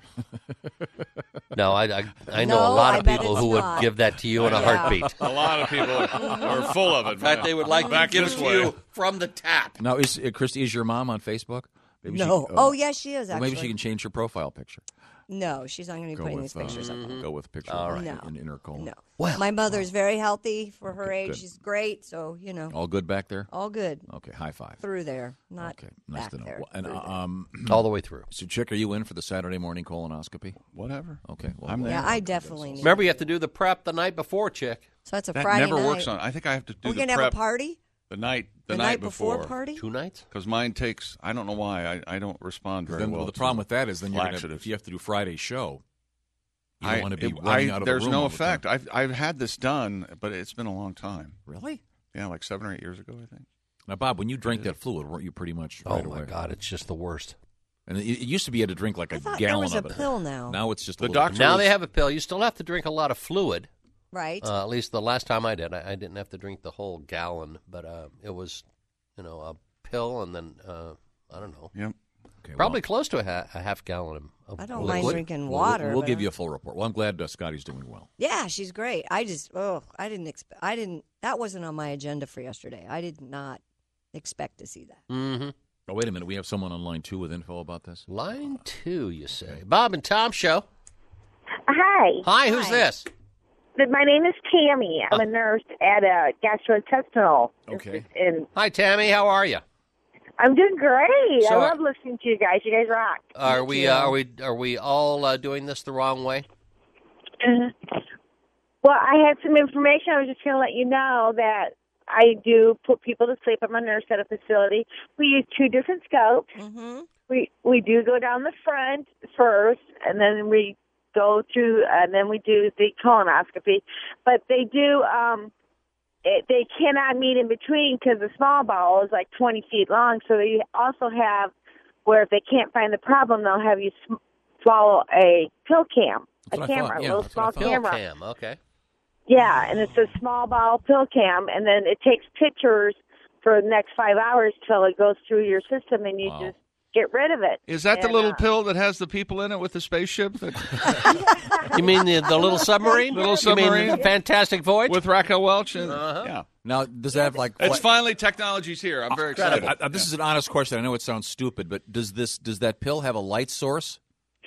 No, I, I, I know No, a lot I of bet people it's who would not. give that to you in a Yeah. heartbeat. A lot of people are, are full of it. In fact, they would like Back to give this it to way. you from the tap. Now, is uh, Christy, is your mom on Facebook? Maybe No. She, Oh, yes, she is, well, maybe actually. she can change her profile picture. No, she's not going to be Go putting with, these pictures uh, up. Go with a picture All of right. her No. in, in her colon. No. Well, My mother's very healthy for her Okay, age. good. She's great, so, you know, All good back there? all good Okay, high five. through there, not Okay, nice back to know. there. Well, And, through uh, there. um, all the way through. so, Chick, are you in for the Saturday morning colonoscopy? Whatever. Okay. Well, I'm there. Yeah, I definitely need Remember, you have to do the prep the night before, chick. So that's a That Friday never night. works on. I think I have to do We're the going to prep have a party? the night the, The night, night before party? Two nights? Because mine takes. I don't know why. I, I don't respond very Then, well. well, the to problem with that is then you're gonna, laxatives. if you have to do Friday's show, you I, don't want to be it- running I- out of There's the room no all the time. effect. I've I've had this done, but it's been a long time. Really? Yeah, like seven or eight years ago, I think. Now, Bob, when you drank that fluid, weren't you pretty much Oh, right my away? God, it's just the worst. And it, it used to be you had to drink like a I thought there gallon was a of it. pill now. Now it's just a The little doctor bit. Now was- they have a pill. You still have to drink a lot of fluid. Right. Uh, at least the last time I did, I, I didn't have to drink the whole gallon, but uh, it was, you know, a pill and then uh, I don't know, Yep. Okay, probably well, close to a, ha- a half gallon of. of I don't liquid. mind drinking we'll- water. We'll, but give I- you a full report. Well, I'm glad uh, Scotty's doing well. Yeah, she's great. I just, oh, I didn't expect, I didn't, that wasn't on my agenda for yesterday. I did not expect to see that. Mm-hmm. Oh, wait a minute. We have someone on line two with info about this. Line two, you say? Bob and Tom show. Hi. Hi, who's this? My name is Tammy. I'm a nurse at a gastrointestinal. Okay. And Hi, Tammy. How are you? I'm doing great. So- I love listening to you guys. You guys rock. Are we? Uh, are we? Are we all uh, doing this the wrong way? Uh, well, I had some information. I was just going to let you know that I do put people to sleep. I'm a nurse at a facility. We use two different scopes. Mm-hmm. We we do go down the front first, and then we go through, and then we do the colonoscopy. But they do. Um, it, they cannot meet in between because the small bowel is like twenty feet long. So they also have where if they can't find the problem, they'll have you sm- swallow a pill cam, That's a what I camera, thought. a Yeah, little that's what I small thought. camera. Pill cam, okay. Yeah, and it's a small bowel pill cam, and then it takes pictures for the next five hours till it goes through your system, and you Wow. just get rid of it. Is that the And, little uh, pill that has the people in it with the spaceship? That... You mean the, the little submarine? Little You mean submarine? the Fantastic Voyage? With Raquel Welch? And, Uh-huh. Yeah. Now, does that have like? It's finally technology's here. I'm very excited. I- I- this is an honest question. I know it sounds stupid, but does this does that pill have a light source?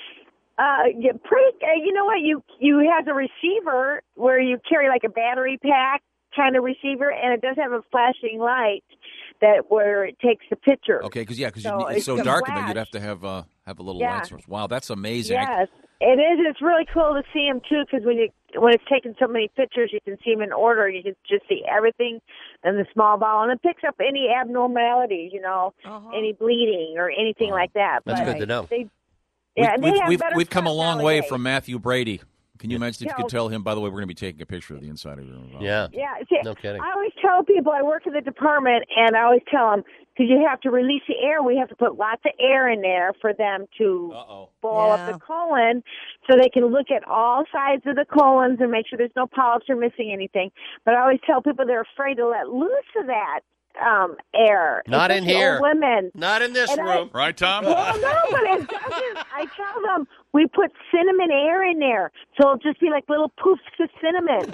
Uh, yeah, pretty. Uh, you know what? You you have a receiver where you carry like a battery pack kind of receiver, and it does have a flashing light that where it takes the picture. Okay, because yeah, because So it's it's so a dark in there, flash. you'd have to have uh, have a little Yeah. light source. Wow, that's amazing. I- Yes, it is. It's really cool to see them too, because when you when it's taking so many pictures, you can see them in order. You can just see everything in the small bowel, and it picks up any abnormalities, you know, any bleeding or anything like that. That's But good to know. They, yeah, and we've, they have we've, better we've come a stuff long way nowadays. from Matthew Brady. Can you imagine if you Yeah. could tell him, by the way, we're going to be taking a picture of the inside of your room? Yeah. Yeah, see, No kidding. I always tell people I work in the department, and I always tell them because you have to release the air. We have to put lots of air in there for them to ball up the colon, so they can look at all sides of the colons and make sure there's no polyps or missing anything. But I always tell people they're afraid to let loose of that um, air. Not in especially here. old women. Not in this And I- room. Right, Tom? Well, no, but it doesn't. I tell them we put cinnamon air in there, so it'll just be like little poofs of cinnamon.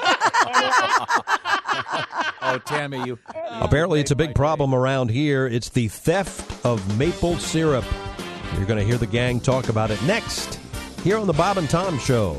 Oh, Tammy, you. Apparently, it's a big problem around here. It's the theft of maple syrup. You're going to hear the gang talk about it next here on the Bob and Tom Show.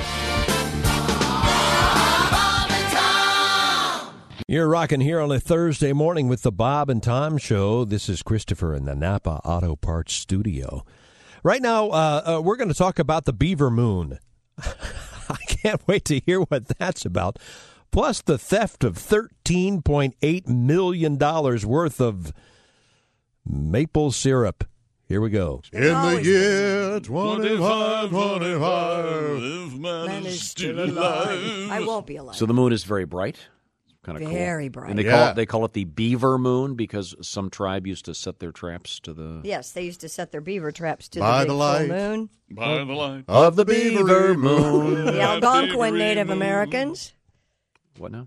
You're rocking here on a Thursday morning with the Bob and Tom Show. This is Christopher in the Napa Auto Parts Studio. Right now, uh, uh, we're going to talk about the Beaver Moon. I can't wait to hear what that's about. Plus the theft of thirteen point eight million dollars worth of maple syrup. Here we go. In the year twenty-five twenty-five, Man is still alive. I won't be alive. So the moon is very bright. Kind of Very cool. bright. And they Yeah. call it they call it the Beaver Moon because some tribe used to set their traps to the. Yes, they used to set their beaver traps to By the big the full light. moon. By the light of the beaver moon. The Algonquin Native Americans. What now?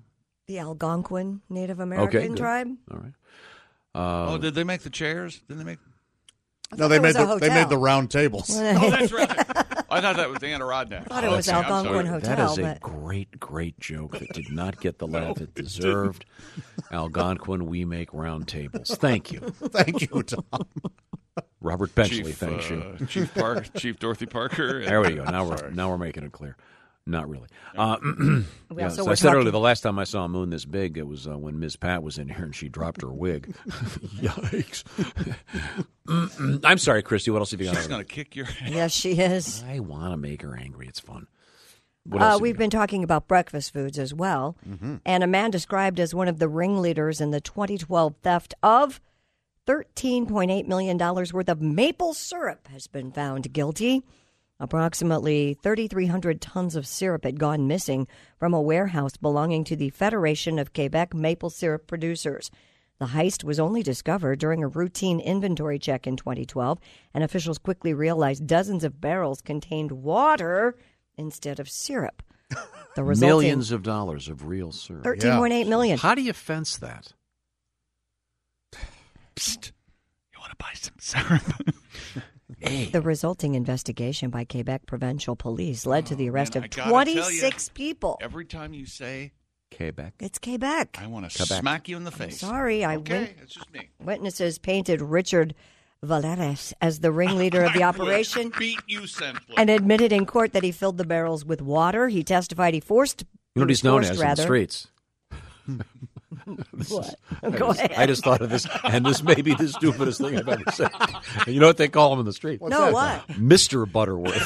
The Algonquin Native American Okay, good. tribe. All right. Uh, oh, did they make the chairs? Did they make? No, they made the they made the round tables. Oh, that's right. I thought that was the Adirondack. I thought it was Algonquin Hotel. That is a but- great, great joke that did not get the laugh it deserved. Algonquin, we make round tables. Thank you. Thank you, Tom. Robert Benchley, Chief, thanks uh, you. Chief Park, Chief Dorothy Parker. There we go. Now we're Sorry. now we're making it clear. Not really. Uh, We yeah, also so were I said talking- earlier, the last time I saw a moon this big, it was uh, when Miz Pat was in here and she dropped her wig. Yikes! I'm sorry, Christy. What else have you got? She's going to kick your ass. Yes, she is. I want to make her angry. It's fun. What Uh, else have you we've got? been talking about breakfast foods as well. Mhm. And a man described as one of the ringleaders in the twenty twelve theft of thirteen point eight million dollars worth of maple syrup has been found guilty. Approximately three thousand three hundred tons of syrup had gone missing from a warehouse belonging to the Federation of Quebec Maple Syrup Producers. The heist was only discovered during a routine inventory check in twenty twelve, and officials quickly realized dozens of barrels contained water instead of syrup. The resulting Millions of dollars of real syrup. thirteen point eight million. How do you fence that? Psst. You want to buy some syrup? The resulting investigation by Quebec Provincial Police led to the arrest Man, I of gotta tell you, twenty-six people. Every time you say Quebec, It's Quebec. I want to Quebec. smack you in the face. Sorry, I okay, win- it's just me. Witnesses painted Richard Valeres as the ringleader of the I would operation beat you senseless. and admitted in court that he filled the barrels with water. He testified he forced. You know what he he's known forced, as in the rather. streets? What? I Go just, ahead. I just thought of this, and this may be the stupidest thing I've ever said. You know what they call him in the street? What's No, that? what? Mister Butterworth.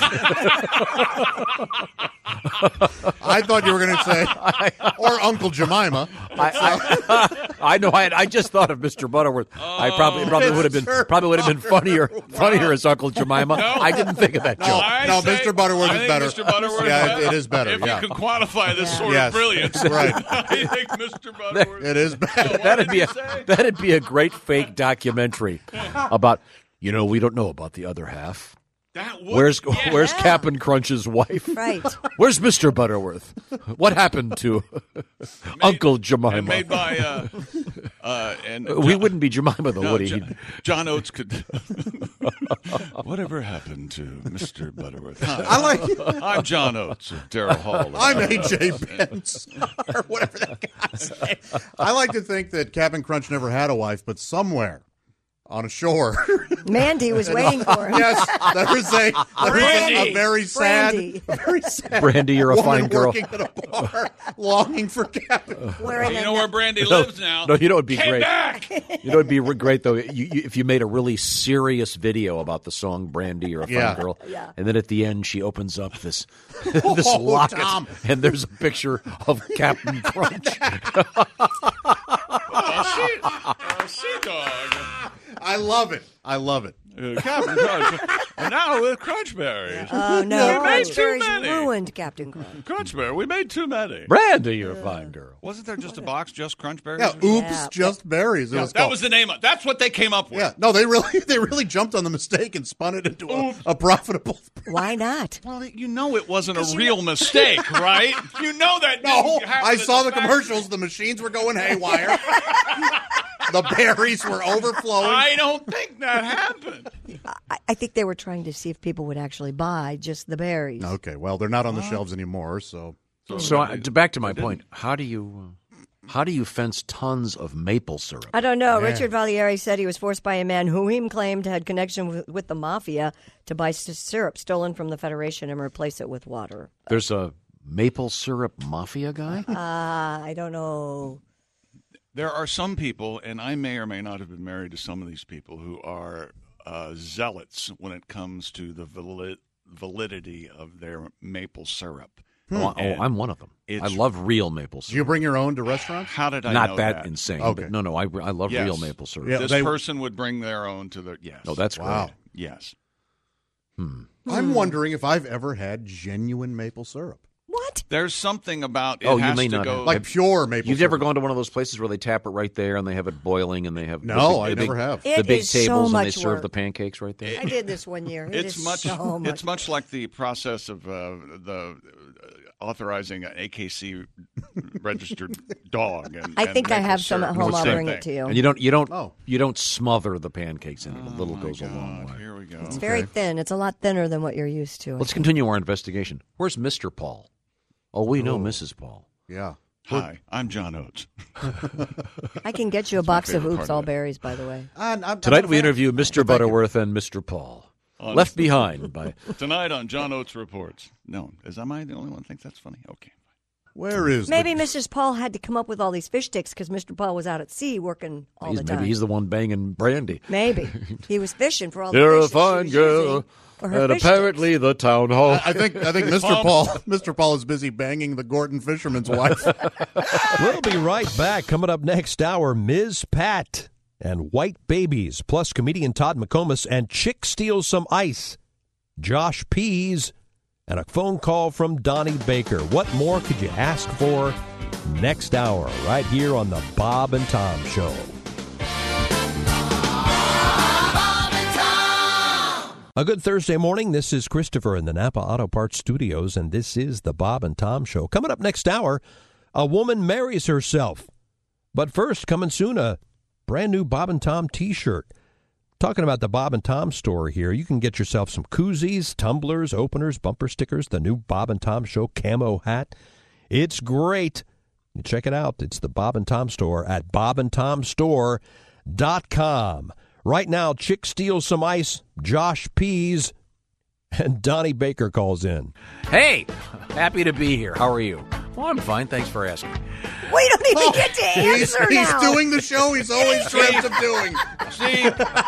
I thought you were going to say, or Uncle Jemima. I, I, I know. I, I just thought of Mister Butterworth. I probably probably would have been Mister probably would have been funnier funnier as Uncle Jemima. No. I didn't think of that No, joke. I no, say- Mister Butterworth I is think better. Mister Butterworth Yeah, is it, it is better. If yeah. you can quantify this sort Yes. of brilliance, Right. I think Mister Butterworth. It is better. That'd did be you a say? that'd be a great fake documentary about. You know, we don't know about the other half. That would, Where's yeah. Where's Cap'n Crunch's wife? Right. Where's Mister Butterworth? What happened to Uncle Jemima? And made by uh, uh, and we wouldn't be Jemima though, no, would he? John, John Oates could. Whatever happened to Mister Butterworth? Hi, I like- I'm John Oates of Darrell Hall. I'm A J Pence, or whatever that guy's name. I like to think that Captain Crunch never had a wife, but somewhere on a shore. Mandy was waiting for him. Yes, there was a, there was a, a very sad, Brandy. a very sad Brandy, you're a woman fine girl. working at a bar, longing for Captain. Wearing You a know where Brandy No, lives now? no, you know it'd be Came great. back! You know it'd be re- great though you, you, if you made a really serious video about the song "Brandy" or a fine Yeah. girl, Yeah. and then at the end she opens up this this Oh, locket, Tom. and there's a picture of Captain Crunch. Oh, she, oh, she dog. I love it. I love it. Uh, Captain Crunch. And now with Crunchberries. Oh, no. We made too Crunchberries many. ruined Captain Crunch. Crunchberry, we made too many. Brandy, you're a fine girl. Wasn't there just a box, just Crunchberries? Yeah, or oops, Yeah. just berries. It Yeah, was that called. was the name of. That's what they came up with. Yeah, no, they really, they really jumped on the mistake and spun it into a, a profitable. Why not? Well, you know it wasn't a real mistake, right? You know that. No, didn't happen I at saw the factory. commercials. The machines were going haywire. The berries were overflowing. I don't think that happened. I, I think they were trying to see if people would actually buy just the berries. Okay, well, they're not on the shelves anymore, so. So I, to, back to my point, how do you uh, how do you fence tons of maple syrup? I don't know. Yeah. Richard Valieri said he was forced by a man who he claimed had connection with, with the mafia to buy s- syrup stolen from the Federation and replace it with water. There's a maple syrup mafia guy. Uh, I don't know. There are some people, and I may or may not have been married to some of these people, who are uh, zealots when it comes to the valid, validity of their maple syrup. Oh, oh, I'm one of them. I It's- love real maple Do syrup. you bring your own to restaurants? How did I Not know that, that? insane. Okay. But no, no, I, I love Yes. real maple syrup. Yeah, This they- person would bring their own to the yes. No, that's Wow. great. yes. Hmm. I'm wondering if I've ever had genuine maple syrup. What? There's something about it Oh, you has may to not go have. Like pure maple You've syrup. never gone to one of those places where they tap it right there and they have it boiling and they have No, the big, I the big- never have. the It big is so tables and they much serve work. the pancakes right there. I did this one year. It It's is much. so much. It's much like the process of uh, the uh, authorizing an A K C registered dog. And, I and think I maple have some syrup. at home. It's the I'll same bring thing. it to you. And you don't you don't Oh. you don't smother the pancakes in it. A little Oh, goes my a long God. way. Here we go. It's very thin. It's a lot thinner than what you're used to. I Let's think. continue our investigation. Where's Mister Paul? Oh, we know Oh. Missus Paul. Yeah. Hi, I'm John Oates. I can get you a box of favorite Oops part All of it. Berries, by the way. And I'm, Tonight I'm a we fan. interview Mister Butterworth and Mister Paul. On- Left behind by Tonight on John Oates Reports. No, is am I the only one who thinks that's funny? Okay. Where is Maybe the, Missus Paul had to come up with all these fish sticks because Mister Paul was out at sea working all he's, the time. maybe he's the one banging Brandy. Maybe. He was fishing for all the You're fish a that she fine was girl, using for her and fish apparently the town hall. I think I think Mister Paul Mister Paul is busy banging the Gordon fisherman's wife. We'll be right back. Coming up next hour, Miz Pat and White Babies, plus comedian Todd McComas and Chick Steals Some Ice, Josh Pease, and a phone call from Donnie Baker. What more could you ask for? Next hour, right here on the Bob and Tom Show. A good Thursday morning. This is Christopher in the Napa Auto Parts Studios, and this is the Bob and Tom Show. Coming up next hour, a woman marries herself. But first, coming soon, a brand new Bob and Tom T-shirt. Talking about the Bob and Tom store here, you can get yourself some koozies, tumblers, openers, bumper stickers, the new Bob and Tom Show camo hat. It's great. You check it out. It's the Bob and Tom store at bob and tom store dot com. Right now, Chick Steals Some Ice, Josh Pease, and Donnie Baker calls in. Hey, happy to be here. How are you? Well, I'm fine. Thanks for asking. We don't even get to he's, answer he's now. doing the show he's always dreamt of doing. See,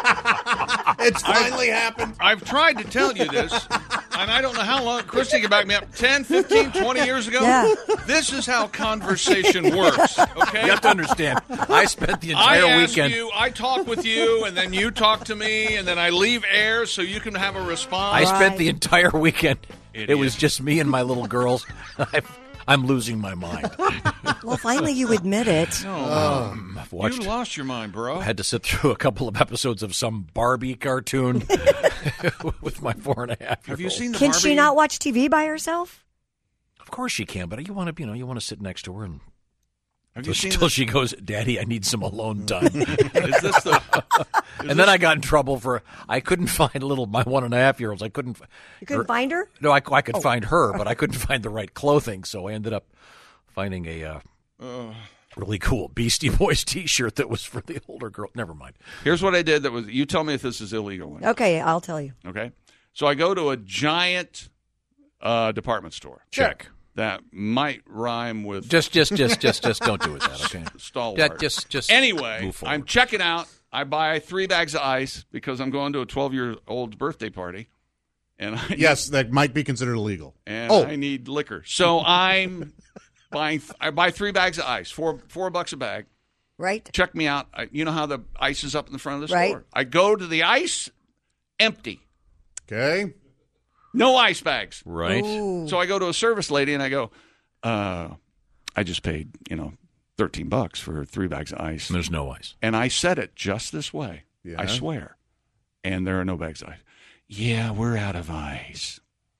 It's finally happened. I've tried to tell you this, and I don't know how long. Christy can back me up. ten, fifteen, twenty years ago? Yeah. This is how conversation works, okay? You have to understand, I spent the I entire ask weekend. you, I talk with you, and then you talk to me, and then I leave air so you can have a response. I spent the entire weekend. Idiot. It was just me and my little girls. I've, I'm losing my mind. Well, finally you admit it. No, Um, I've watched, you lost your mind, bro. I had to sit through a couple of episodes of some Barbie cartoon with my four and a half. Have you seen the Can Barbie? she not watch T V by herself? Of course she can, but you want to, you know, you want to sit next to her and Have you seen until the- she goes, "Daddy, I need some alone time." Is this the? Is and then I got in trouble for I couldn't find little my one and a half year olds. I couldn't. You couldn't find her? No, I, I could Oh. find her, but I couldn't find the right clothing, so I ended up finding a uh, Uh, really cool Beastie Boys T-shirt that was for the older girl. Never mind. Here's what I did. That was. You tell me if this is illegal. Okay, I'll tell you. Okay. So I go to a giant uh, department store. Check. That might rhyme with Just, just, just, just, just don't do it. That okay? stalwart. Yeah, just, just. Anyway, move forward. I'm checking out. I buy three bags of ice because I'm going to a twelve-year-old's birthday party, and I, Yes, that might be considered illegal. and oh, I need liquor. So I'm buying. I buy three bags of ice, four four bucks a bag. Right. Check me out. I, you know how the ice is up in the front of the Right. store. I go to the ice, empty. okay. No ice bags. Right. Ooh. So I go to a service lady and I go, uh, I just paid, you know, thirteen bucks for three bags of ice. There's no ice. And I said it just this way. Yeah. I swear. And there are no bags of ice. Yeah, we're out of ice.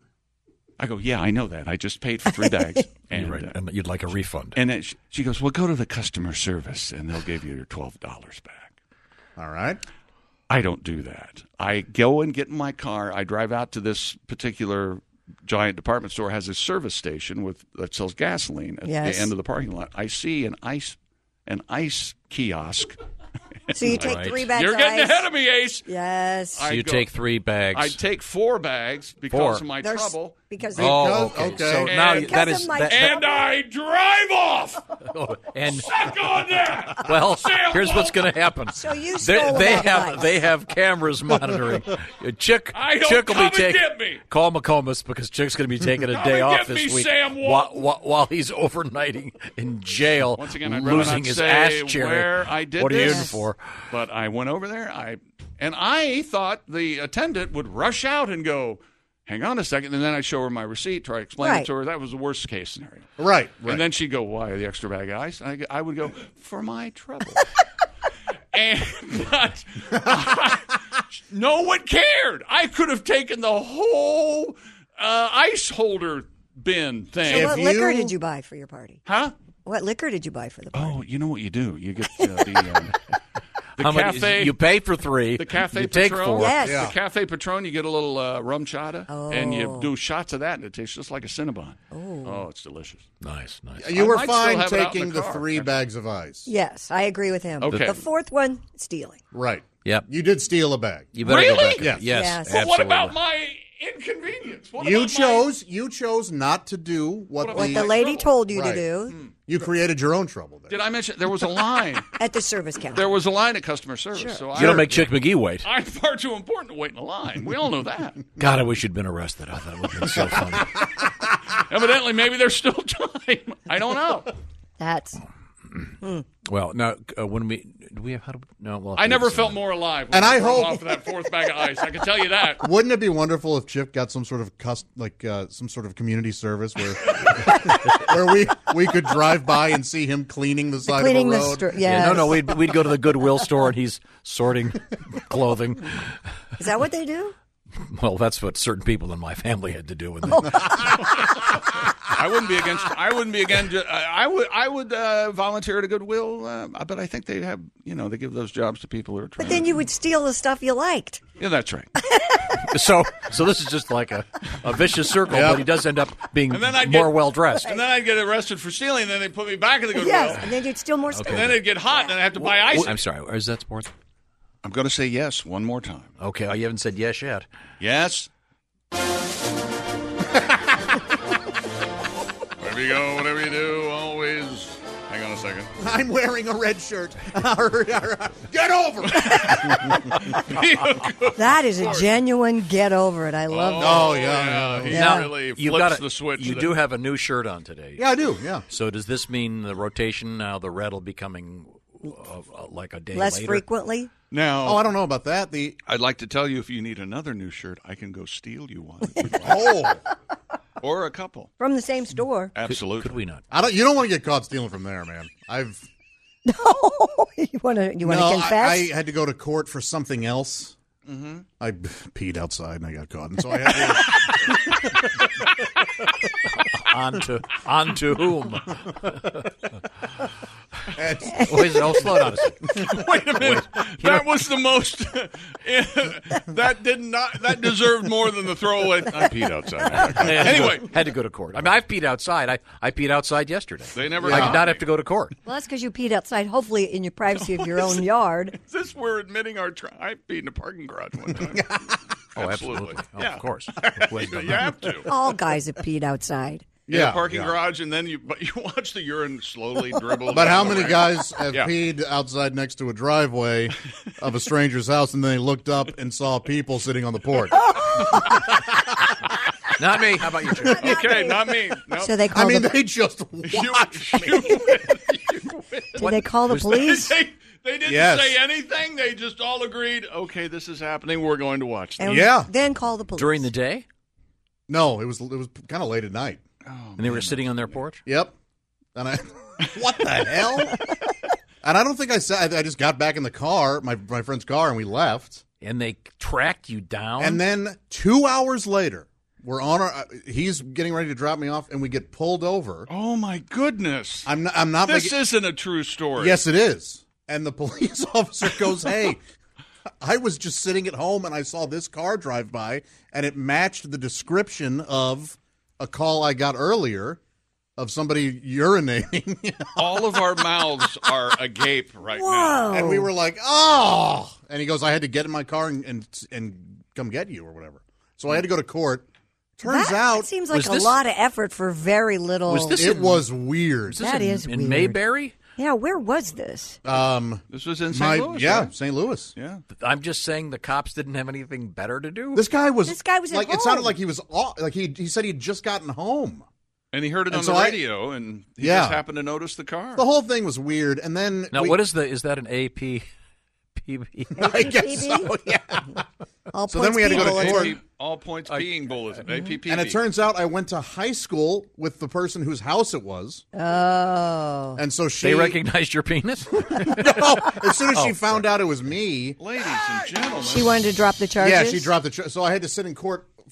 I go, yeah, I know that. I just paid for three bags. And, You're right. uh, And you'd like a refund. and then she, she goes, well, go to the customer service and they'll give you your twelve dollars back. All right. I don't do that. I go and get in my car. I drive out to this particular giant department store, has a service station with that sells gasoline at Yes. the end of the parking lot. I see an ice an ice kiosk. So you take Right. three bags You're of getting ice. ahead of me, Ace. Yes. So I you go- take three bags. I take four bags because Four. of my There's- trouble. Because oh, Because- okay. okay. So now And- that Because is of my that, And I drive off. that- and Suck on that. well, Sam here's what's Walton. going to happen. So you they, stole they about have ice. they have cameras monitoring. Uh, Chick I don't Chick will come be and taking get me. call McComas because Chick's going to be taking a Come day and off get this me, week Sam while, Walton. while, while he's overnighting in jail, Once again, I'd rather losing not his say ass cherry. where I did what are you this. in for? But I went over there. I and I thought the attendant would rush out and go, "Hang on a second," and then I'd show her my receipt, try to explain Right. it to her. That was the worst case scenario. Right. Right. And then she'd go, "Why the extra bag of ice?" And I, go- I would go, "For my trouble." and but I- no one cared. I could have taken the whole uh, ice holder bin thing. So what liquor you- did you buy for your party? Huh? What liquor did you buy for the party? Oh, you know what you do? You get uh, the, uh, the How many- cafe. you pay for three, The cafe you take Patron. four. Yes. The Yeah. cafe Patron. You get a little uh, rum chata, and you Oh. do shots of that, and it tastes just like a Cinnabon. Oh, oh it's delicious. Nice, nice. You I were might still fine have it out in taking the the, car. three bags of ice. Yes, I agree with him. Okay. The fourth one, stealing. Right. Yep. You did steal a bag. You better go back. Yes. Yes, Yes. But what about my inconvenience? What you about chose you chose not to do what, What the, What the lady told you to Right. do You created your own trouble there. Did I mention there was a line? at the service counter. There was a line at customer service. Sure. So You I, don't make Chick McGee wait. I'm far too important to wait in a line. We all know that. God, I wish you'd been arrested. I thought it would have been so funny. Evidently, maybe there's still time. I don't know. That's. Well, now uh, when we do we have how do we, no? Well, I never felt more alive. When And I I rolled hope- off of that fourth bag of ice. I can tell you that. Wouldn't it be wonderful if Chip got some sort of cus- like uh, some sort of community service where where we we could drive by and see him cleaning the side Cleaning of the the road? str- Yeah, no, yes. no. We'd we'd go to the Goodwill store and he's sorting clothing. Is that what they do? Well, that's what certain people in my family had to do with it. I wouldn't be against. I wouldn't be against. I I would. I would uh, volunteer at a Goodwill, uh, but I think they have. You know, they give those jobs to people who are trying. But then you would steal the stuff you liked. Yeah, that's right. So, so this is just like a, a vicious circle, Yep. but he does end up being And then I'd more get- well dressed. And then I'd get arrested for stealing, and then they put me back in the Goodwill. Yes, and then you'd steal more stuff. And then it'd get hot, and then I have to buy ice. I'm sorry. Is that sports? I'm going to say yes one more time. Okay, oh, you haven't said yes yet. Yes. Wherever you go, whatever you do, always. Hang on a second. I'm wearing a red shirt. Get over it. That is a genuine get over it. I love that. Oh, yeah, yeah. He Yeah. really You've flips got the switch. You that- do have a new shirt on today. Yeah, I do. Yeah. So does this mean the rotation now? The red will be coming uh, uh, like a day Less later? frequently. Now, Oh, I don't know about that. The I'd like to tell you if you need another new shirt, I can go steal you one. oh, Or a couple. From the same store. Absolutely. Could we not? I don't. You don't want to get caught stealing from there, man. I've No, you want to you want to no. confess? I, I had to go to court for something else. Mm-hmm. I peed outside and I got caught, and so I had to. on to on to whom? And- Wait, oh, slow down a second. Wait a minute. That was the most. that did not. That deserved more than the throwaway. I peed outside. Anyway, had to go to court. I mean, I've peed outside. I, I peed outside yesterday. They never I caught did not me. have to go to court. Well, that's because you peed outside, hopefully in your privacy of your own yard. is this we're admitting our? Tri- I peed in a parking garage one time. Oh, absolutely. Oh, Yeah. Of course. Who has done You that? have to. All guys have peed outside. Yeah, Yeah, parking yeah. garage, and then you but you watch the urine slowly dribble. But how down the many ramp. guys have Yeah. peed outside next to a driveway of a stranger's house, and then they looked up and saw people sitting on the porch? Not me. How about you, Jim? Okay, not me. No. So they I call mean, the they just You, watched me. you win. You win. did they call the police? They, they didn't Yes. say anything. They just all agreed. Okay, this is happening. We're going to watch this. And Yeah. Then call the police. During the day? No, it was it was kind of late at night. And they were sitting on their porch? Yep. And I, what the hell? And I don't think I said. I just got back in the car, my my friend's car, and we left. And they tracked you down? And then two hours later, we're on our. He's getting ready to drop me off, and we get pulled over. Oh my goodness! I'm not. I'm not. This making, isn't a true story. Yes, it is. And the police officer goes, "Hey, I was just sitting at home, and I saw this car drive by, and it matched the description of a call I got earlier of somebody urinating." All of our mouths are agape right Whoa. now. And we were like, "Oh!" And he goes, "I had to get in my car and and, and come get you or whatever." So I had to go to court. Turns that out, seems like was a this- lot of effort for very little. Was this it in- was weird. This That in, is in weird. Mayberry? Yeah, where was this? Um, This was in my, Saint Louis. yeah, right? Saint Louis. Yeah. I'm just saying the cops didn't have anything better to do. This guy was. This guy was at like. It sounded home. like he was off, like he he said he'd just gotten home. And he heard it And on so the I- radio, and he Yeah. just happened to notice the car. The whole thing was weird. And then Now, we- what is the? Is that an A P? P B? I guess so. Yeah. All So then we had to go to points court. people. All points peeing bulletin. A P P B. And it turns out I went to high school with the person whose house it was. Oh. And so she They recognized your penis? no, as soon as she Oh, found out it was me, Ladies and gentlemen. She wanted to drop the charges? yeah, she dropped the. Ch- so I had to sit in court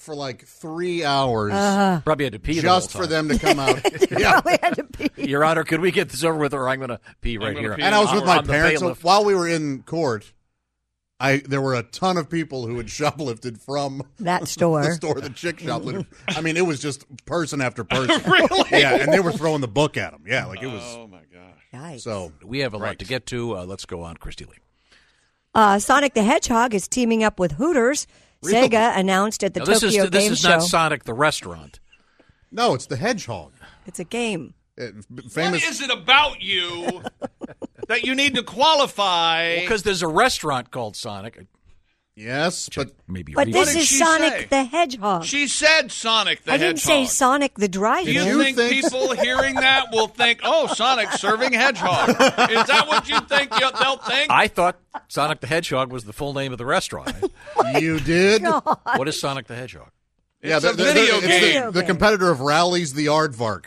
for like three hours. Uh-huh. Probably had to pee the just whole for time. them to come out. Yeah. Probably had to pee. Your Honor, could we get this over with, or I'm going to pee right gonna here? pee And I was with my I'm the parents. So bailiff. while we were in court, I there were a ton of people who had shoplifted from That store. the store, the chick shoplifted. I mean, it was just person after person. Really? Yeah, and they were throwing the book at them. Yeah, like it was. Oh my gosh. Yikes. So We have a lot Right. to get to. Uh, let's go on, Christy Lee. Uh, Sonic the Hedgehog is teaming up with Hooters. Really? Sega announced at the Now, this Tokyo is this Game is Show. not Sonic the restaurant. no, it's the hedgehog. It's a game. It, What famous. is it about you that you need to qualify? Because there's a restaurant called Sonic. Yes, but maybe. But read this it. did is she Sonic say? the Hedgehog. She said Sonic the I didn't Hedgehog. say Sonic the Do Drive-In. you, You think, think- people hearing that will think, "Oh, Sonic's serving hedgehog"? Is that what you think you- they'll think? I thought Sonic the Hedgehog was the full name of the restaurant. you did. What is Sonic the Hedgehog? Yeah, It's a the, the- video it's game. The, the competitor of Rally's the Aardvark.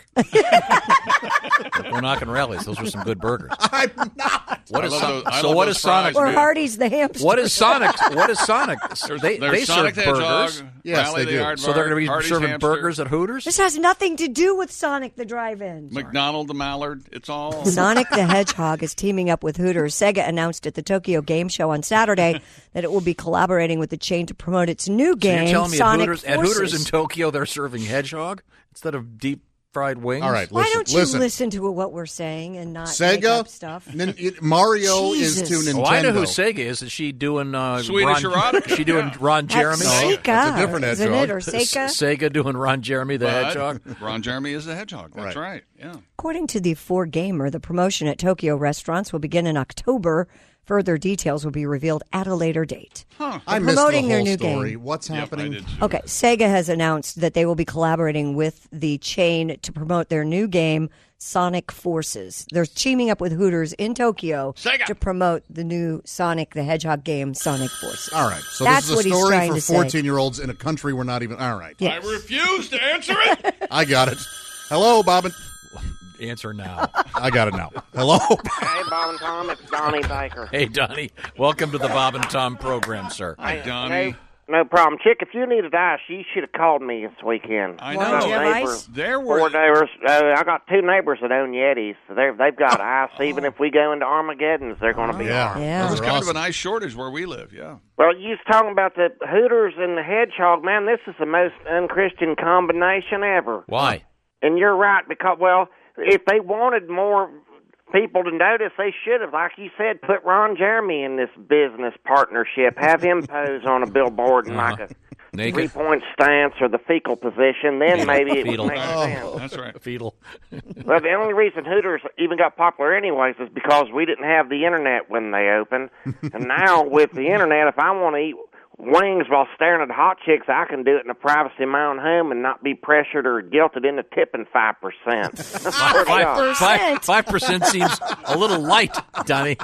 We're knocking rallies. Those were some good burgers. I'm not. What I is love Son- those- I so? love What those is Sonic? fries, Or man. Hardy's the hamster. What is Sonic? What is Sonic? They There's they Sonic serve the burgers. Hedgehog, Yes, Rally they the do. Aardvark, So they're going to be Hardy's serving hamster, burgers at Hooters. This has nothing to do with Sonic the Drive-In. McDonald the Mallard. It's all Sonic the Hedgehog is teaming up with Hooters. Sega announced at the Tokyo Game Show on Saturday that it will be collaborating with the chain to promote its new So game, you're telling me at Sonic Hooters, at Forces. Hooters in Tokyo they're serving hedgehog instead of deep fried wings? All right, Why listen, don't you listen. listen to what we're saying and not make Sega, up stuff? Nin- it- Mario is to Jesus. Nintendo. Oh, I know who Sega is. Is she doing uh, Swedish Ron, erotica. Is she doing Ron Jeremy? That's Sega, that's a different isn't it? hedgehog. Or Sega? S- Sega doing Ron Jeremy the But Hedgehog? Ron Jeremy is the hedgehog. That's Right. right. Yeah. According to the four Gamer, the promotion at Tokyo restaurants will begin in October. Further details will be revealed at a later date. Huh. I They're missed the promoting their whole new story. game. What's Yep, I happening? did too. Okay, Sega has announced that they will be collaborating with the chain to promote their new game, Sonic Forces. They're teaming up with Hooters in Tokyo Sega. to promote the new Sonic the Hedgehog game, Sonic Forces. All right, so That's this is what a he's story trying for to say. fourteen-year-olds in a country we're not even. All right, Yes. I refuse to answer it. I got it. Hello, Bob. And, Answer now. I got it now. Hello. Hey, Bob and Tom, it's Donnie Baker. Hey, Donnie. Welcome to the Bob and Tom program, sir. Hi, Donnie. No, no problem. Chick, if you needed ice, you should have called me this weekend. I Why, know. do you have Neighbor- ice? There Four were neighbors. Uh, I got two neighbors that own Yetis. So they're, they've got ice. Even if we go into Armageddon's, they're going to be Yeah. armed. Yeah. there's Those are kind awesome. of an ice shortage where we live. Yeah. Well, you was talking about the Hooters and the Hedgehog. Man, this is the most unchristian combination ever. Why? And you're right, because, well, if they wanted more people to notice, they should have, like you said, put Ron Jeremy in this business partnership. Have him pose on a billboard in like a Naked? three-point stance or the fecal position. Then maybe it Fetal. would make Oh, sense. that's right. Fetal. Well, the only reason Hooters even got popular anyways is because we didn't have the internet when they opened. And now with the internet, if I want to eat wings while staring at hot chicks, I can do it in the privacy of my own home and not be pressured or guilted into tipping five percent. Five, five, five, five percent seems a little light, Donnie.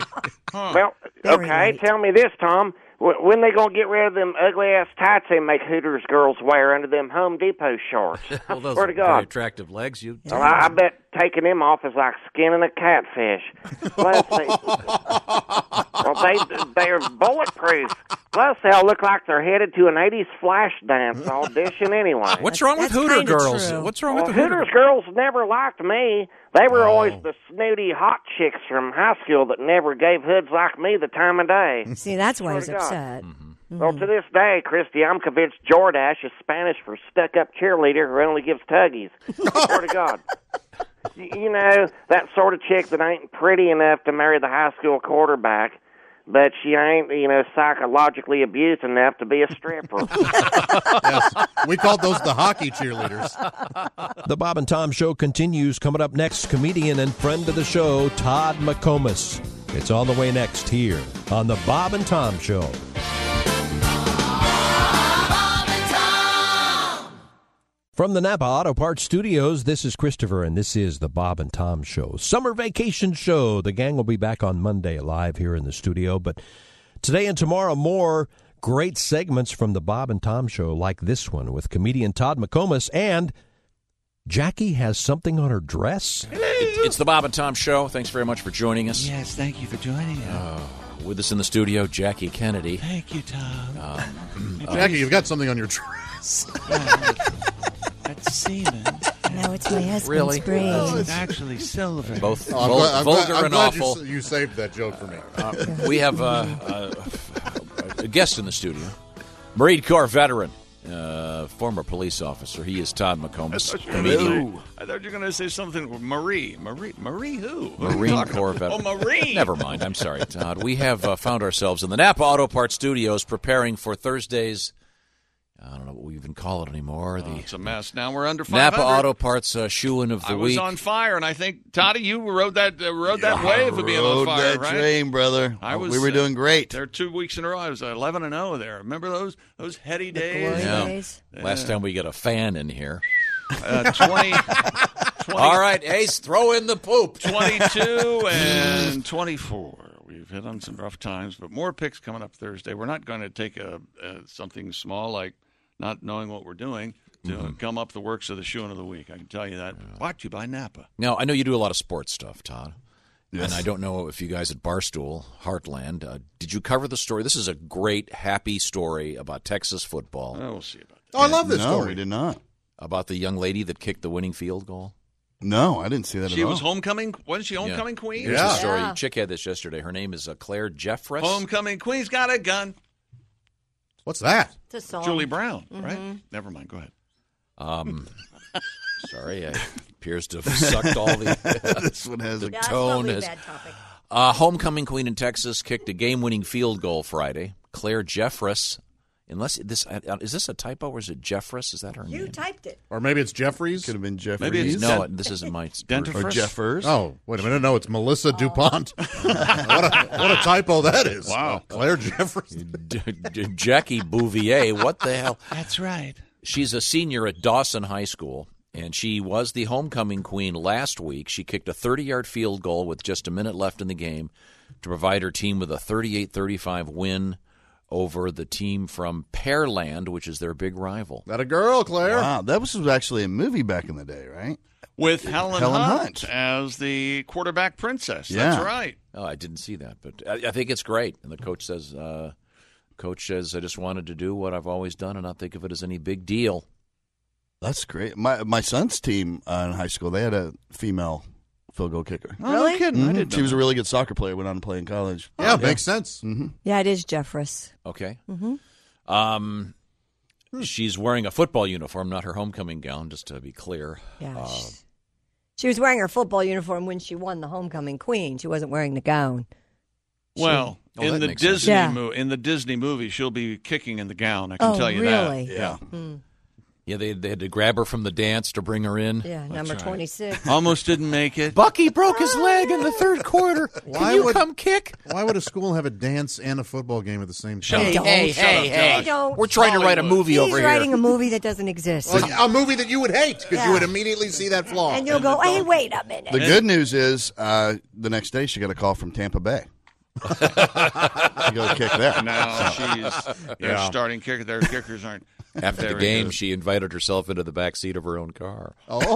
Well, Very okay, light. tell me this, Tom. Wh- When they gonna get rid of them ugly-ass tights they make Hooters girls wear under them Home Depot shorts? Well, those Swear are to very God. attractive legs. You. Well, I, I bet taking them off is like skinning a catfish. Plus, they, well, they they're bulletproof. Plus, they'll look like they're headed to an eighties flash dance audition anyway. What's wrong with That's Hooter kinda girls? true. What's wrong Well, with the Hooter? Hooters girls never liked me. They were always the snooty hot chicks from high school that never gave hoods like me the time of day. See, that's why he's Swear to God. upset. Well, to this day, Christy, I'm convinced Jordache is Spanish for stuck-up cheerleader who only gives tuggies. Swear to God. You, you know, that sort of chick that ain't pretty enough to marry the high school quarterback, but she ain't, you know, psychologically abused enough to be a stripper. Yes. We called those the hockey cheerleaders. The Bob and Tom Show continues. Coming up next, comedian and friend of the show, Todd McComas. It's on the way next here on the Bob and Tom Show. From the Napa Auto Parts Studios, this is Christopher, and this is the Bob and Tom Show. Summer vacation show. The gang will be back on Monday live here in the studio, but today and tomorrow, more great segments from the Bob and Tom Show, like this one with comedian Todd McComas, and Jackie has something on her dress. It, it's the Bob and Tom Show. Thanks very much for joining us. Yes, thank you for joining us. with us in the studio, Jackie Kennedy. Thank you, Tom. Um, Jackie, you've got something on your dress. That's semen. No, it's my husband's Really? braid. Oh, it's actually silver. Both Oh, I'm vul- glad, I'm vulgar glad, I'm and glad awful. You, you saved that joke for me. Uh, we have uh, uh, a guest in the studio, Marine Corps veteran, uh, former police officer. He is Todd McComas. I thought you were gonna say- I thought you were going to say something with Marie. Marie, Marie who? Who are you Marine talking Corps about? veteran. Oh, Marine. Never mind. I'm sorry, Todd. We have uh, found ourselves in the Napa Auto Parts Studios preparing for Thursday's, I don't know what we even call it anymore. Oh, the it's a mess. Now we're under five hundred. Napa Auto Parts uh, shoe-in of the I was week. on fire, and I think, Toddy, you rode that uh, rode that Yeah, wave of being on rode fire, that right? train, brother. I was. We were doing great. Uh, there two weeks in a row. I was eleven and zero there. Remember those those heady days? Yeah. Last time we got a fan in here. Uh, twenty, twenty All right, Ace, throw in the poop. twenty-two and twenty-four. We've hit on some rough times, but more picks coming up Thursday. We're not going to take a, a something small like not knowing what we're doing to Mm-hmm. come up the works of the shoe of the week. I can tell you that. Brought to you by Napa. Now, I know you do a lot of sports stuff, Todd. Yes. And I don't know if you guys at Barstool, Heartland, uh, did you cover the story? This is a great, happy story about Texas football. Oh, we'll see about that. Oh, I love this no, story. we did not. About the young lady that kicked the winning field goal? No, I didn't see that She at all. was homecoming. Wasn't she homecoming Yeah. queen? Here's Yeah. the story. Yeah. Chick had this yesterday. Her name is uh, Claire Jeffress. Homecoming queen's got a gun. What's that? It's a song. Julie Brown, Mhm. right? Never mind. Go ahead. Um, sorry, I appears to have sucked all the, This one has the a Yeah, it's tone. probably a As, bad topic. uh, homecoming queen in Texas kicked a game-winning field goal Friday. Claire Jeffress. Unless this uh, is this a typo or is it Jeffress? Is that her You name? typed it. Or maybe it's Jeffries? Could have been Jeffries. Maybe it's No, Den- this isn't my. Dentifrice? or Jeffers. Oh, wait a minute. No, it's Melissa DuPont. what, a, what a typo that is. Wow. Claire Jeffries. D- D- Jackie Bouvier. What the hell? That's right. She's a senior at Dawson High School, and she was the homecoming queen last week. She kicked a thirty-yard field goal with just a minute left in the game to provide her team with a thirty-eight thirty-five win over the team from Pearland, which is their big rival. That a girl, Claire. Wow, that was actually a movie back in the day, right? With Helen, Helen Hunt, Hunt. as the quarterback princess. Yeah. That's right. Oh, I didn't see that, but I, I think it's great. And the coach says, uh, "Coach says I just wanted to do what I've always done and not think of it as any big deal." That's great. My my son's team uh, in high school, they had a female field goal kicker. Oh, Really? no kidding. I Mhm. didn't She know was a that. really good soccer player. Went on to play in college. Yeah, it makes sense. Mm-hmm. Yeah, it is Jeffress. Okay. Mm-hmm. Um, she's wearing a football uniform, not her homecoming gown, just to be clear. Yeah. Uh, she- she was wearing her football uniform when she won the homecoming queen. She wasn't wearing the gown. Well, Oh, in that the makes sense. Disney Yeah. mo- in the Disney movie, she'll be kicking in the gown. I can Oh, tell you really? that. Yeah. Hmm. yeah, they they had to grab her from the dance to bring her in. Yeah, number right. twenty-six. Almost didn't make it. Bucky broke his leg in the third quarter. Why Can you would- come kick? Why would a school have a dance and a football game at the same time? Shut They up. don't. hey, Shut hey, up, hey. Josh. Don't. We're trying to write a Hollywood. movie He's over here. writing a movie that doesn't exist. Like, a movie that you would hate because Yeah. you would immediately see that flaw. And you'll go, hey, wait a minute. The good news is uh, the next day she got a call from Tampa Bay. She go kick there. Now she's they're Yeah. starting kicker. Their kickers aren't. After the very game, good. she invited herself into the back seat of her own car.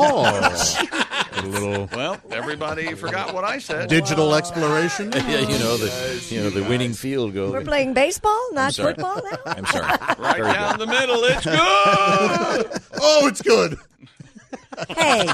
Oh, a little Well, everybody forgot what I said. digital exploration. yeah, you know the you know the winning field goal. We're playing baseball, not sorry. football now? I'm sorry. Right Very down good. the middle. It's good. Oh, it's good. Hey,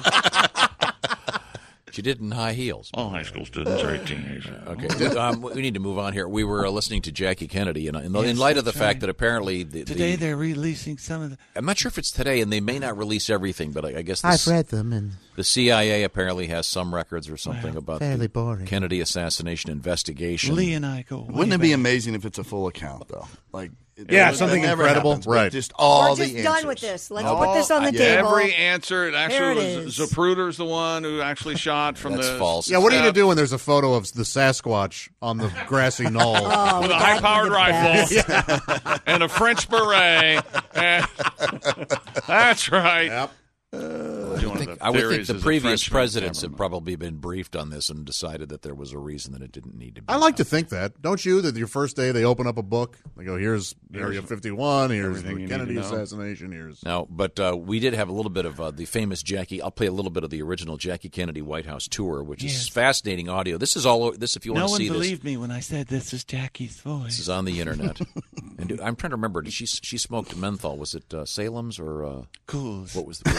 She did in high heels. All high school students are teenagers. Okay, um, we need to move on here. We were uh, listening to Jackie Kennedy, and in, in light of the that's fact right. that apparently the, Today the, they're releasing some of the. I'm not sure if it's today, and they may not release everything, but I, I guess the, I've read them and the C I A apparently has some records or something about fairly the boring. Kennedy assassination investigation. Lee and I go. way Wouldn't it be back. amazing if it's a full account though? Like it- Yeah, it something never incredible. happens, but Right. Just all we're just the done answers. with this. Let's No, put this on the yeah. table. Every answer. It Here actually it was is. Zapruder's the one who actually shot from That's the. false. Yeah, what are you step going to do when there's a photo of the Sasquatch on the grassy knoll? Oh, With a that'd be high-powered the rifle best. and a French beret. And- that's right. Yep. Doing I think, the I would think theories the as a previous freshman presidents have cameraman. probably been briefed on this and decided that there was a reason that it didn't need to be. I like to think that, don't you? That your first day they open up a book. They go, "Here's Area Here's fifty-one. Here's everything the you Kennedy need to know." assassination. Here's No, but uh, we did have a little bit of uh, the famous Jackie. I'll play a little bit of the original Jackie Kennedy White House tour, which Yes. is fascinating audio. This is all. This, if you want No to one see this, believed me when I said this is Jackie's voice. this is on the internet. And dude, I'm trying to remember. Did she she smoked menthol? Was it uh, Salem's or uh, Cools? What was the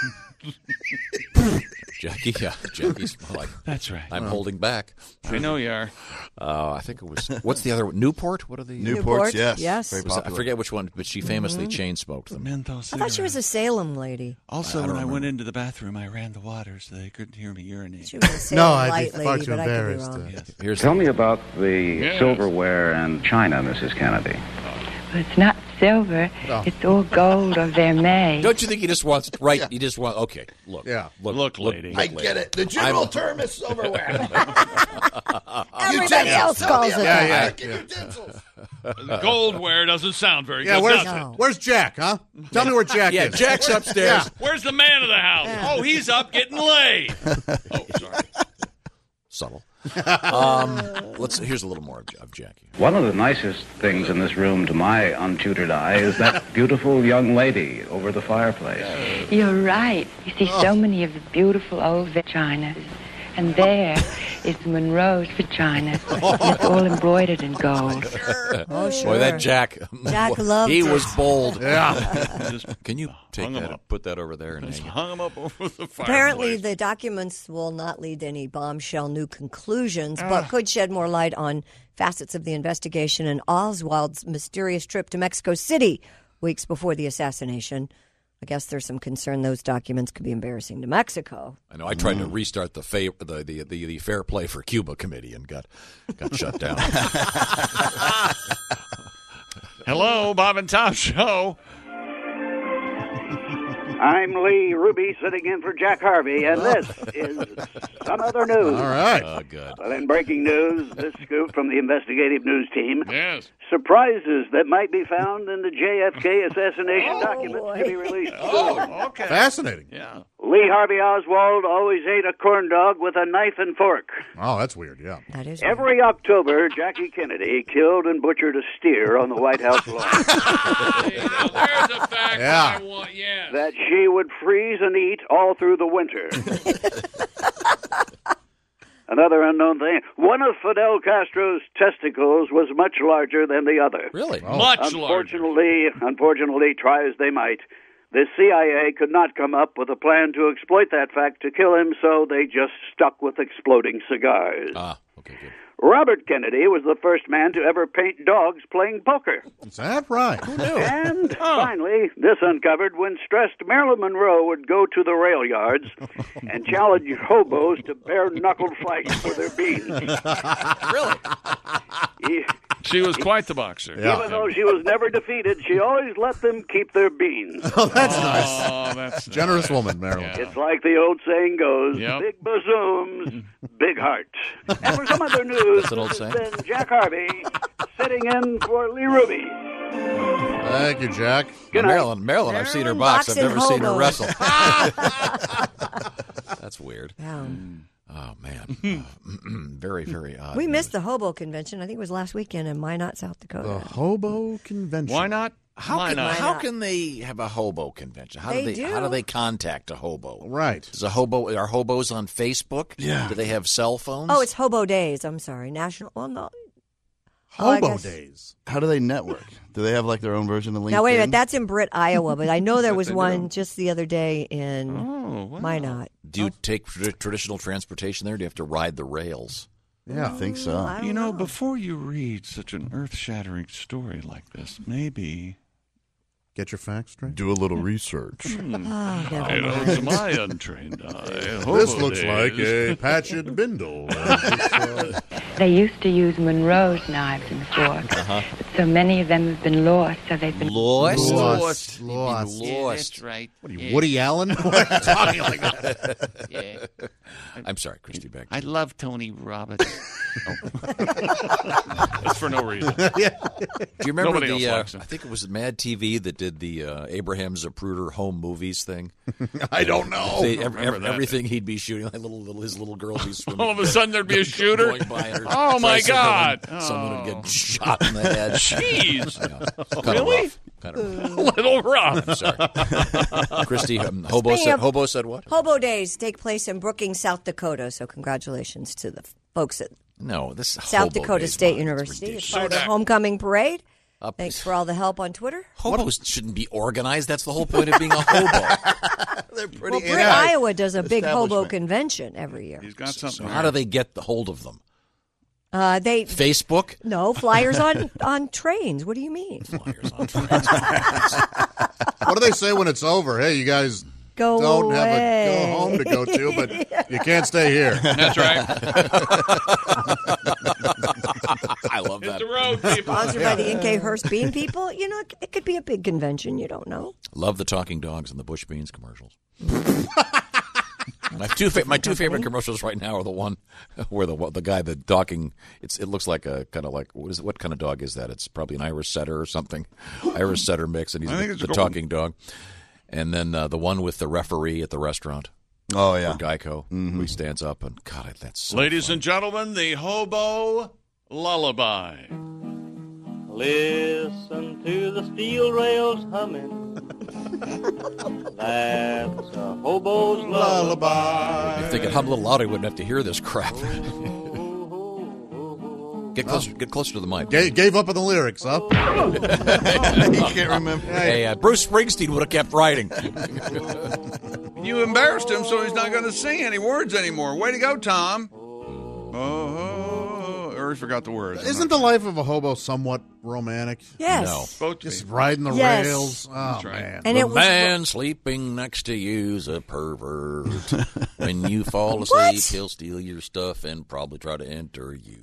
Jackie? Yeah, Jackie's like. That's right. I'm Well, holding back. I know you are. Uh, I think it was. What's the other one? Newport? What are the Newports, Newport, yes. yes. Very Was that- I popular. forget which one, but she famously Mhm. chain smoked them. Menthol I thought she was a Salem lady. Also, I don't when I went remember. into the bathroom, I ran the water so they couldn't hear me urinate. She was a Salem No, I'd be light far lady, too but I could be embarrassed, wrong. Yes. Here's Tell me about the Yes. silverware and china, Missus Kennedy. It's not silver. Oh. It's all gold or they're made. Don't you think he just wants right? He just wants. Okay, look. Yeah. Look, Look, lady. I get it. The general I'm- term is silverware. Everybody else calls it Yeah, that. yeah. Goldware doesn't sound very Yeah, good, where's does it? No. where's Jack? Huh? Tell me where Jack Yeah, is. Jack's upstairs. Where's the man of the house? Oh, he's up getting laid. Oh, sorry. Subtle. Um, let's. Here's a little more of, of Jackie. One of the nicest things in this room, to my untutored eye, is that beautiful young lady over the fireplace. You're right. You see so many of the beautiful old vaginas. And there is Monroe's vagina. It's all embroidered in gold. Oh, sure. Boy, that Jack. Jack loved He it. was bold. Yeah. Just Can you take hung him that? up. And put that over there and just hang it. hung him up over the fireplace. Apparently, the documents will not lead to any bombshell new conclusions, Ah. but could shed more light on facets of the investigation and Oswald's mysterious trip to Mexico City weeks before the assassination. I guess there's some concern those documents could be embarrassing to Mexico. I know. I tried to restart the, fa- the, the the the Fair Play for Cuba committee and got got shut down. Hello, Bob and Tom Show. I'm Lee Ruby sitting in for Jack Harvey, and this is some other news. All right. Oh, good. Well, in breaking news, this scoop from the investigative news team. Yes. Surprises that might be found in the J F K assassination Oh, documents boy. to be released soon. Oh, okay. Fascinating. Yeah. Lee Harvey Oswald always ate a corn dog with a knife and fork. Oh, that's weird. Yeah. That is Every October, Jackie Kennedy killed and butchered a steer on the White House lawn Hey, now there's a fact Yeah. I want. Yes. that she would freeze and eat all through the winter. Another unknown thing. One of Fidel Castro's testicles was much larger than the other. Really? Much larger. Unfortunately, unfortunately, try as they might, the C I A could not come up with a plan to exploit that fact to kill him, so they just stuck with exploding cigars. Ah, okay, good. Robert Kennedy was the first man to ever paint dogs playing poker. Is that right? Who knew? And finally, this uncovered when stressed Marilyn Monroe would go to the rail yards and challenge hobos to bare-knuckled fights for their beans. Really? He, She was quite the boxer. Even though she was never defeated, she always let them keep their beans. Oh, that's Oh, nice. that's Generous woman, Marilyn. Yeah. It's like the old saying goes, Yep. big bosoms, big hearts. And for some other news, That's an old this has saying. been Jack Harvey sitting in for Lee Ruby. Thank you, Jack. Good night. Marilyn, Marilyn, I've seen her Marilyn box. I've boxing never seen her hobo. wrestle. That's weird. Yeah. Oh man, uh, very very odd. We news. missed the hobo convention. I think it was last weekend in Minot, South Dakota. The hobo convention. Why not? How Why can not? how can they have a hobo convention? How They do they do. how do they contact a hobo? Right. Is a hobo are hobos on Facebook? Yeah. Do they have cell phones? Oh, it's Hobo Days. I'm sorry. National. Well, no. Oh, I Hobo guess- days. How do they network? Do they have like their own version of LinkedIn? Now, wait a minute. That's in Britt, Iowa, but I know there was They do. one just the other day in Oh, wow. Minot. Do you take tra- traditional transportation there? Do you have to ride the rails? Yeah, I think so. I don't You know, know. before you read such an earth-shattering story like this, maybe Get your facts straight. Do a little research. Oh, never you know, mind. to my untrained eye, This hobo looks like days. a patched bindle. They used to use Monroe's knives and forks, Uh-huh. but so many of them have been lost, so they've been Lost? Lost. You mean Lost. Yeah, lost. that's right. What are you, Yeah. Woody Allen? Why are you talking like that? Yeah. I'm sorry, Christy Beck. I love Tony Robbins. Oh. That's for no reason. Do you remember Nobody else the? Uh, likes him. I think it was Mad T V that did did the uh, Abraham Zapruder home movies thing? I don't know. They, I every, remember every, that. everything he'd be shooting, like little, little his little girl be swimming. All of a sudden there'd be a shooter? Going by on her Oh, my tricycle, God. and Someone would Oh. get shot in the head. Jeez. Kind of Really? rough. Kind of rough. A little rough. I'm sorry. Christy, um, Hobo Speaking said, of- Hobo said what? Hobo Days take place in Brookings, South Dakota. So congratulations to the folks at No, this South Hobo Dakota Days, State Mom, University. it's It's part of their ridiculous. homecoming parade. Up- Thanks for all the help on Twitter. Hobos shouldn't be organized. That's the whole point of being a hobo. They're pretty. Well, Britt, in- Iowa does a big hobo establishment. convention every year. He's got something. So how do they get the hold of them? Uh, they Facebook? no flyers on on trains. What do you mean? Flyers on What do they say when it's over? Hey, you guys Go don't have a away. go home to go to, but you can't stay here. That's right. I love Hit that. the road, people. Sponsored by the N K Hurst Bean people. You know, it could be a big convention. You don't know. Love the talking dogs and the Bush Beans commercials. my two fa- my two favorite commercials right now are the one where the the guy the talking. It's it looks like a kind of like what is what kind of dog is that? It's probably an Irish Setter or something, Irish Setter mix, and he's I think the, it's the golden. talking dog. And then uh, the one with the referee at the restaurant. Oh yeah, for Geico. Mm-hmm. He stands up and God, that's so Ladies funny. and gentlemen, the Hobo Lullaby. Listen to the steel rails humming. That's a hobo's lullaby. If they could hum a little louder, we wouldn't have to hear this crap. Get closer, get closer to the mic. Gave, gave up on the lyrics, huh? You can't remember. Hey, uh, Bruce Springsteen would have kept writing. You embarrassed him, so he's not going to sing any words anymore. Way to go, Tom. Oh, or he forgot the words. I'm Isn't not the life of a hobo somewhat romantic? Yes. No. supposed to Just be. riding the Yes. rails. Oh, That's right. man. And the it was man sleeping next to you's a pervert. When you fall asleep, What? he'll steal your stuff and probably try to enter you.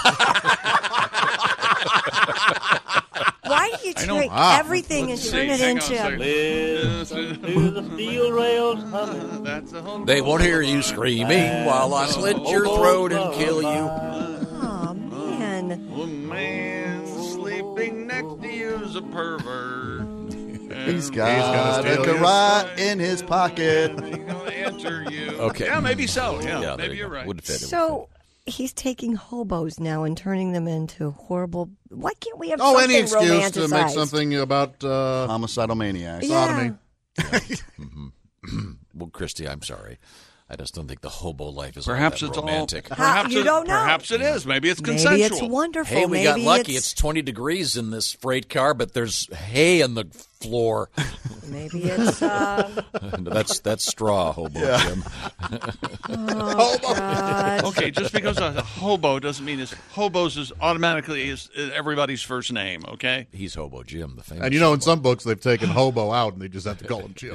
why do you I don't- take Ah. everything and Let's turn see. it Hang on a into? second. Listen to the steel rails humming. That's a Hobo They won't hear you Lullaby. screaming while I slit your throat and kill you. Oh man! The man sleeping next to you's a pervert. He's And got steal a your garage in his pocket. He's going to enter you. Okay. Yeah, maybe so. Yeah, Yeah, there maybe you you're go. right. Would fit. It would So he's taking hobos now and turning them into horrible. Why can't we have Oh, something any excuse to make romanticized? something about uh, Homicidal maniacs. Yeah. sodomy. Well, Christy, I'm sorry. I just don't think the hobo life is Perhaps all that it's romantic. all. How- Perhaps you it, don't know. Perhaps it is. Maybe it's Maybe consensual. it's wonderful. Hey, we Maybe got lucky. It's, It's twenty degrees in this freight car, but there's hay on the floor. maybe it's. Um, that's that's straw, hobo Jim. oh God. Okay, just because a hobo doesn't mean it's hobos is automatically is, is everybody's first name. Okay, He's hobo Jim, the famous. And you know, in hobo. some books, they've taken hobo out and they just have to call him Jim.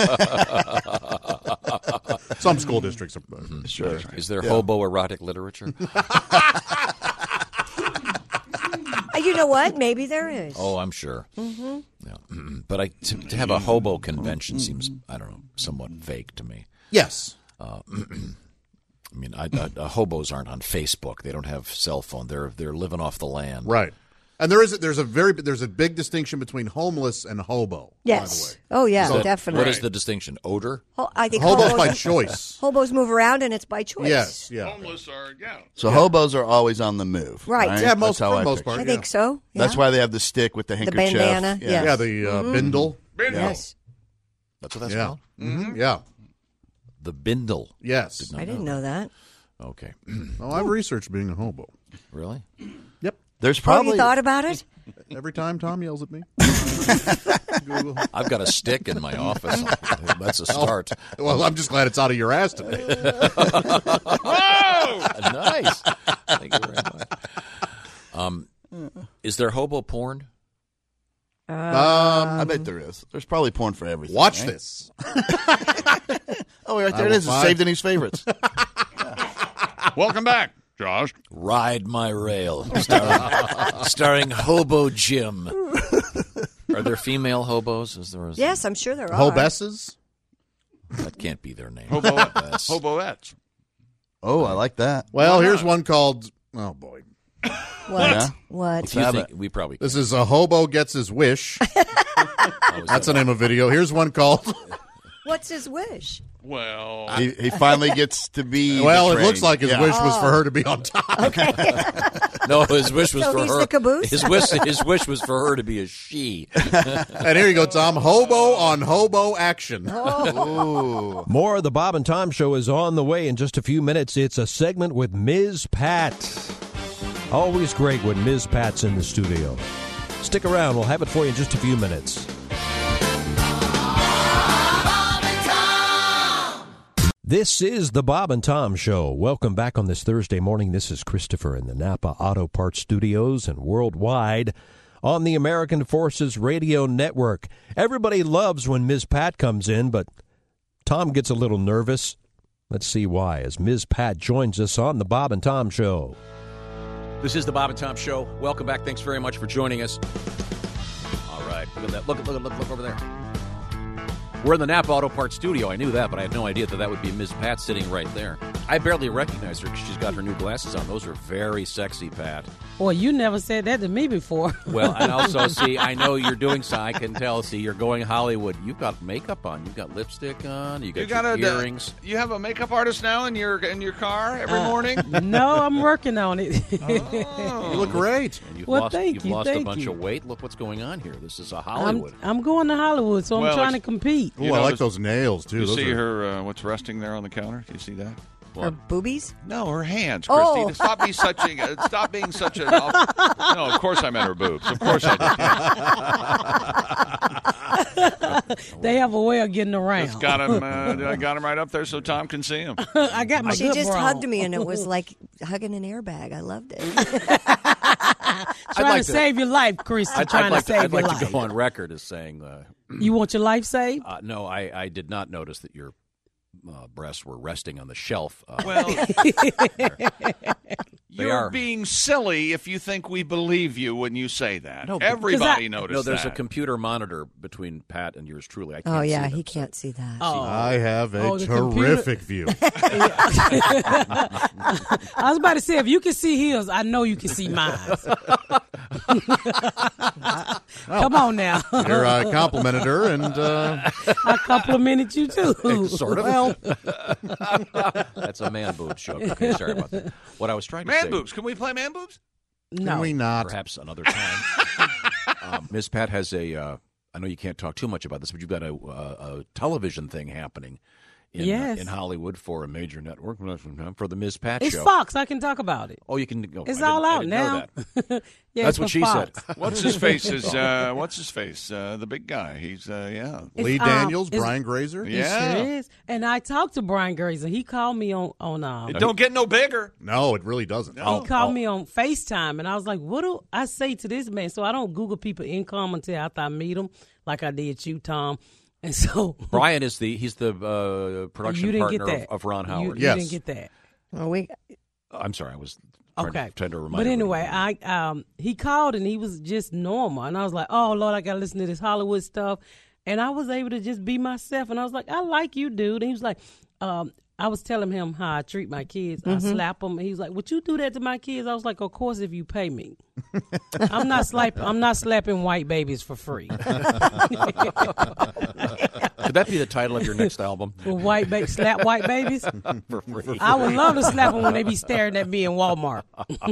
Some school districts are. Sure. Is there hobo erotic literature? Uh, You know what? Maybe there is. Oh, I'm sure. Mm-hmm. Yeah. But I, to, to have a hobo convention seems, I don't know, somewhat vague to me. Yes. Uh, I mean, I, I, uh, hobos aren't on Facebook. They don't have cell phone. They're they're living off the land. Right. And there is a, there's a very there's a big distinction between homeless and hobo. Yes. Oh yeah, So definitely. What is the distinction? Odor? Ho- I think Hobos hobos by choice. Hobos move around and it's by choice. Yes. Yeah. homeless are yeah. So hobos are always on the move. Right. right? Yeah, That's most- how for I the most picture part. I it. think so. Yeah. That's why they have the stick with the the handkerchief. bandana. Yeah. Yes. Yeah. The uh, Mhm. bindle. Bindle. Yes. That's what that's Yeah. called? Mm-hmm. Yeah. The bindle. Yes. Did not I didn't know know that. that. Okay. Oh, I've researched being a hobo. Really? Yep. There's Oh, probably you thought about it? Every time Tom yells at me. Google. I've got a stick in my office. That's a start. Well, I'm just glad it's out of your ass today. Oh! Nice. Thank you very much. Um, is there hobo porn? Um, I bet there is. There's probably porn for everything. Watch right? this. Oh, right there I it will is. It's find- saved in his favorites. Welcome back, Josh. Ride My Rail, starring, starring Hobo Jim. Are there female hobos? Is there? A, Yes, I'm sure there are. Hobesses? That can't be their name. Hobo Yes. hoboettes. Oh, I like that. Well, Why here's not? one called. Oh boy. What? Yeah. What? If you think, we probably This is a hobo gets his wish. That's the name of a video. Here's one called. What's his wish? Well, he, he finally gets to be. Well, the it train. looks like his Yeah. wish was Oh. for her to be on top. Okay. No, his wish was So for he's her. the caboose? His wish, his wish was for her to be a she. And here you go, Tom. Hobo on hobo action. Oh. More of the Bob and Tom Show is on the way in just a few minutes. It's a segment with Miz Pat. Always great when Miz Pat's in the studio. Stick around. We'll have it for you in just a few minutes. This is the Bob and Tom Show. Welcome back on this Thursday morning. This is Christopher in the Napa Auto Parts Studios and worldwide on the American Forces Radio Network. Everybody loves when Miz Pat comes in, but Tom gets a little nervous. Let's see why as Miz Pat joins us on the Bob and Tom Show. This is the Bob and Tom Show. Welcome back. Thanks very much for joining us. All right. Look at that. Look, look, look, look over there. We're in the Napa Auto Parts studio. I knew that, but I had no idea that that would be Miz Pat sitting right there. I barely recognize her because she's got her new glasses on. Those are very sexy, Pat. Boy, you never said that to me before. Well, and also, see, I know you're doing so. I can tell. See, you're going Hollywood. You've got makeup on. You've got lipstick on. You got, You got your a, earrings. You have a makeup artist now in your in your car every Uh, morning? No, I'm working on it. Oh. You look great. And you've Well, lost, thank you've you, lost a thank bunch you. of weight. Look what's going on here. This is a I'm, Hollywood. I'm going to Hollywood, so I'm Well, trying to it's- compete. Ooh, I like those nails, too. Do you Those see are- her, uh, what's resting there on the counter? Do you see that? Her boobies? No, her hands, Christy. Oh. Stop being such a, uh, stop being such a. Uh, no, of course I meant her boobs. Of course I did. They have a way of getting around. Just got him. Uh, I got him right up there so Tom can see him. I got my She good just bra hugged on. me, and it was like hugging an airbag. I loved it. trying like to to- save your life, Christy. I'd, trying I'd like to to, save I'd your like life. to go on record as saying, uh, You want your life saved? uh, no, I, I did not notice that your uh, breasts were resting on the shelf. Uh, Well, They you're are. being silly if you think we believe you when you say that. No, Everybody I, noticed No, there's that. a computer monitor between Pat and yours truly. I can't Oh, yeah, see them, he can't see that. Oh. I have a Oh, the terrific computer- view. I was about to say, if you can see his, I know you can see mine. Come on now. You're uh, complimented her, and uh, I complimented you too. Sort of. Well, That's a man boobs joke. Okay, sorry about that. What I was trying to Man say. boobs. Can we play man boobs? can no. we not? Perhaps another time. um, Miz Pat has a. Uh, I know you can't talk too much about this, but you've got a, a, a television thing happening in, Yes. uh, in Hollywood for a major network for the Miz Pat It's show. Fox. I can talk about it. Oh, you can go. It's I all didn't- I out didn't now. know that. Yeah, That's it's what for she Fox. said. What's his face is uh, what's his face? Uh, the big guy. He's uh, yeah. It's, Lee um, Daniels, it's- Brian Grazer. It Yeah. sure is. And I talked to Brian Grazer. He called me on on um, It don't get no bigger. No, it really doesn't. No. he called me on FaceTime, and I was like, "What do I say to this man?" So I don't Google people income until after I meet them, like I did you, Tom. And so Brian is the he's the uh, production you didn't partner get of, that. of Ron You, Howard. you Yes. didn't get that. Well, we I'm sorry, I was trying, Okay. to, trying to remind. But anyway, everybody. I um he called and he was just normal, and I was like, "Oh Lord, I gotta listen to this Hollywood stuff," and I was able to just be myself, and I was like, "I like you, dude." And he was like, um. I was telling him how I treat my kids. I slap them. And he was like, "Would you do that to my kids?" I was like, "Of course, if you pay me. I'm not slapping. I'm not slapping white babies for free." Could that be the title of your next album? White ba- slap white babies. For free. I would love to slap them when they be staring at me in Walmart.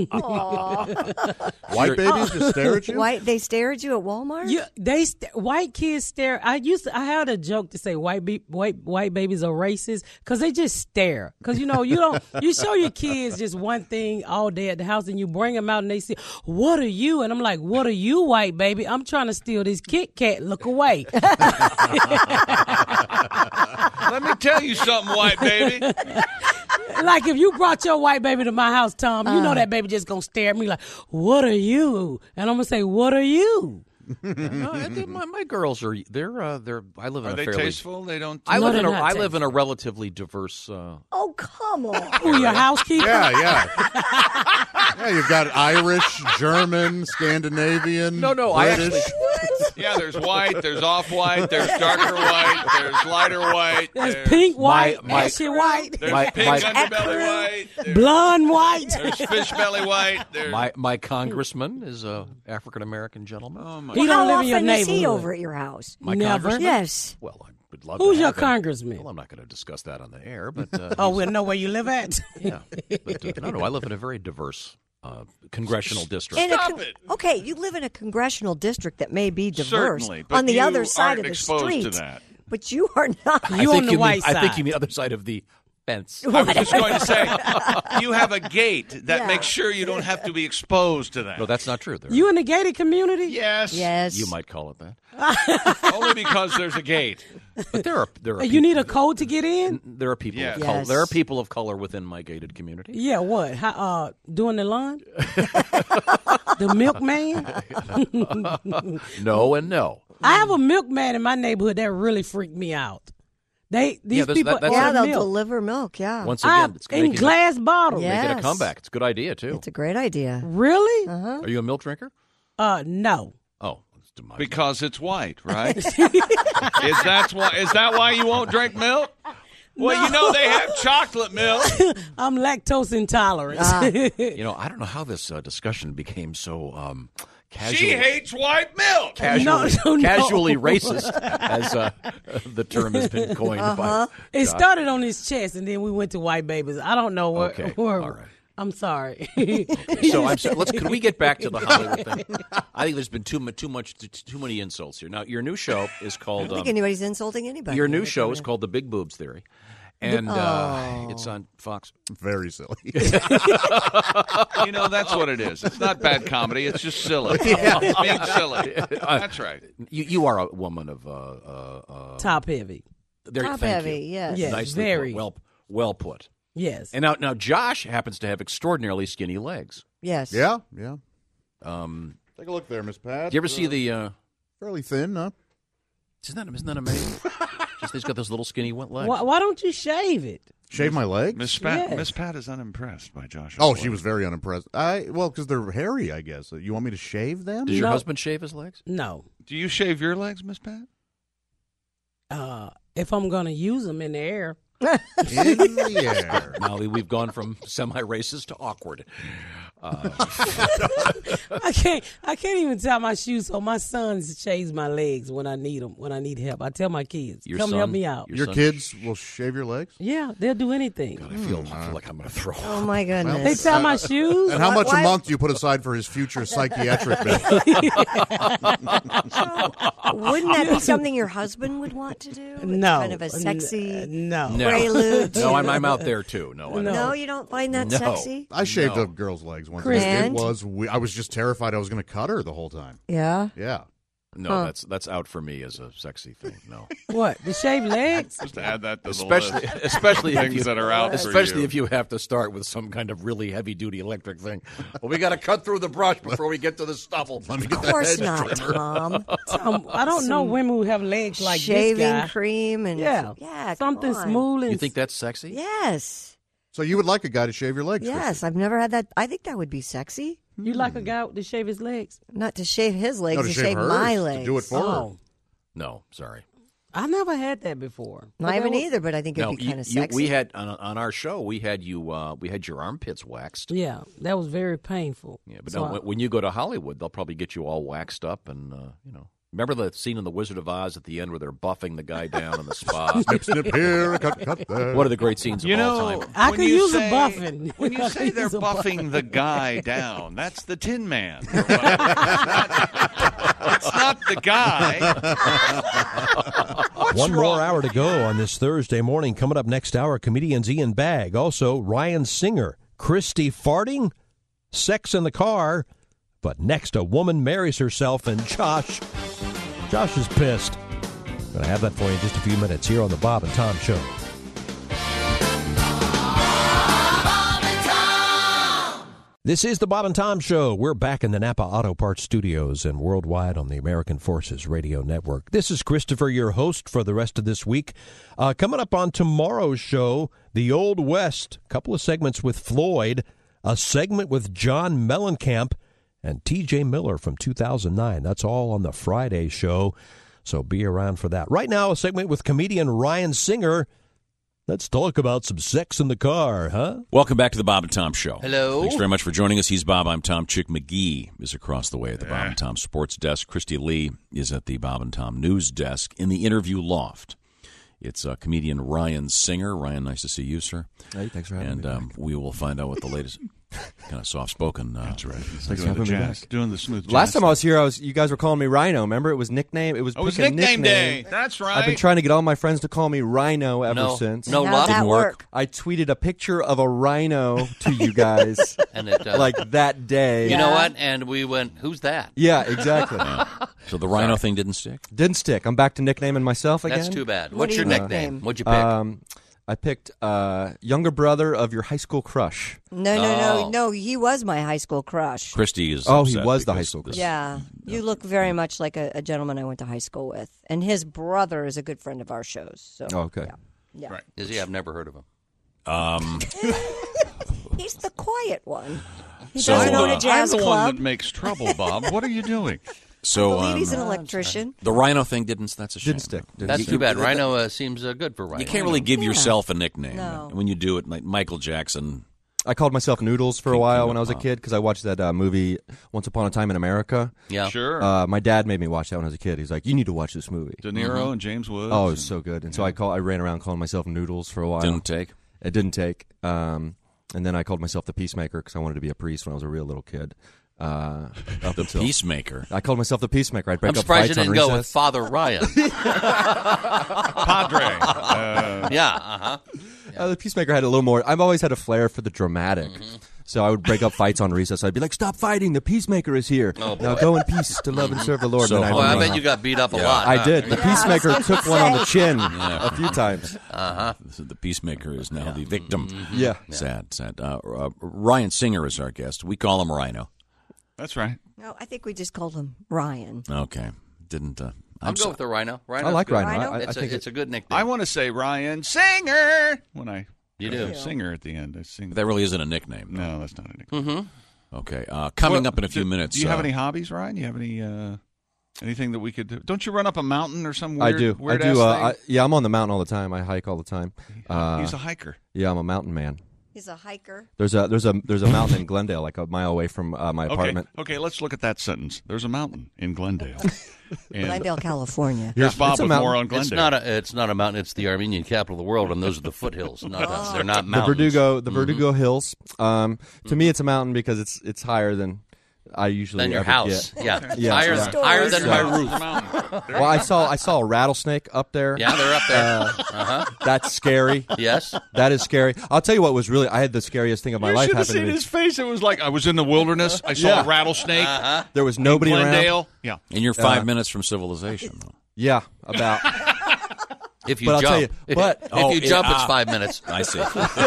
White babies just stare at you? white. They stare at you at Walmart. Yeah, they st- white kids stare. I used to, I had a joke to say white be- white white babies are racist because they just stare. Because you know you don't you show your kids just one thing all day at the house and you bring them out and they say, "What are you?" And I'm like, "What are you, white baby? I'm trying to steal this Kit Kat. Look away." Let me tell you something, white baby. Like if you brought your white baby to my house, Tom, you know that baby just gonna stare at me like, "What are you?" And I'm gonna say, "What are you?" No, I think my, my girls are they're uh, they're. I live in Are a they fairly tasteful? They don't. I No, live in a they're not I live in a relatively diverse. Uh, Oh, come on. Who, your housekeeper? Yeah, yeah. Yeah, you've got Irish, German, Scandinavian, no, no, I British. actually. Yeah, there's white, there's off-white, there's darker white, there's lighter white. There's pink white, my- ashy white, There's My- pink my- underbelly white. There's, blonde white. there's fish belly white. There's, My my congressman is a African American gentleman. oh my He How don't live in your often is he neighborhood. over at your house? My Never. congressman? Yes. Well, I would love Who's to your have him. congressman? Well, I'm not going to discuss that on the air, but uh, Oh, he's- we'll know where you live at. yeah. But, uh, no, no, I live in a very diverse uh, congressional district. In a Stop con- it. Okay, you live in a congressional district that may be diverse Certainly, but on the you other side aren't of the exposed street, to that. but you are not. I You think on the you white mean, I think side. you mean the other side of the fence. I was just going to say, you have a gate that Yeah. makes sure you don't have to be exposed to that. No, that's not true. There, You in the gated community? Yes. Yes. you might call it that. Only because there's a gate. But there are there are You peop- need a code to get in? there are people Yes. of color. Yes. There are people of color within my gated community. Yeah, what? How, uh, doing the lawn? The milkman? No and no. I have a milkman in my neighborhood that really freaked me out. They these Yeah, there's- people that- that's yeah, order they'll milk. deliver milk. Yeah, Once I- again, it's in making glass bottles. Yeah. making a Yes. comeback. It's a good idea too. it's a great idea. Really? Uh-huh. Are you a milk drinker? Uh, no. Oh, it's to my Because it's white, right? is that why? Is that why you won't drink milk? Well, you know they have chocolate milk. I'm lactose intolerant. Ah. You know, I don't know how this uh, discussion became so um, casual. She hates white milk. Casually, No, no, no. casually racist, as uh, the term has been coined Uh-huh. by. It Josh. started on his chest, and then we went to white babies. I don't know where. Okay, where- all right. I'm sorry. So I'm sorry, let's. Can we get back to the Hollywood thing? I think there's been too mu- too much too, too many insults here. Now, your new show is I called. don't think um, anybody's insulting anybody. your new show is called The Big Boobs Theory, and uh, Oh. it's on Fox. Very silly. You know, that's what it is. It's not bad comedy. It's just silly. It's being silly. That's right. You you are a woman of uh, uh, uh, Top heavy. there, Top thank heavy, you. yes. Yes, Nicely very. put. well well put. Yes. And now now Josh happens to have extraordinarily skinny legs. Yes. Yeah, yeah. Um, Take a look there, Miss Pat. do you ever see the? Uh, Fairly thin, huh? isn't that isn't that amazing? Just he's got those little skinny wet legs. Why, why don't you shave it? Shave my legs? Miss Pat, Yes. Miss Pat is unimpressed by Josh. Oh, she was very unimpressed. I well, because they're hairy, I guess. You want me to shave them? Does your No. husband shave his legs? No. Do you shave your legs, Miss Pat? Uh, if I'm going to use them in the air. In the air. Now we've gone from semi-racist to awkward. Uh, I can't. I can't even tie my shoes. So my sons shaves my legs when I need them. When I need help, I tell my kids, Your "Come son- help me out." your Your son- kids will shave your legs? Yeah, they'll do anything. I feel, I feel like I'm going to throw. Oh my goodness. They tie my shoes. And how much Why- a month do you put aside for his future psychiatric bill? Wouldn't that be something your husband would want to do? It's No. kind of a sexy N- no. No, prelude. no, I'm, I'm out there too. No, I No, don't. you don't find that No. sexy? I shaved No. a girl's legs once. Chris. It And? was. we- I was just terrified I was going to cut her the whole time. Yeah. Yeah. No, Huh. that's that's out for me as a sexy thing. No, What? The shaved legs? Just to add that to the especially list. especially if Things you, that are out for especially you. if you have to start with some kind of really heavy duty electric thing. Well, we got to cut through the brush before we get to the stubble. Let me get Of the course hedge not, trimmer. Tom. Um, I don't know women who have legs like Shaving this guy. cream and Yeah, yeah, something come on. smooth and You think that's sexy? Yes, So you would like a guy to shave your legs? yes. I've never had that. I think that would be sexy. You like a guy to shave his legs? Not to shave his legs, No, to to shave shave hers, my to legs. do it for her. Oh, No, sorry. I never had that before. I But haven't that was- either, but I think it'd No, be you, kind of you, sexy. we had on, on our show. We had you. Uh, we had your armpits waxed. Yeah, that was very painful. Yeah, but So no, I- when- when you go to Hollywood, they'll probably get you all waxed up, and uh, you know. Remember the scene in The Wizard of Oz at the end where they're buffing the guy down in the spa? Snip, snip here, cut, cut there. One of the great scenes of You all know, time. I when could you use say, a buffing. When you I say could they're use a buffing the guy down, that's the Tin Man. It's not the guy. What's One wrong? more hour to go on this Thursday morning. Coming up next hour, comedians Ian Bagg. Also, Ryan Singer. Christy farting. Sex in the car. But next, a woman marries herself, and Josh... Josh is pissed. Going to have that for you in just a few minutes here on the Bob and Tom Show. This is the Bob and Tom Show. We're back in the Napa Auto Parts Studios and worldwide on the American Forces Radio Network. This is Christopher, your host for the rest of this week. Uh, coming up on tomorrow's show, The Old West, a couple of segments with Floyd, a segment with John Mellencamp, and T J Miller from two thousand nine. That's all on the Friday show, so be around for that. Right now, a segment with comedian Ryan Singer. Let's talk about some sex in the car, huh? Welcome back to the Bob and Tom Show. Hello. Thanks very much for joining us. He's Bob. I'm Tom. Chick McGee is across the way at the Bob and Tom Sports Desk. Christy Lee is at the Bob and Tom News Desk in the interview loft. It's uh, comedian Ryan Singer. Ryan, nice to see you, sir. Hey, thanks for having and, me. And um, we will find out what the latest... kind of soft-spoken. Uh, That's right. Thanks for having me back. Doing the smooth jazz. Last time I was here, I was you guys were calling me Rhino. Remember, it was nickname. It was, Oh, it was pick a nickname nickname. day. That's right. I've been trying to get all my friends to call me Rhino ever No. since. No How'd luck? that Didn't work? I tweeted a picture of a rhino to you guys, And it, uh, like that day. You know what? And we went, who's that? Yeah, exactly. So the rhino thing didn't stick? Didn't stick. I'm back to nicknaming myself again. That's too bad. What's your nickname? What'd you pick? Um, I picked uh, younger brother of your high school crush. No, no, no, no. He was my high school crush. Christy is Oh, he upset was the because high school this- Yeah, you look very much like a, a gentleman I went to high school with, and his brother is a good friend of our shows. So, Oh, okay. yeah, yeah. Right. Is he? I've never heard of him. Um, He's the quiet one. He So, doesn't own uh, a jazz I'm the club. one that makes trouble, Bob. What are you doing? So I believe um, he's an electrician. the rhino thing didn't. That's a shame. Didn't stick. Didn't That's You- too bad. you- Rhino uh, seems uh, good for Rhino. You can't really give Yeah. yourself a nickname. No. When you do it, like Michael Jackson. I called myself Noodles for a Pink while Peanut when I was a Pop. kid because I watched that uh, movie Once Upon a Time in America. Yeah. Sure. Uh, my dad made me watch that when I was a kid. He's like, "You need to watch this movie." De Niro and James Woods. Oh, it was so good. And so I call I ran around calling myself Noodles for a while. Didn't take. It didn't take. Um, and then I called myself the Peacemaker because I wanted to be a priest when I was a real little kid. Uh, up The until, Peacemaker. I called myself the Peacemaker. I'd break I'm up surprised you fights on didn't go with recess. Father Ryan. Padre. Uh, yeah. Uh-huh. Uh, the Peacemaker had a little more. I've always had a flair for the dramatic. Mm-hmm. So I would break up fights on recess. I'd be like, "Stop fighting! The Peacemaker is here. Oh, now boy. go in peace to love and serve the Lord." So And then Well, I I'd bet run. you got beat up a Yeah. lot. I huh? did. The Yeah, I was Peacemaker gonna took one on the say. chin Yeah. a few times. Uh-huh. So the Peacemaker is now the victim. Yeah. Sad, sad. Uh, uh, Ryan Singer is our guest. We call him Rhino. That's right. No, I think we just called him Ryan. Okay. Didn't. Uh, I'm I'm go so- with the Rhino. Rhino's I like good. Rhino. Rhino? I, I It's, think a, it- it's a good nickname. I want to say Ryan Singer when I You put do. a singer at the end. I sing. That really isn't a nickname. No, that's not a nickname. Mm-hmm. Okay. Uh, coming Well, up in a few do, minutes. Do you have uh, any hobbies, Ryan? Do you have any uh, anything that we could do? Don't you run up a mountain or some I weird, do. I weird do. ass Uh, thing? I, yeah, I'm on the mountain all the time. I hike all the time. Uh, He's a hiker. Yeah, I'm a mountain man. He's a hiker. There's a there's a there's a mountain in Glendale, like a mile away from uh, my Okay. apartment. Okay, let's look at that sentence. There's a mountain in Glendale. And Glendale, California. here's Bob It's a with mountain. more on Glendale. It's not a. It's not a mountain. It's the Armenian capital of the world, and those are the foothills. Not Oh. they're not The mountains. Verdugo the Mhm. Verdugo Hills. Um, to me, it's a mountain because it's it's higher than I usually Than your ever house. get. Yeah. yeah, Higher, yeah. higher than Yeah. my roof. Well, I saw I saw a rattlesnake up there. Yeah, they're up there. Uh, Uh-huh. That's scary. Yes. That is scary. I'll tell you what was really. I had the scariest thing of my You life should have happen to seen me. his face. It was like I was in the wilderness. I saw Yeah. a rattlesnake. Uh-huh. There was nobody in around. Glendale. Yeah. And you're five Uh, minutes from civilization. though. Yeah, about. If you But I'll jump, tell you- but- if Oh, you it- jump, it's ah. five minutes. I see.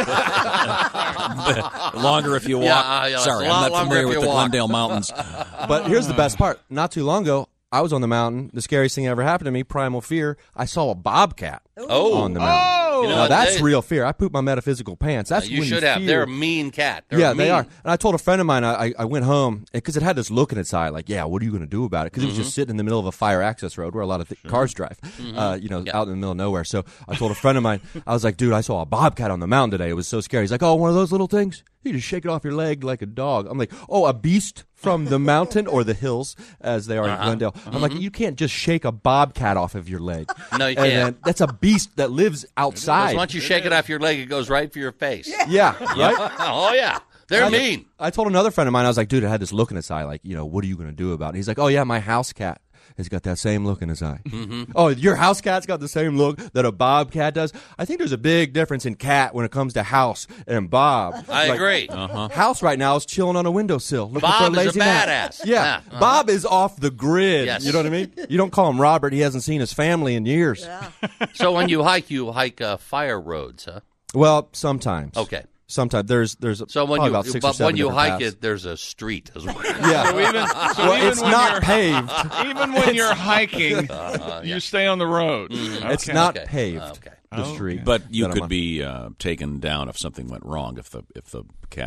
Longer if you walk. Yeah, uh, yeah, Sorry, it's a lot I'm not longer familiar if with you the walk. Glendale Mountains. But here's the best part. Not too long ago, I was on the mountain. The scariest thing that ever happened to me, primal fear. I saw a bobcat Oh. on the mountain. Oh. You know now what, that's they- real fear. I pooped my metaphysical pants. That's you when should you have. fear. They're a mean cat. They're yeah, mean. they are. And I told a friend of mine, I, I went home because it had this look in its eye, like, yeah, what are you going to do about it? Because it was just sitting in the middle of a fire access road where a lot of th- cars drive, uh, you know, out in the middle of nowhere. So I told a friend of mine, I was like, dude, I saw a bobcat on the mountain today. It was so scary. He's like, oh, one of those little things? You just shake it off your leg like a dog. I'm like, oh, a beast from the mountain or the hills, as they are Uh-huh. in Glendale. I'm like, you can't just shake a bobcat off of your leg. No, you And can't. then- that's a beast that lives outside. Because once you shake it off your leg, it goes right for your face. Yeah, right? Oh, yeah. They're I- mean. I told another friend of mine, I was like, dude, it had this look in its eye, like, you know, what are you going to do about it? He's like, oh, yeah, my house cat has got that same look in his eye. Mm-hmm. Oh, your house cat's got the same look that a bobcat does? I think there's a big difference in cat when it comes to house and Bob. I Like, agree. Uh-huh. House right now is chilling on a windowsill looking Bob for a is a lazy nap. badass. Yeah, Yeah, uh-huh. Bob is off the grid. Yes. You know what I mean? You don't call him Robert. He hasn't seen his family in years. So when you hike, you hike uh, fire roads, huh? Well, sometimes. Okay. Sometimes there's there's So when probably you about six or but seven when you different hike paths. it, there's a street as well. Yeah. So even, so Well, even it's when not you're, paved. Even when you're hiking, Uh, yeah. you stay on the road. It's Okay. not Okay. paved. Okay. The Oh, street, But you that I'm could on. be uh, taken down if something went wrong. If the if the cat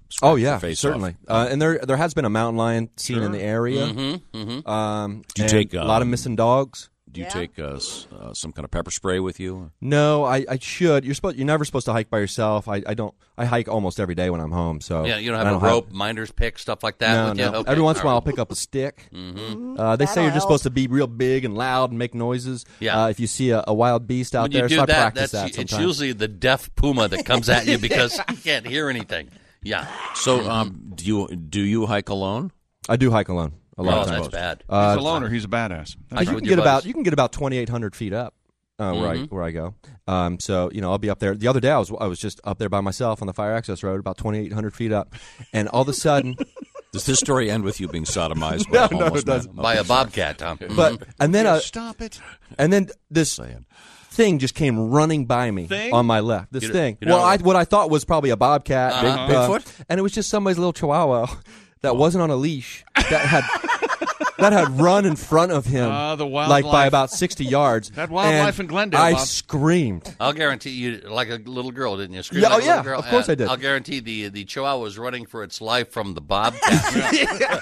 Oh yeah, face certainly. off. Uh, and there there has been a mountain lion seen Sure. in the area. Mm-hmm, mm-hmm. Um, Do you and take a lot of um, missing dogs? Do you take uh, s- uh, some kind of pepper spray with you? No, I, I should. You're supposed. You're never supposed to hike by yourself. I, I don't. I hike almost every day when I'm home. So Yeah, you don't I have a rope, minder's pick, stuff like that No, with no. you? Okay, Every once in a all while, I'll right. pick up a stick. Mhm. Uh, they say That'll you're just help. supposed to be real big and loud and make noises. Yeah. Uh, if you see a, a wild beast out When there, you do so I that, practice that's, that it's sometimes. usually the deaf puma that comes at you because you can't hear anything. Yeah. So, um, do you do you hike alone? I do hike alone a lot Oh, of times. that's bad. Uh, He's a loner. He's a badass. I That's you right. can get about you can get about twenty-eight hundred feet up uh, where I Mhm. where I go. Um, so you know I'll be up there. The other day I was I was just up there by myself on the fire access road, about twenty-eight hundred feet up, and all of a sudden. Does this story end with you being sodomized No, by a no, homeless it doesn't. man? By Okay, a bobcat, Tom. sorry. But and then uh, Stop it. And then this thing just came running by me Thing? on my left. This You- thing. you know- well, I, what I thought was probably a bobcat, Uh-huh. uh, Big- Bigfoot? and it was just somebody's little chihuahua that wasn't on a leash that had that had run in front of him, Ah, the like wildlife. by about sixty yards. That wildlife and in Glendale, I Bob. screamed. I'll guarantee you, like a little girl, didn't you? Scream Yeah, like oh, a little yeah, girl? of course Uh, I did. I'll guarantee the the chihuahua was running for its life from the bobcat.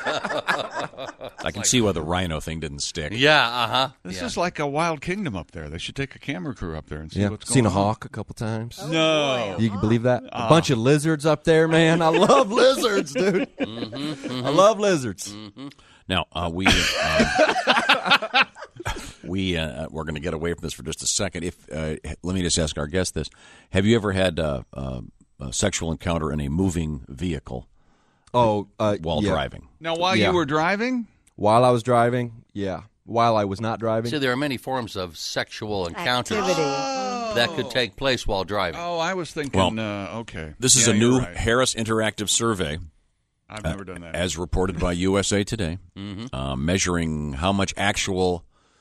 I can see why the rhino thing didn't stick. Yeah, uh huh. This is like a wild kingdom up there. They should take a camera crew up there and see Yeah, what's seen going a on. hawk a couple times. No. You can believe that? A Ah. bunch of lizards up there, man. I love lizards, dude. Mm-hmm, I love lizards. Now uh, we uh, we uh, we're going to get away from this for just a second. If uh, let me just ask our guest this: have you ever had uh, uh, a sexual encounter in a moving vehicle? Oh, uh, while yeah. driving. Now, while Yeah. you were driving? While I was driving, yeah. While I was not driving. See, there are many forms of sexual encounters Activity. that could take place while driving. Oh, I was thinking, Well, uh, okay. This is Yeah, a you're new right. Harris Interactive Survey. I've uh, never done that. As reported by U S A Today, Mhm. uh, measuring how much actual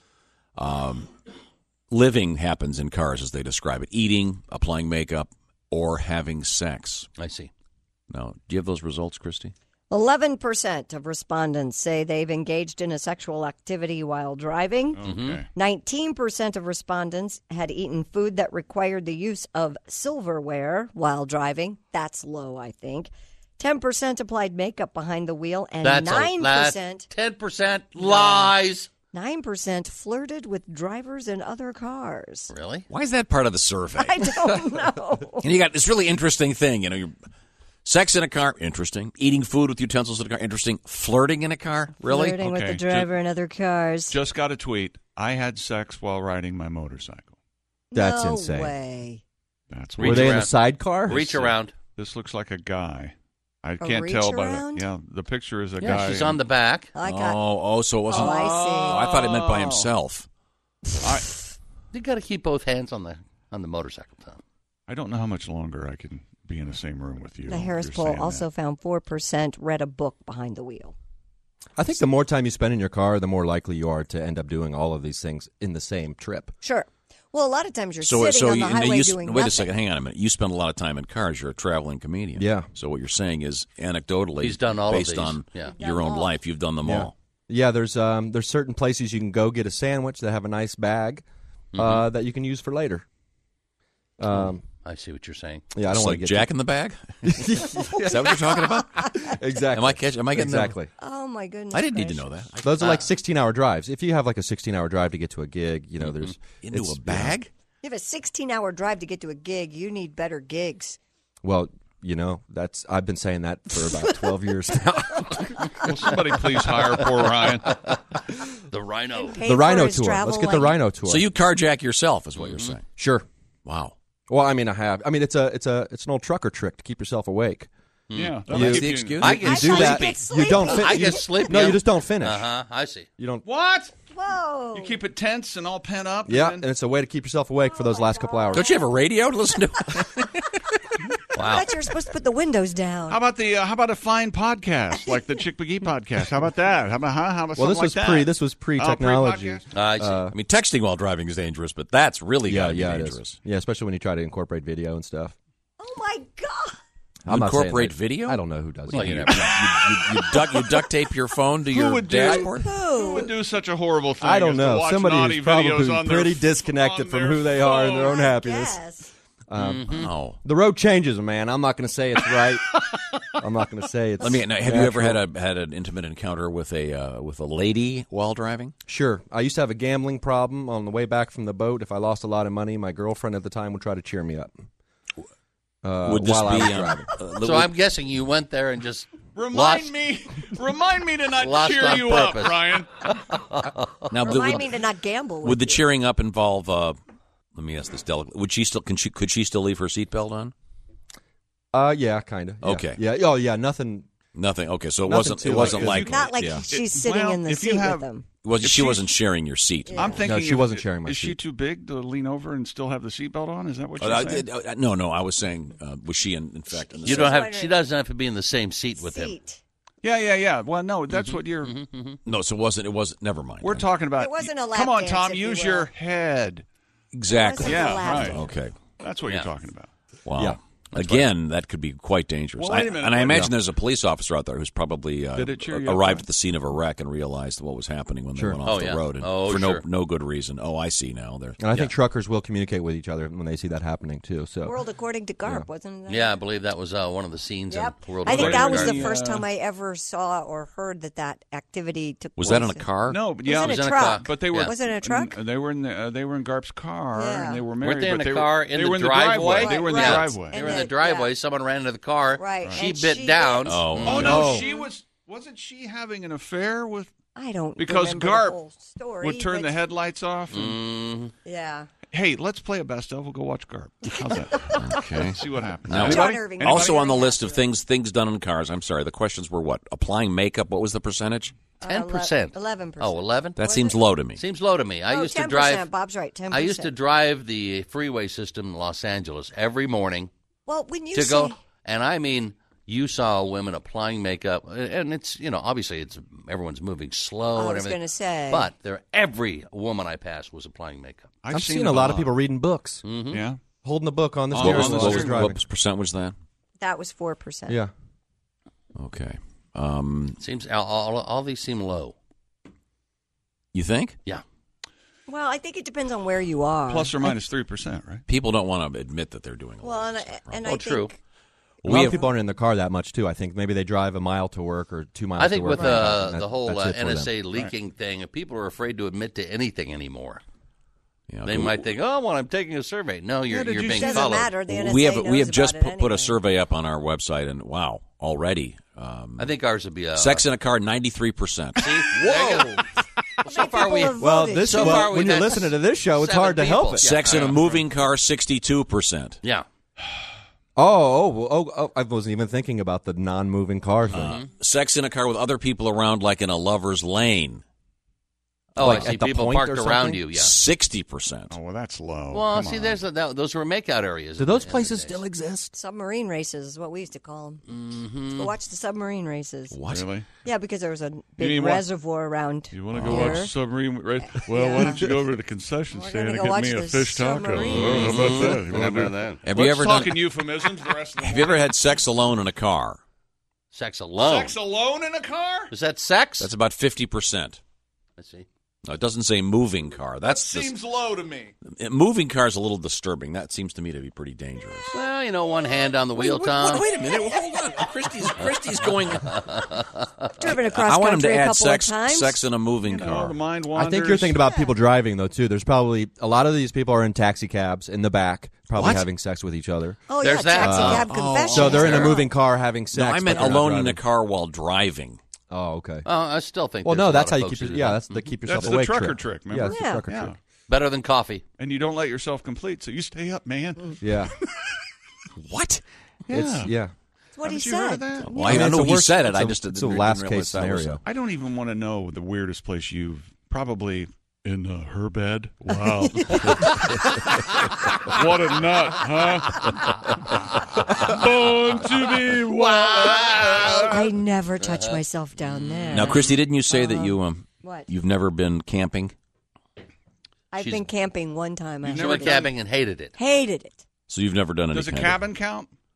um, living happens in cars, as they describe it: eating, applying makeup, or having sex. I see. Now, do you have those results, Christy? eleven percent of respondents say they've engaged in a sexual activity while driving. Okay. nineteen percent of respondents had eaten food that required the use of silverware while driving. That's low, I think. ten percent applied makeup behind the wheel, and That's a- nine percent ten percent lies. nine percent flirted with drivers in other cars. Really? Why is that part of the survey? I don't know. And you got this really interesting thing, you know, you're, sex in a car, interesting. Eating food with utensils in a car, interesting. Flirting in a car, really? Flirting with Okay, the driver in other cars. Just got a tweet. I had sex while riding my motorcycle. That's no insane. way. That's Were they in a sidecar? Reach around. This looks like a guy. I A can't reach tell by around? the yeah. The picture is a Yeah, guy. she's on the back. I got. Oh, oh, so it wasn't. Oh, I see. Oh, I thought it meant by himself. I, You got to keep both hands on the on the motorcycle, Tom. I don't know how much longer I can be in the same room with you. The Harris You're poll saying also found four percent read a book behind the wheel. I think the more time you spend in your car, the more likely you are to end up doing all of these things in the same trip. Sure. Well, a lot of times you're So, sitting so on you, the now highway you, doing wait nothing. a second, hang on a minute. You spend a lot of time in cars. You're a traveling comedian. Yeah. So what you're saying is, anecdotally, He's done all of based these. on Yeah. your own life, you've done them Yeah. all. Yeah, there's um, there's certain places you can go get a sandwich that have a nice bag uh, that you can use for later. Um, I see what you're saying. yeah, I don't It's want like to get Jack in the Bag. Is that what you're talking about? exactly. Am I catch? Am I getting that? exactly? Oh my goodness! I didn't need to gracious. know that. I- Those are Uh, like sixteen-hour drives. If you have like a sixteen-hour drive to get to a gig, you know, there's into it's- a bag. You have a sixteen-hour drive to get to a gig. You need better gigs. Well, you know, that's I've been saying that for about twelve years now. Will somebody please hire poor Ryan? The Rhino. Pay the for Rhino his tour. travel Let's get the and- Rhino tour. So you carjack yourself, is what you're saying? sure? Wow. Well, I mean, I have. I mean, it's a it's a it's an old trucker trick to keep yourself awake. Yeah, Oh, You- that's the excuse. I You get do that. sleepy. You don't. Fin- I you, get sleepy. No, you just don't finish. Uh huh. I see. You don't. What? Whoa! You keep it tense and all pent up. Yeah, And and then, it's a way to keep yourself awake for those last couple hours. Don't you have a radio to listen to? I Wow. thought you were supposed to put the windows down. how about the uh, how about a fine podcast like the Chick McGee podcast? How about that? How about huh? How about Well, this something was like pre. that? This was Oh, pre-technology. pre-podcast? I see. Uh, I mean, texting while driving is dangerous, but that's really yeah, gotta be yeah, it dangerous. is. Yeah, especially when you try to incorporate video and stuff. Oh my god! You I'm not saying incorporate that- video? I don't know who does Well, that. you, you, you, you, duct, you duct tape your phone to Who your would do- dashboard? Who would do such a horrible thing? I as don't to know. watch Somebody naughty who's probably videos on their- pretty disconnected on from their who they are and their own phone? happiness. Yes. Um, Mhm. Oh. The road changes, man. I'm not going to say it's right. I'm not going to say it's. Let me. Now, have you ever had a had an intimate encounter with a uh, with a lady while driving? Sure. I used to have a gambling problem on the way back from the boat. If I lost a lot of money, my girlfriend at the time would try to cheer me up. Uh, Would this while be, I was um, driving. uh, So I'm guessing you went there and just Remind lost, me, remind me to not lost cheer on you purpose. up, Ryan. Now, the- Remind would, me to not gamble with would the you. cheering up involve? Uh, let me ask this delicately. Would she still? Can she? Could she still leave her seatbelt on? Uh, yeah, kind of. Yeah. Okay. Yeah. Oh, yeah. Nothing. Nothing. Okay, so it Nothing wasn't. too It wasn't like- like. Not like yeah. she's sitting well, in the if you seat have- with them. It wasn't, if she she's- wasn't sharing your seat. I'm thinking No, she if- wasn't sharing my Is she seat. too big to lean over and still have the seatbelt on? Is that what you're Uh, saying? uh, uh, no, no. I was saying, uh, was she in, in fact in the You same- don't have. She doesn't have to be in the same seat with him. Yeah, yeah, yeah. Well, no, Mm-hmm. that's what you're. No, so it wasn't. It wasn't. Never mind. We're talking about. It wasn't a lap Come on, dance, Tom. if you Use will. your head. Exactly. Yeah, a lap right. dance. Okay. That's what Yeah. you're talking about. Wow. Yeah. Again, that could be quite dangerous. Well, wait I- a minute, and I wait- imagine yeah. there's a police officer out there who's probably uh, Did it cheer you up, arrived Ryan? at the scene of a wreck and realized what was happening when Sure. they went Oh, off the yeah. road, and Oh, for sure. no no good reason. Oh, I see now. They're And I think truckers will communicate with each other when they see that happening too. So World According to Garp, wasn't it? Yeah, I believe that was uh, one of the scenes Yep. in World I think According that to was Garp. the Garp. first Yeah. time I ever saw or heard that that activity took was place. that in a car? No, but It yeah, was in was a in a truck. car. but they were. Yeah. Was it in a truck? and they were in the. Uh, they were in Garp's car, Yeah. and they were married. Weren't they in but the they car were, in they the were in driveway? the They were in the Right. driveway. They And were in the- the driveway. yeah. Someone ran into the car. Right. She and bit she down. bit- Oh, Oh no. no, she was. Wasn't she having an affair with? I don't Because remember Garp the whole story, would turn but- the headlights off. and- Mm, Yeah. Hey, let's play a best of. We'll go watch Garp. How's that? Okay. See what happens. Now, John Anybody? Irving. Anybody? also on the Very list happy of with things things done in cars. I'm sorry. The questions were what? Applying makeup. What was the percentage? ten percent. Eleven percent. Oh, eleven. That seems low to me. Seems low to me. I Oh, used to ten percent. drive. Bob's right. Ten I percent. used to drive the freeway system in Los Angeles every morning Well, when you to say go, and I mean, you saw women applying makeup, and it's you know obviously it's everyone's moving slow I and was everything. gonna say. but there, every woman I passed was applying makeup. I've, seen, a lot of people reading books, Mm-hmm. Yeah. holding a book on the Oh, steering What was, on wheel the what while was, steering driving. what percent was that? that was four percent. Yeah. Okay. Um, Seems all, all, all these seem low. you think? Yeah. Well, I think it depends on where you are. Plus or minus three percent, right? People don't want to admit that they're doing a Well, lot. and, of stuff, and right? I true. think A We lot have- of people aren't in the car that much too. I think maybe they drive a mile to work or two miles. I think to work with and uh, that- the whole that's uh, it for N them. S A leaking thing, people are afraid to admit to anything anymore. Yeah, They but might think, "Oh, well, I'm taking a survey." No, you're, did you're you being say- doesn't followed. matter. The N S A we have knows we have just about put, it put a anyway. survey up on our website, and wow, already um, I think ours would be a sex in a car ninety three percent. See, whoa! so far we have Well, voted? this So well, far when we've you're had listening to this show, it's seven hard to people. help it. Yeah. Sex in a moving car sixty two percent. yeah. Oh, oh, oh, oh, I wasn't even thinking about the non-moving car thing. Uh, sex in a car with other people around, like in a lover's lane, Oh, Like I see at the people point parked or around something? you. Yeah. sixty percent. Oh well, that's low. Well, Come see, on. there's a, that, those were makeout areas. Do in those the- in the places days. still exist? Submarine races is what we used to call them. Mm-hmm. Let's go watch the submarine races. What? Really? Yeah, because there was a big mean what? reservoir around You want to go here. watch submarine? Right? Well, Yeah. why don't you go over to the concession We're stand gonna and go get watch me a the fish taco? submarine Oh, how about that? You How wanna do about that? Have Let's you ever talk done? in euphemisms the rest of the Have you ever had sex alone in a car? Sex alone. Sex alone in a car? Is that sex? That's about fifty percent. Let's see. No, it doesn't say moving car. That's That the- seems low to me. Uh, moving car is a little disturbing. That seems to me to be pretty dangerous. Well, you know, one hand on the wheel, wait, Tom. wait, wait a minute. Hold on. Christy's Christy's going. Driven across I want him country to a add couple sex of times. sex in a moving You know, car. the mind I wanders. think you're thinking about people driving though too. There's probably a lot of these people are in taxi cabs in the back, probably What? having sex with each other. Oh There's yeah, that. taxi Uh, cab oh, confessions. So they're in a Yeah. moving car having sex. No, I meant but they're not alone in a driving. car while driving. Oh, okay. Oh, I still think. Well, there's no, a that's lot how of you folks keep who your, do yeah, that. that's the keep yourself That's the awake trucker trick. trick, Yeah, remember? it's Yeah. the trucker Yeah. trick. Better than coffee. And you don't let yourself complete, so you stay up, man. Yeah, What? it's yeah. That's what he Haven't you heard said. of that? Well, I, mean, I it's know a he worst- said it. it's I a- just it's didn't, a last didn't case realize that was scenario. a- I don't even want to know the weirdest place you've probably in uh, her bed. Wow. What a nut, huh? Born to be wild. I never touch myself down there. Now, Christy, didn't you say that you um What? you've never been camping? I've She's- been camping one time. She actually. went camping and hated it. Hated it. So you've never done any Does a kind cabin count?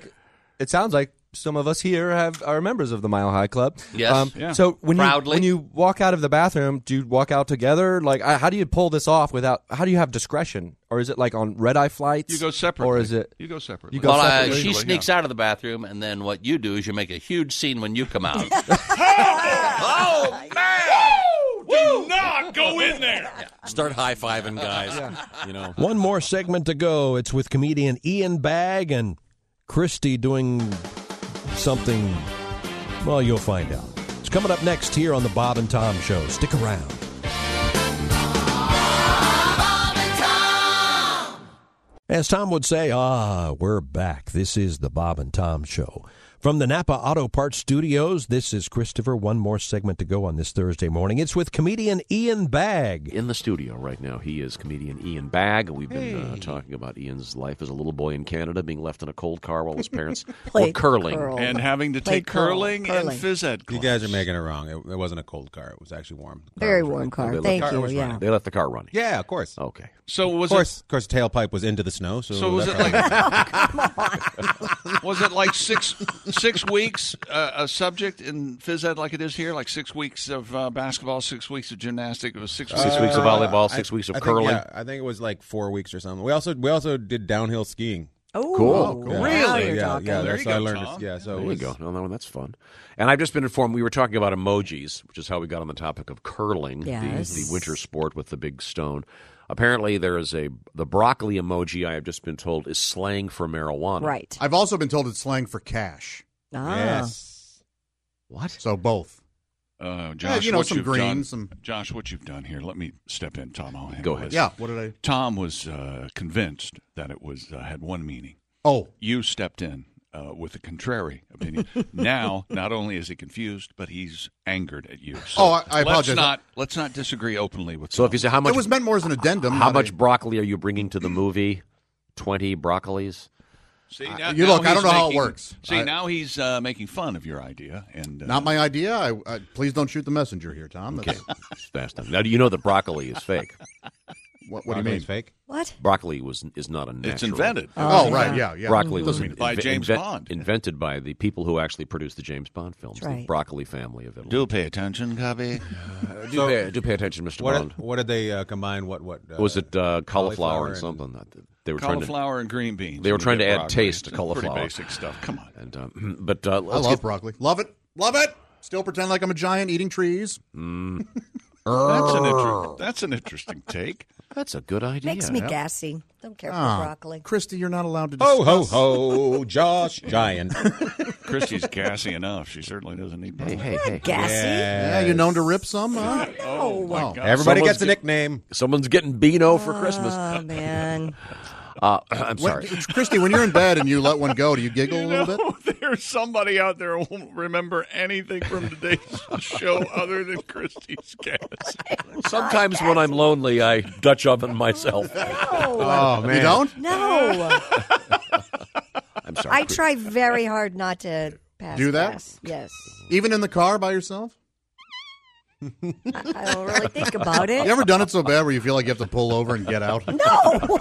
like it sounds like some of us here have are members of the Mile High Club. Yes. Yeah. So when Proudly. you when you walk out of the bathroom, do you walk out together? Like, uh, how do you pull this off without? How do you have discretion? Or is it like on red eye flights? You go separately. Or is it You go separately. You go well, uh, separately? she sneaks out of the bathroom, and then what you do is you make a huge scene when you come out. Oh, man! Do not go in there! Start high-fiving guys. You know. One more segment to go. It's with comedian Ian Bagg and Christy doing something, well, you'll find out. It's coming up next here on the Bob and Tom Show. Stick around. As Tom would say, ah, we're back. This is the Bob and Tom Show. From the Napa Auto Parts Studios, this is Christopher. One more segment to go on this Thursday morning. It's with comedian Ian Bagg. In the studio right now, he is comedian Ian Bagg. We've been uh, talking about Ian's life as a little boy in Canada, being left in a cold car while his parents were curling. curl. And having to Played take curling, curl. and Curling. phys ed You guys are making it wrong. It, it wasn't a cold car. It was actually warm. The car Very was warm running. car. They let Thank the car you, was yeah. running. They let the car run. Yeah, of course. Okay. So was of course, it? Of course, the tailpipe was into the snow. So, So was that's it how- like? Was it like six six weeks uh, a subject in phys ed like it is here? Like six weeks of uh, basketball, six weeks of gymnastics. It was six, Six weeks of volleyball, six I- weeks of I think, curling. yeah, I think it was like four weeks or something. We also we also did downhill skiing. Oh, Cool. Yeah. Really? Yeah, You're yeah. talking. That's There how I you go, learned. Tom. It. Yeah. So There it you was, go. No, no, that's fun. And I've just been informed we were talking about emojis, which is how we got on the topic of curling, Yes. the, the winter sport with the big stone. Apparently, there is a the broccoli emoji. I have just been told is slang for marijuana. Right. I've also been told it's slang for cash. Ah. Yes. What? So both. Uh, Josh, you know, what some you've green, done, some- Josh, what you've done here? Let me step in, Tom. I'll handle Go ahead. this. Yeah, what did I- Tom was uh, convinced that it was uh, had one meaning. Oh, you stepped in uh, with a contrary opinion. Now, not only is he confused, but he's angered at you. So Oh, I- I let's apologize. Not let's not disagree openly with. So if you say how much it was meant more as an addendum. how not much a- broccoli are you bringing to the movie? Twenty broccolis. See, Uh, now, you now look, I don't he's know how it making- works. See, I- now he's uh, making fun of your idea, and uh, Not my idea. I, I, please don't shoot the messenger here, Tom. Okay, That's, fast enough. Now, do you know that broccoli is fake? what, what do you mean? Fake? What? Broccoli was is not a natural. It's invented. Oh, Oh, right, yeah, yeah. Broccoli Mhm. was Doesn't- By inve- James invent- Bond. invented by the people who actually produced the James Bond films, That's the right. broccoli family of Italy. Do pay attention, Cubby. do, pay, do pay attention, Mister What, Bond. what did they uh, combine? What what uh, was it uh, cauliflower, cauliflower and and- something? They were Cauliflower trying and green beans. to. They were when trying you to get add broccoli. taste to It's cauliflower. Pretty basic stuff. Come on. And um, but uh, I let's love get, broccoli. Love it. Love it. Still pretend like I'm a giant eating trees. Mm, That's an inter- that's an interesting take. that's a good idea. Makes me Yeah. gassy. Don't care for Ah, broccoli. Christy, you're not allowed to Ho discuss. ho ho! Josh Giant. Christy's gassy enough. She certainly doesn't need. Hey, hey, hey! Gassy? Yeah, you known to rip some? Huh? Oh my Oh. God! Everybody Someone's gets a get- nickname. Someone's getting Beano for Christmas. Oh, man. Uh, I'm When- sorry. Christy, when you're in bed and you let one go, do you giggle You a little know, bit? there's somebody out there who won't remember anything from today's show other than Christy's gas. Sometimes when I'm lonely, I Dutch oven myself. Oh man, You don't? No. I'm sorry. I try very hard not to pass Do that? gas. Yes. Even in the car by yourself? I, I don't really think about it. You ever done it so bad where you feel like you have to pull over and get out? No.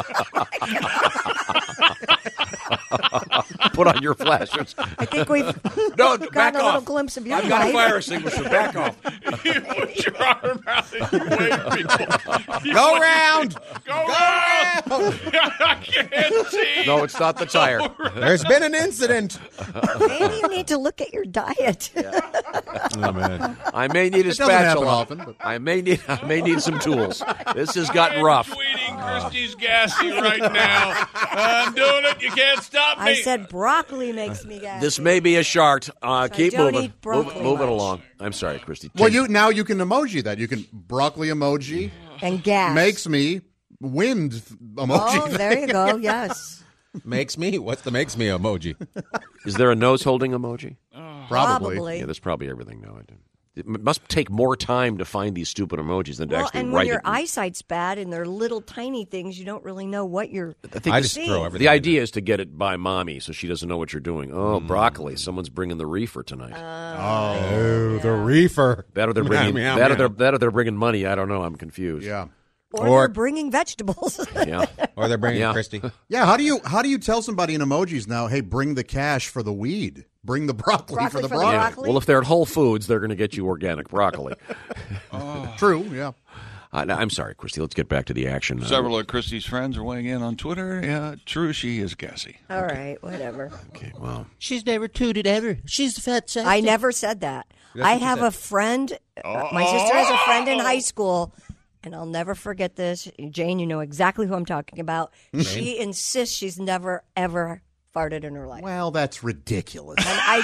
Put on your flashers. I think we've No, gotten back a little off. glimpse of your I've got a life. fire extinguisher. Back off. You put your arm out and you wave people. You Go wave round. people. Go round. I can't see. No, it's not the tire. There's been an incident. Maybe you need to look at your diet. Oh man. I may need a It doesn't happen spatula. often, but- I may need. I may need some tools. This has gotten rough. Tweeting Christy's gassy right now. I'm doing it. You can't stop me. I said broccoli makes me gassy. This may be a shart. Uh, So I keep don't moving. eat Move, broccoli move it much. along. I'm sorry, Christy. Well, Change- you now you can emoji that. You can broccoli emoji and gas makes me wind emoji. Oh, there you go. Yes. Makes me. What's the makes me emoji? Is there a nose holding emoji? Probably. Probably. Yeah, there's probably everything now. I do. It m- must take more time to find these stupid emojis than to Well, actually and when write your it. eyesight's bad and they're little tiny things, you don't really know what you're I think I this- just throw everything. the idea is to get it by mommy so she doesn't know what you're doing. Oh, broccoli. Someone's bringing the reefer tonight. Oh, the reefer. that or they're Meow, bringing meow, that, or meow. they're, that or they're bringing money. I don't know. I'm confused. Yeah. Or, Or- they're bringing vegetables. Yeah. Or they're bringing Yeah. Christy. Yeah, how do you how do you tell somebody in emojis now, hey, bring the cash for the weed. Bring the broccoli, Broccoli for the for the broccoli. broccoli? Well, if they're at Whole Foods, they're going to get you organic broccoli. True, yeah. Uh, now, I'm sorry, Christy. Let's get back to the action. Uh, Several of Christy's friends are weighing in on Twitter. Yeah, true, she is gassy. All right, whatever. Okay, well. She's never tooted ever. She's the fat sassy. I never said that. That's I what you have said. a friend. Uh, my sister has a friend in high school, and I'll never forget this. Jane, you know exactly who I'm talking about. Jane? She insists she's never, ever farted in her life. Well, that's ridiculous. And I,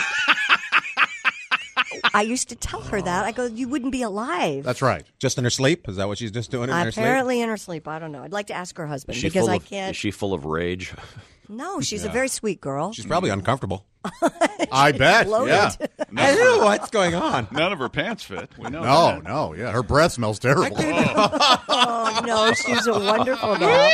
I used to tell her that. I go, you wouldn't be alive. That's right. Just in her sleep? Is that what she's just doing in her sleep? Apparently in her sleep. I don't know. I'd like to ask her husband Is she because full I of, can't. Is she full of rage? No, she's a Yeah. very sweet girl. She's probably uncomfortable. I bet. Loaded. Yeah. I don't know what's going on. None of her pants fit. We know No, that. no, yeah. Her breath smells terrible. Oh no, she's a wonderful gal.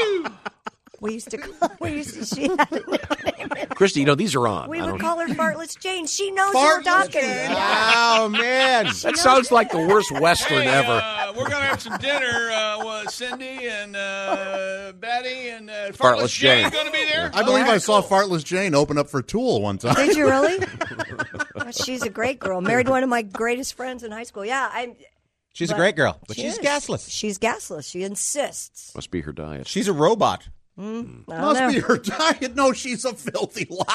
We used to call. We used to. She had a nickname. Christy, you know, these are on. We I would don't- call her Fartless Jane. She knows who we're talking. Oh, man. That sounds like the worst Western Hey, ever. uh, we're going to have some dinner uh, with Cindy and uh, Betty and uh, Fartless Fartless Jane Jane. going to be there. I believe All right, I saw cool. Fartless Jane open up for Tool one time. Did you really? Oh, she's a great girl. Married one of my greatest friends in high school. Yeah, I'm. She's a but great girl, but she she's is. gasless. She's gasless. She insists. Must be her diet. She's a robot. Mm, I don't Must know. be her diet. No, she's a filthy liar.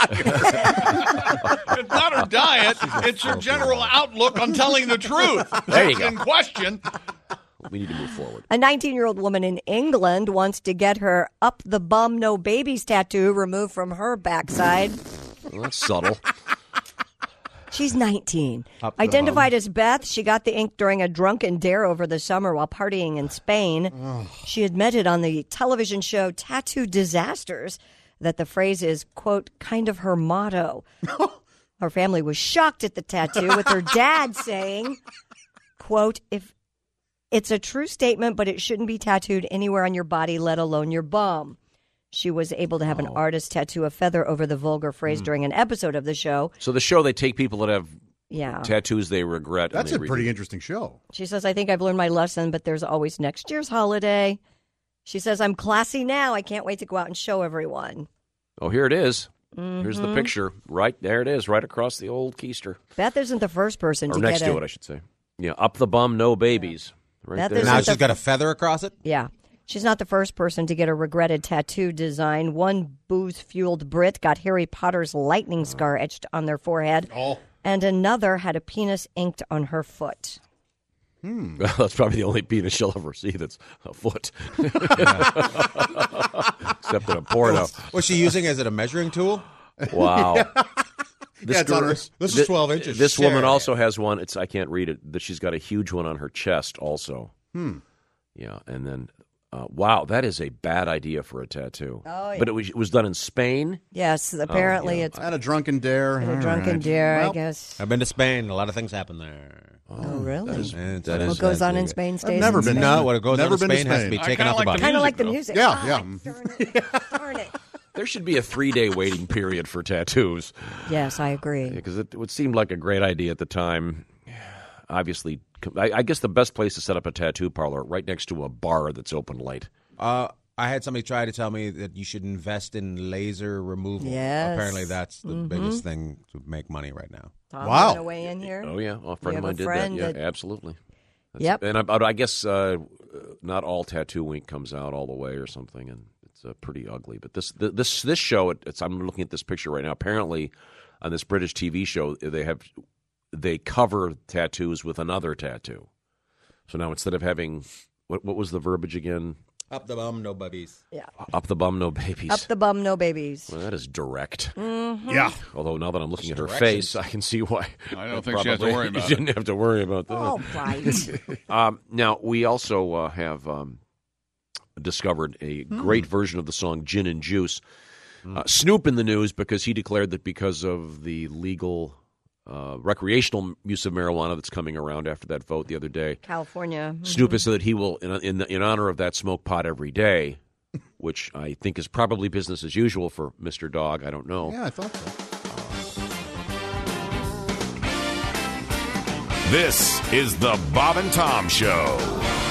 It's not her diet. It's her general outlook on telling the truth. There you That's go. in question. We need to move forward. A nineteen-year-old woman in England wants to get her "Up the Bum No Babies" tattoo removed from her backside. Well, that's subtle. She's nineteen. Up the Identified as Beth, she got the ink during a drunken dare over the summer while partying in Spain. She admitted on the television show Tattoo Disasters that the phrase is, quote, kind of her motto. Her family was shocked at the tattoo, with her dad saying, quote, if it's a true statement, but it shouldn't be tattooed anywhere on your body, let alone your bum. She was able to have an artist tattoo a feather over the vulgar phrase during an episode of the show. So the show, they take people that have Yeah. tattoos they regret. and That's they a pretty redo. interesting show. She says, I think I've learned my lesson, but there's always next year's holiday. She says, I'm classy now. I can't wait to go out and show everyone. Oh, here it is. Here's the Mhm. picture. Right there it is, right across the old keister. Beth isn't the first person Or to next get to a, it, I should say. Yeah, up the bum, no babies. Right That there. is- Now Isn't she's the- got a feather across it? Yeah. She's not the first person to get a regretted tattoo design. One booze-fueled Brit got Harry Potter's lightning scar etched on their forehead. Oh. And another had a penis inked on her foot. Well, that's probably the only penis she'll ever see that's a foot. Except in a porno. Was she using it as a measuring tool? Wow. Yeah, it's on her- this is thi- twelve inches. This Share woman it. also has one. It's I can't read it. That she's got a huge one on her chest also. Hmm. Yeah, and then uh, wow, that is a bad idea for a tattoo. Oh, yeah. But it was, it was done in Spain. Yes, apparently yeah. it's At a drunken dare. a All drunken right. dare, Well, I guess. I've been to Spain. A lot of things happen there. Oh, really? And it's- that What is- goes on in that's- Spain I've stays never in been. Spain. No, what goes Never on in been to Spain has to Spain. be I taken kinda off the like the body. Kind of music, like the though. music. Yeah, Ah, yeah. Darn it. Darn it. There should be a three day waiting period for tattoos. Yes, I agree. Because it would seem like a great idea at the time. Obviously, I, I guess the best place to set up a tattoo parlor right next to a bar that's open late. Uh, I had somebody try to tell me that you should invest in laser removal. Yes. Apparently, that's the Mhm. biggest thing to make money right now. Tom, Wow. you wanna weigh in here? Oh yeah, well, a You friend of have mine a did friend that. Yeah, that- absolutely. That's- Yep. And I, but I guess uh, not all Tattoo Ink comes out all the way or something, and it's uh, pretty ugly. But this th- this this show, it, it's, I'm looking at this picture right now. Apparently, on this British T V show, they have they cover tattoos with another tattoo. So now instead of having what what was the verbiage again? Up the bum, no babies. Yeah. Up the bum, no babies. Up the bum, no babies. Well, that is direct. Mhm. Yeah. Although now that I'm looking It's at her directions. face, I can see why. I don't think she has to Probably worry about you it. didn't have to worry about that. All right. um, now, we also uh, have um, discovered a great version of the song Gin and Juice. Uh, Snoop in the news because he declared that because of the legal uh, recreational use of marijuana that's coming around after that vote the other day, California. Mhm. Snoop has said that he will, in, in, in honor of that, smoke pot every day, which I think is probably business as usual for Mister Dog. I don't know. Yeah, I thought so. This is the Bob and Tom Show.